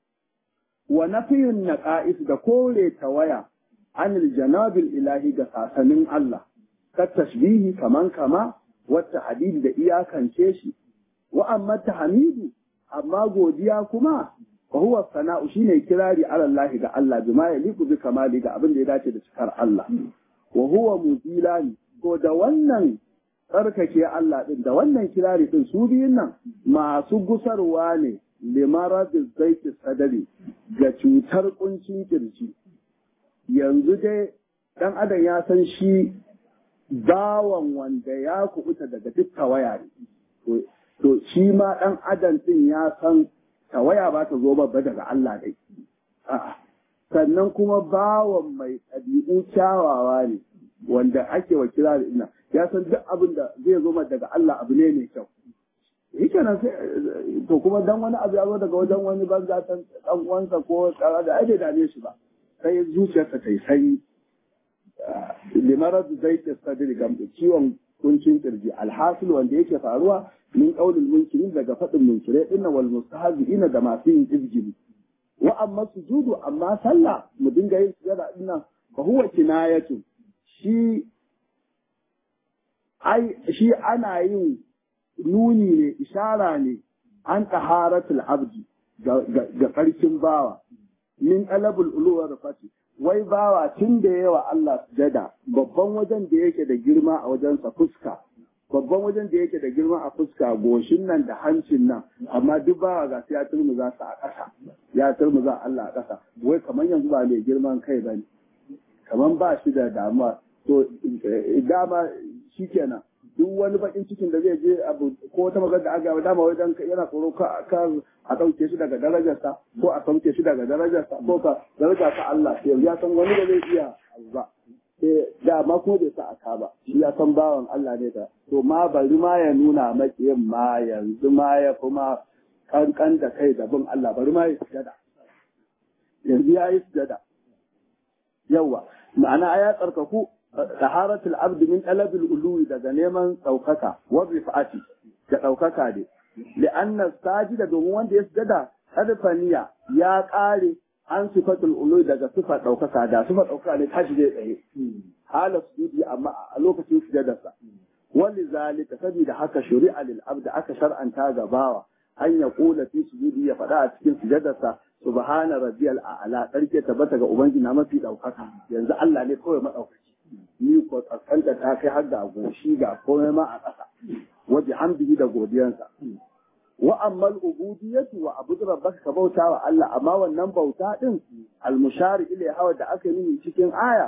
wa nafiyun naqa'is da kore tawaya anil janabil ilahi ga sasanin Allah ka tashbihi kaman kama wata hadidi da iyakance shi wa amma tahmidu amma godiya kuma fa huwa sana'u shine kirari ala Allah ga Allah bima yaliku bi kamali ga abin da ya dace da cikar Allah wa huwa muzilani ko da wannan tsarkake Allah din da wannan kirari din su biyun nan masu gusarwa ne limaradiz zaiti sadari ga cutar kuncin kirji yanzu dai dan adam ya san shi bawan wanda ya kubuta daga duk tawaya ne to shi ma dan adam din ya san tawaya ba ta zo babba daga Allah dai a'a sannan kuma bawan mai ɗabi'u kyawawa ne wanda ake wa kira da ina ya san duk abin da zai zo daga Allah abu ne mai kyau yake nan sai to kuma dan wani abu ya zo daga wajen wani banza dan uwansa ko tsara da ai bai dame shi ba sai zuciyarsa ta yi sanyi limarar zai ke sadiri ga ciwon kuncin kirji alhasil wanda yake faruwa min qaulil munkirin daga faɗin munkirai din wal mustahzi'ina da masu yin izgili wa amma sujudu amma sallah mu dinga yin sujada din nan fa huwa kinayatu shi ana yin nuni ne ishara ne an taharatul abdi ga karkin bawa min talabul uluwa rafati wai bawa tun da yawa Allah sujada babban wajen da yake da girma a wajensa fuska babban wajen da yake da girma a fuska goshin nan da hancin nan amma duk bawa ga sai ya turmuza su a ƙasa ya turmuza Allah a ƙasa wai kamar yanzu ba mai girman kai bane kamar ba shi da damuwa to dama shikenan duk wani bakin cikin da zai je abu ko wata magana da aka yi dama wajen yana tsoro ka a ɗauke shi daga darajarsa ko a sauke shi daga darajarsa ko ka daraja ta Allah sai ya san wani da zai iya ba sai dama ko bai sa aka ba shi ya san bawan Allah ne da to ma bari ma ya nuna makiyin ma yanzu ma ya kuma kankan da kai da bin Allah bari ma ya sujada yanzu ya yi sujada yawa ma'ana ya tsarkaku taharatul abdi min talabil uluwi daga neman ɗaukaka wa rifa'ati da ɗaukaka ne li'anna sajida domin wanda ya sujada karfaniya ya ƙare an sifatul uluwi daga sifar ɗaukaka da sifar ɗaukaka ne tashi zai tsaye hala sujudi amma a lokacin sujadarsa wani zalika saboda haka shari'a lil abdi aka shar'anta ga bawa an ya kula fi sujudi ya faɗa a cikin sujadarsa subhana rabbiyal a'la sarki tabbata ga ubangiji na mafi ɗaukaka yanzu Allah ne kawai madaukaki ni ko tsakanta ta kai har da goshi ga komai ma a ƙasa waje hamdihi da godiyansa wa ammal ubudiyatu wa abudu rabbaka ka bauta wa Allah amma wannan bauta din almushari ilai hawa da aka yi cikin aya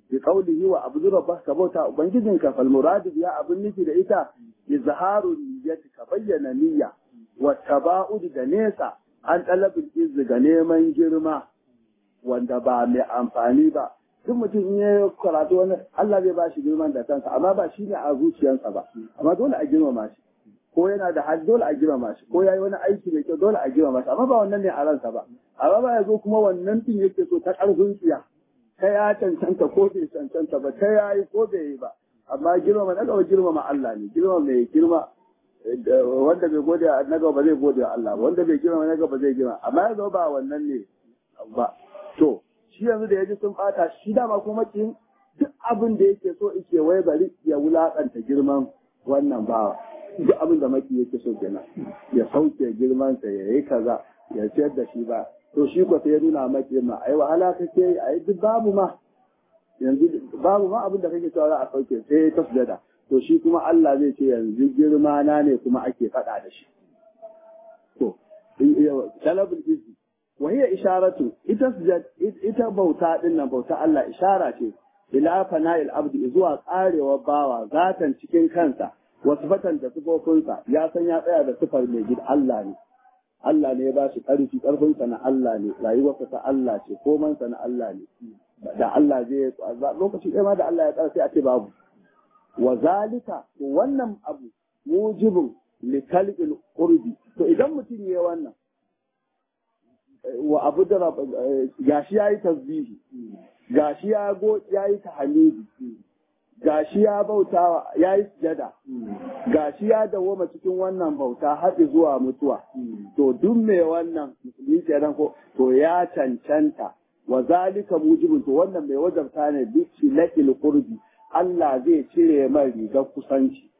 bi qawlihi wa abdu rabbaka bauta ubangijinka fal muradu ya abun nufi da ita izharu niyyati ka bayyana niyya wa taba'ud da nesa an talabul izzi ga neman girma wanda ba mai amfani ba duk mutum in ya karatu wani Allah zai ba shi girman da kansa amma ba shi ne a zuciyarsa ba amma dole a girmama shi ko yana da hali dole a girmama shi ko yayi wani aiki mai kyau dole a girmama shi amma ba wannan ne a ransa ba amma ba ya zo kuma wannan din yake so ta karfin tsiya ta ya cancanta ko bai cancanta ba ta yayi ko bai yi ba amma girmama na gaba girmama Allah ne girmama mai girma wanda bai gode na gaba ba zai gode wa Allah wanda bai girmama na gaba zai girma amma ya zo ba wannan ne ba to shi yanzu da ya ji sun bata shi dama kuma kin duk abin da yake so yake wai bari ya wulakanta girman wannan bawa duk abin da maki yake so kenan ya sauke girman sa ya yi kaza ya ciyar da shi ba to shi ko sai ya nuna maki ma ai wahala kake yi ai duk babu ma yanzu babu ma abin da kake cewa za a sauke sai ta sujada to shi kuma Allah zai ce yanzu girma na ne kuma ake faɗa da shi to talabul izzi وهي إشارة إتا بوتا إن بوتا الله إشارة إلى فناء العبد إذوا قاري وباوا ذاتا cikin kansa wasfatan da sifofinsa ya san ya tsaya da sifar mai gid Allah ne Allah ne ya ba shi ƙarfi ƙarfinsa na Allah ne rayuwarsa ta Allah ce komansa na Allah ne da Allah zai lokaci ɗaya ma da Allah ya tsara sai a ce babu wa zalika wannan abu mujibun li kalqil qurbi to idan mutum yayi wannan wa abu da gashi ya yi tasbihi gashi ya yi tahmidi gashi ya bauta ya yi sujada gashi ya dawoma cikin wannan bauta haɗi zuwa mutuwa to duk mai wannan musulmi kenan ko to ya cancanta wa zalika mujibun to wannan mai wajabta ne bi lakil qurbi Allah zai cire mai rigar kusanci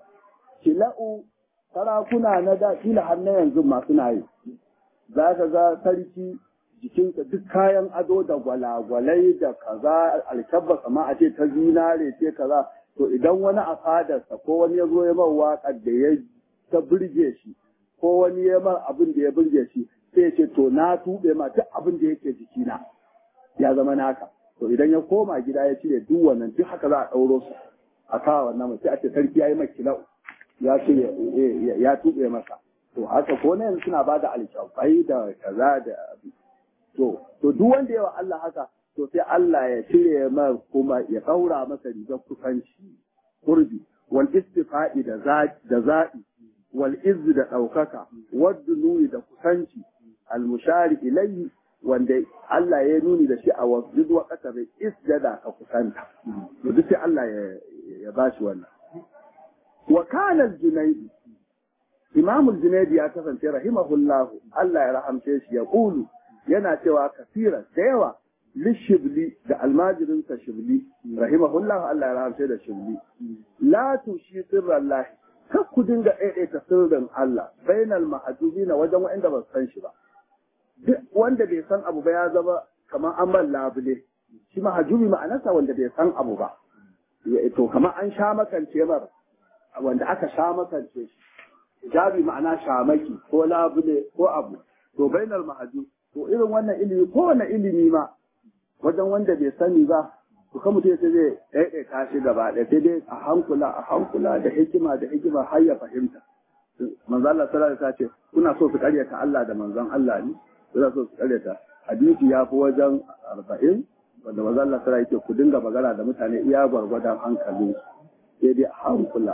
kila'u sarakuna na da kila har na yanzu masu na yi za ka ga sarki jikinsa duk kayan ado da gwalagwalai da kaza alkyabba kama a ce ta zinare ce kaza to idan wani a fadarsa ko wani ya zo ya mar waƙar da ya ta burge shi ko wani ya mar abin da ya burge shi sai ya ce to na tuɓe ma duk abin da yake jikina ya zama naka to idan ya koma gida ya cire duk wannan duk haka za a ɗauro su a kawo wannan sai a ce sarki ya yi makilau ya cire ya tuɓe masa to haka ko ne suna ba da alƙawai da kaza da to duk wanda yawa Allah haka to sai Allah ya cire mar kuma ya kaura masa rigar kusanci kurbi wal istifa'i da zaɓi wal izz da ɗaukaka wad nuni da kusanci al mushari ilayhi wanda Allah ya nuni da shi a wasjud wa qasar isjada ka kusanta to duk sai Allah ya bashi wannan wa kana al-junayd Imam al-Junayd ya kasance rahimahullahu Allah ya rahamce shi ya kulu yana cewa kasira da yawa lishibli da almajirinsa shibli rahimahullahu Allah ya rahamce da shibli la tushi sirrallahi kar ku dinga ɗaiɗaita sirrin Allah bainal mahjubina wajen wanda ba san shi ba duk wanda bai san abu ba ya zama kamar an ban labule shi mahjubi ma'anarsa wanda bai san abu ba to kamar an sha makance mar wanda aka sha makance shi jabi ma'ana shamaki ko labule ko abu to bainal mahjub to irin wannan ilimi ko wani ilimi ma wajen wanda bai sani ba to kan mutum sai zai ɗaiɗaita shi gaba ɗaya sai dai a hankula da hikima har ya fahimta manzo Allah sallallahu alaihi wasallam ce kuna so su karyata Allah da manzon Allah ne kuna so su karyata hadisi ya fi wajen 40 wanda manzo Allah sallallahu alaihi wasallam ku dinga magana da mutane iya gwargwadon hankali sai dai hankula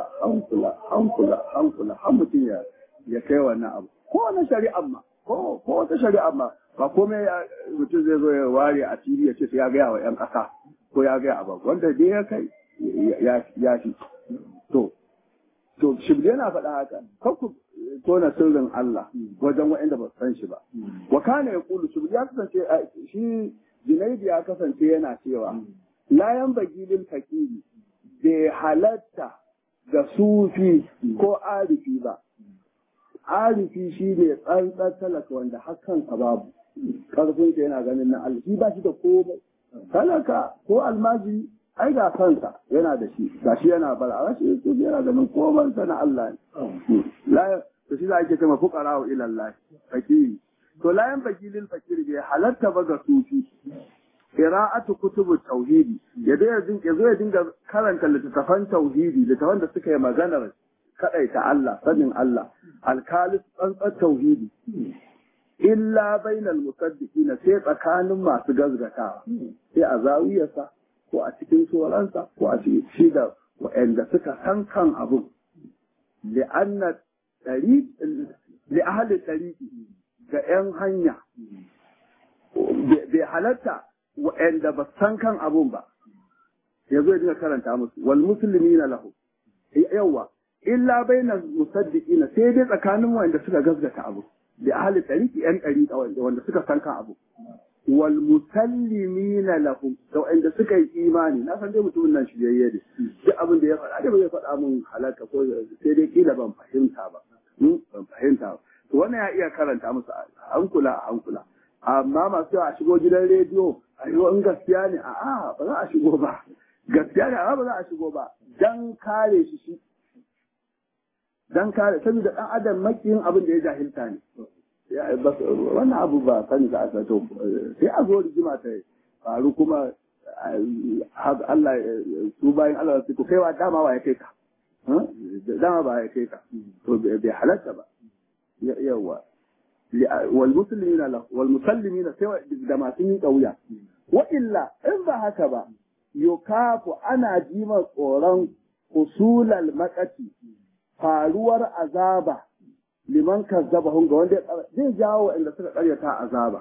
har mutum ya kai wannan abu ko wani shari'an ma ko wata shari'an ma ba komai mutum zai zo ya ware a fili ya ce sai ya gaya wa 'yan ƙasa ko ya gaya abu wanda dai ya kai ya fi to shibli yana faɗa haka kan ku tona sirrin Allah wajen waɗanda ba su san shi ba wa kana ya kulu shibli ya kasance shi Junaidi ya kasance yana cewa la yanbaghi lil fakiri bai halatta ga sufi ko arifi ba arifi shi ne tsantsar talaka wanda hakansa babu ƙarfinsa yana ganin na Allah shi ba shi da komai talaka ko almajiri ai ga kansa yana da shi ga shi yana bara a rashin su yana ganin komansa na Allah ne la to shi za ake cewa fuqara wa ila Allah fakiri to la yan fakilil fakiri bai halatta ba ga sufi qira'atu kutubut tauhidi ya zo ya dinga karanta littattafan tauhidi littattafan da suka yi maganar kadaita Allah sanin Allah alkalis tsantsar tauhidi illa bainal musaddiqina sai tsakanin masu gazgatawa sai a zawiyarsa ko a cikin tsoronsa ko a cikin shi da wa'anda suka san kan abu li'anna tariq li ahli tariqi ga yan hanya bai halatta wa'anda ba san kan abun ba yazo ya dinga karanta musu wal muslimina lahu yawa illa bainal musaddiqina sai dai tsakanin wa'anda suka gazgata abu da ahli tariki yan dariqa wanda suka san kan abu wal musallimina lahum da wanda suka yi imani na san dai mutumin nan shi yayye ne duk abin da ya faɗa da bai faɗa mun halaka ko sai dai kila ban fahimta ba ban fahimta ba to wannan ya iya karanta musu hankula amma masu a shigo gidan rediyo a yi in gaskiya ne a'a ba za a shigo ba gaskiya ne ba za a shigo ba dan kare shi dan kare saboda dan adam makiyin abin da ya jahilta ne wannan abu ba sani da aka to sai a zo rigima ta faru kuma Allah su bayan Allah su kaiwa dama wa ya kai ka dama ba ya kai ka to bai halatta ba yawa wal muslimina lahu wal musallimina sai da masu yin kauya wa illa in ba haka ba yukafu ana jima tsoron usulal maqati faruwar azaba liman kazzabahum ga wanda zai jawo inda suka karyata azaba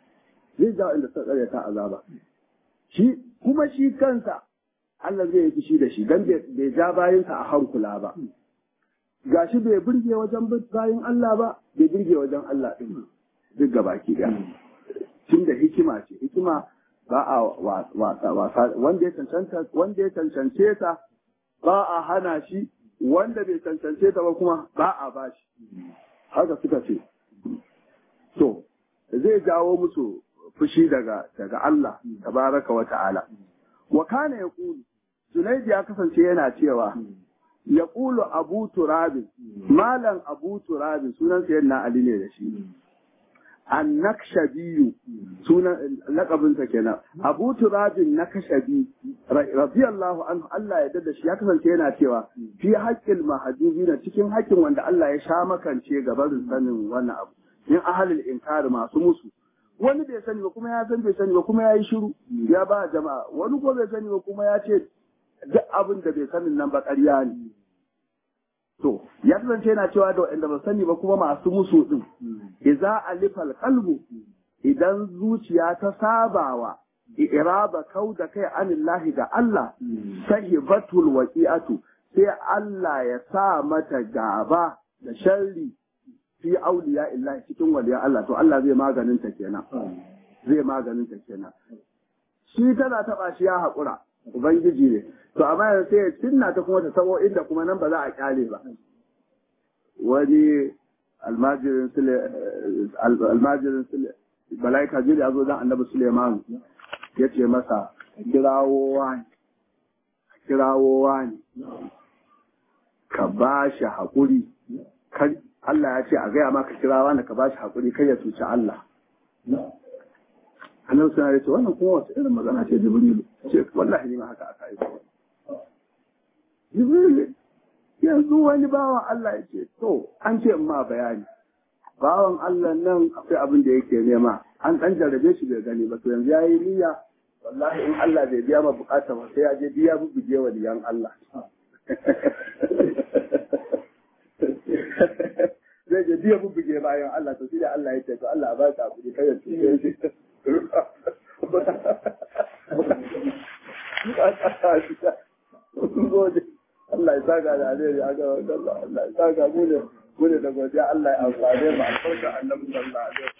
shi kuma shi kansa Allah zai yi fushi da shi dan bai ja bayinsa a hankula ba gashi bai burge wajen bayin Allah ba bai burge wajen Allah din duk gabaki daya tunda hikima ce hikima ba a wasa wanda ya cancance ta ba a hana shi wanda bai cancance ta ba kuma ba a bashi haka suka ce to zai jawo musu fushi daga Allah tabaraka wa ta'ala wa kana yaqulu Junaidi ya kasance yana cewa yaqulu Abu Turab malam Abu Turab sunan sayyidina Ali ne da shi An-Nakshabi sunan lakabinsa kenan Abu Turab Nakshabi radiyallahu anhu Allah ya dada shi ya kasance yana cewa fi haqqil mahdubina cikin haƙƙin wanda Allah ya sha makance gaban sanin wannan abu in ahlul inkar masu musu wani bai sani ba kuma ya san bai sani ba kuma ya yi shiru ya ba jama'a wani ko bai sani ba kuma ya ce duk abin da bai sanin nan ba ƙarya ne to ya kasance yana cewa da waɗanda ba sani ba kuma masu musu din idza alifal qalbu idan zuciya ta sabawa iraba kauda kai anillahi ga Allah sahibatul waqi'atu sai Allah ya sa mata gaba da sharri fi auliya illahi cikin waliya Allah to Allah zai maganin ta kenan shi tana taba shi ya haƙura ubangiji ne to amma yanzu sai ya cinna ta kuma ta sabo inda kuma nan ba za a kyale ba wani almajirin sule malaika jiri ya zo dan annabi Suleiman ya ce masa kirawowa ne ka ba shi haƙuri Allah ya ce a gaya maka kirawa na ka ba shi haƙuri kai ya cuci Allah annabi suna ya ce wannan kuma wata irin magana ce Jibrilu ce wallahi ne ma haka aka yi Jibrilu yanzu wani bawan Allah ya ce to an ce ma bayani bawan Allah nan akwai abin da yake nema an dan jarrabe shi bai gani ba to yanzu yayi niyya wallahi in Allah bai biya ma bukata ba sai ya je biya bubuje waliyan Allah zai je biya bubuje bayan Allah to sai da Allah ya ce to Allah ba ta kudi kai ya tuke shi Allah ya saka da alheri a ga Allah ya saka mu ne da godiya Allah ya amfane mu albarka annabi sallallahu alaihi wasallam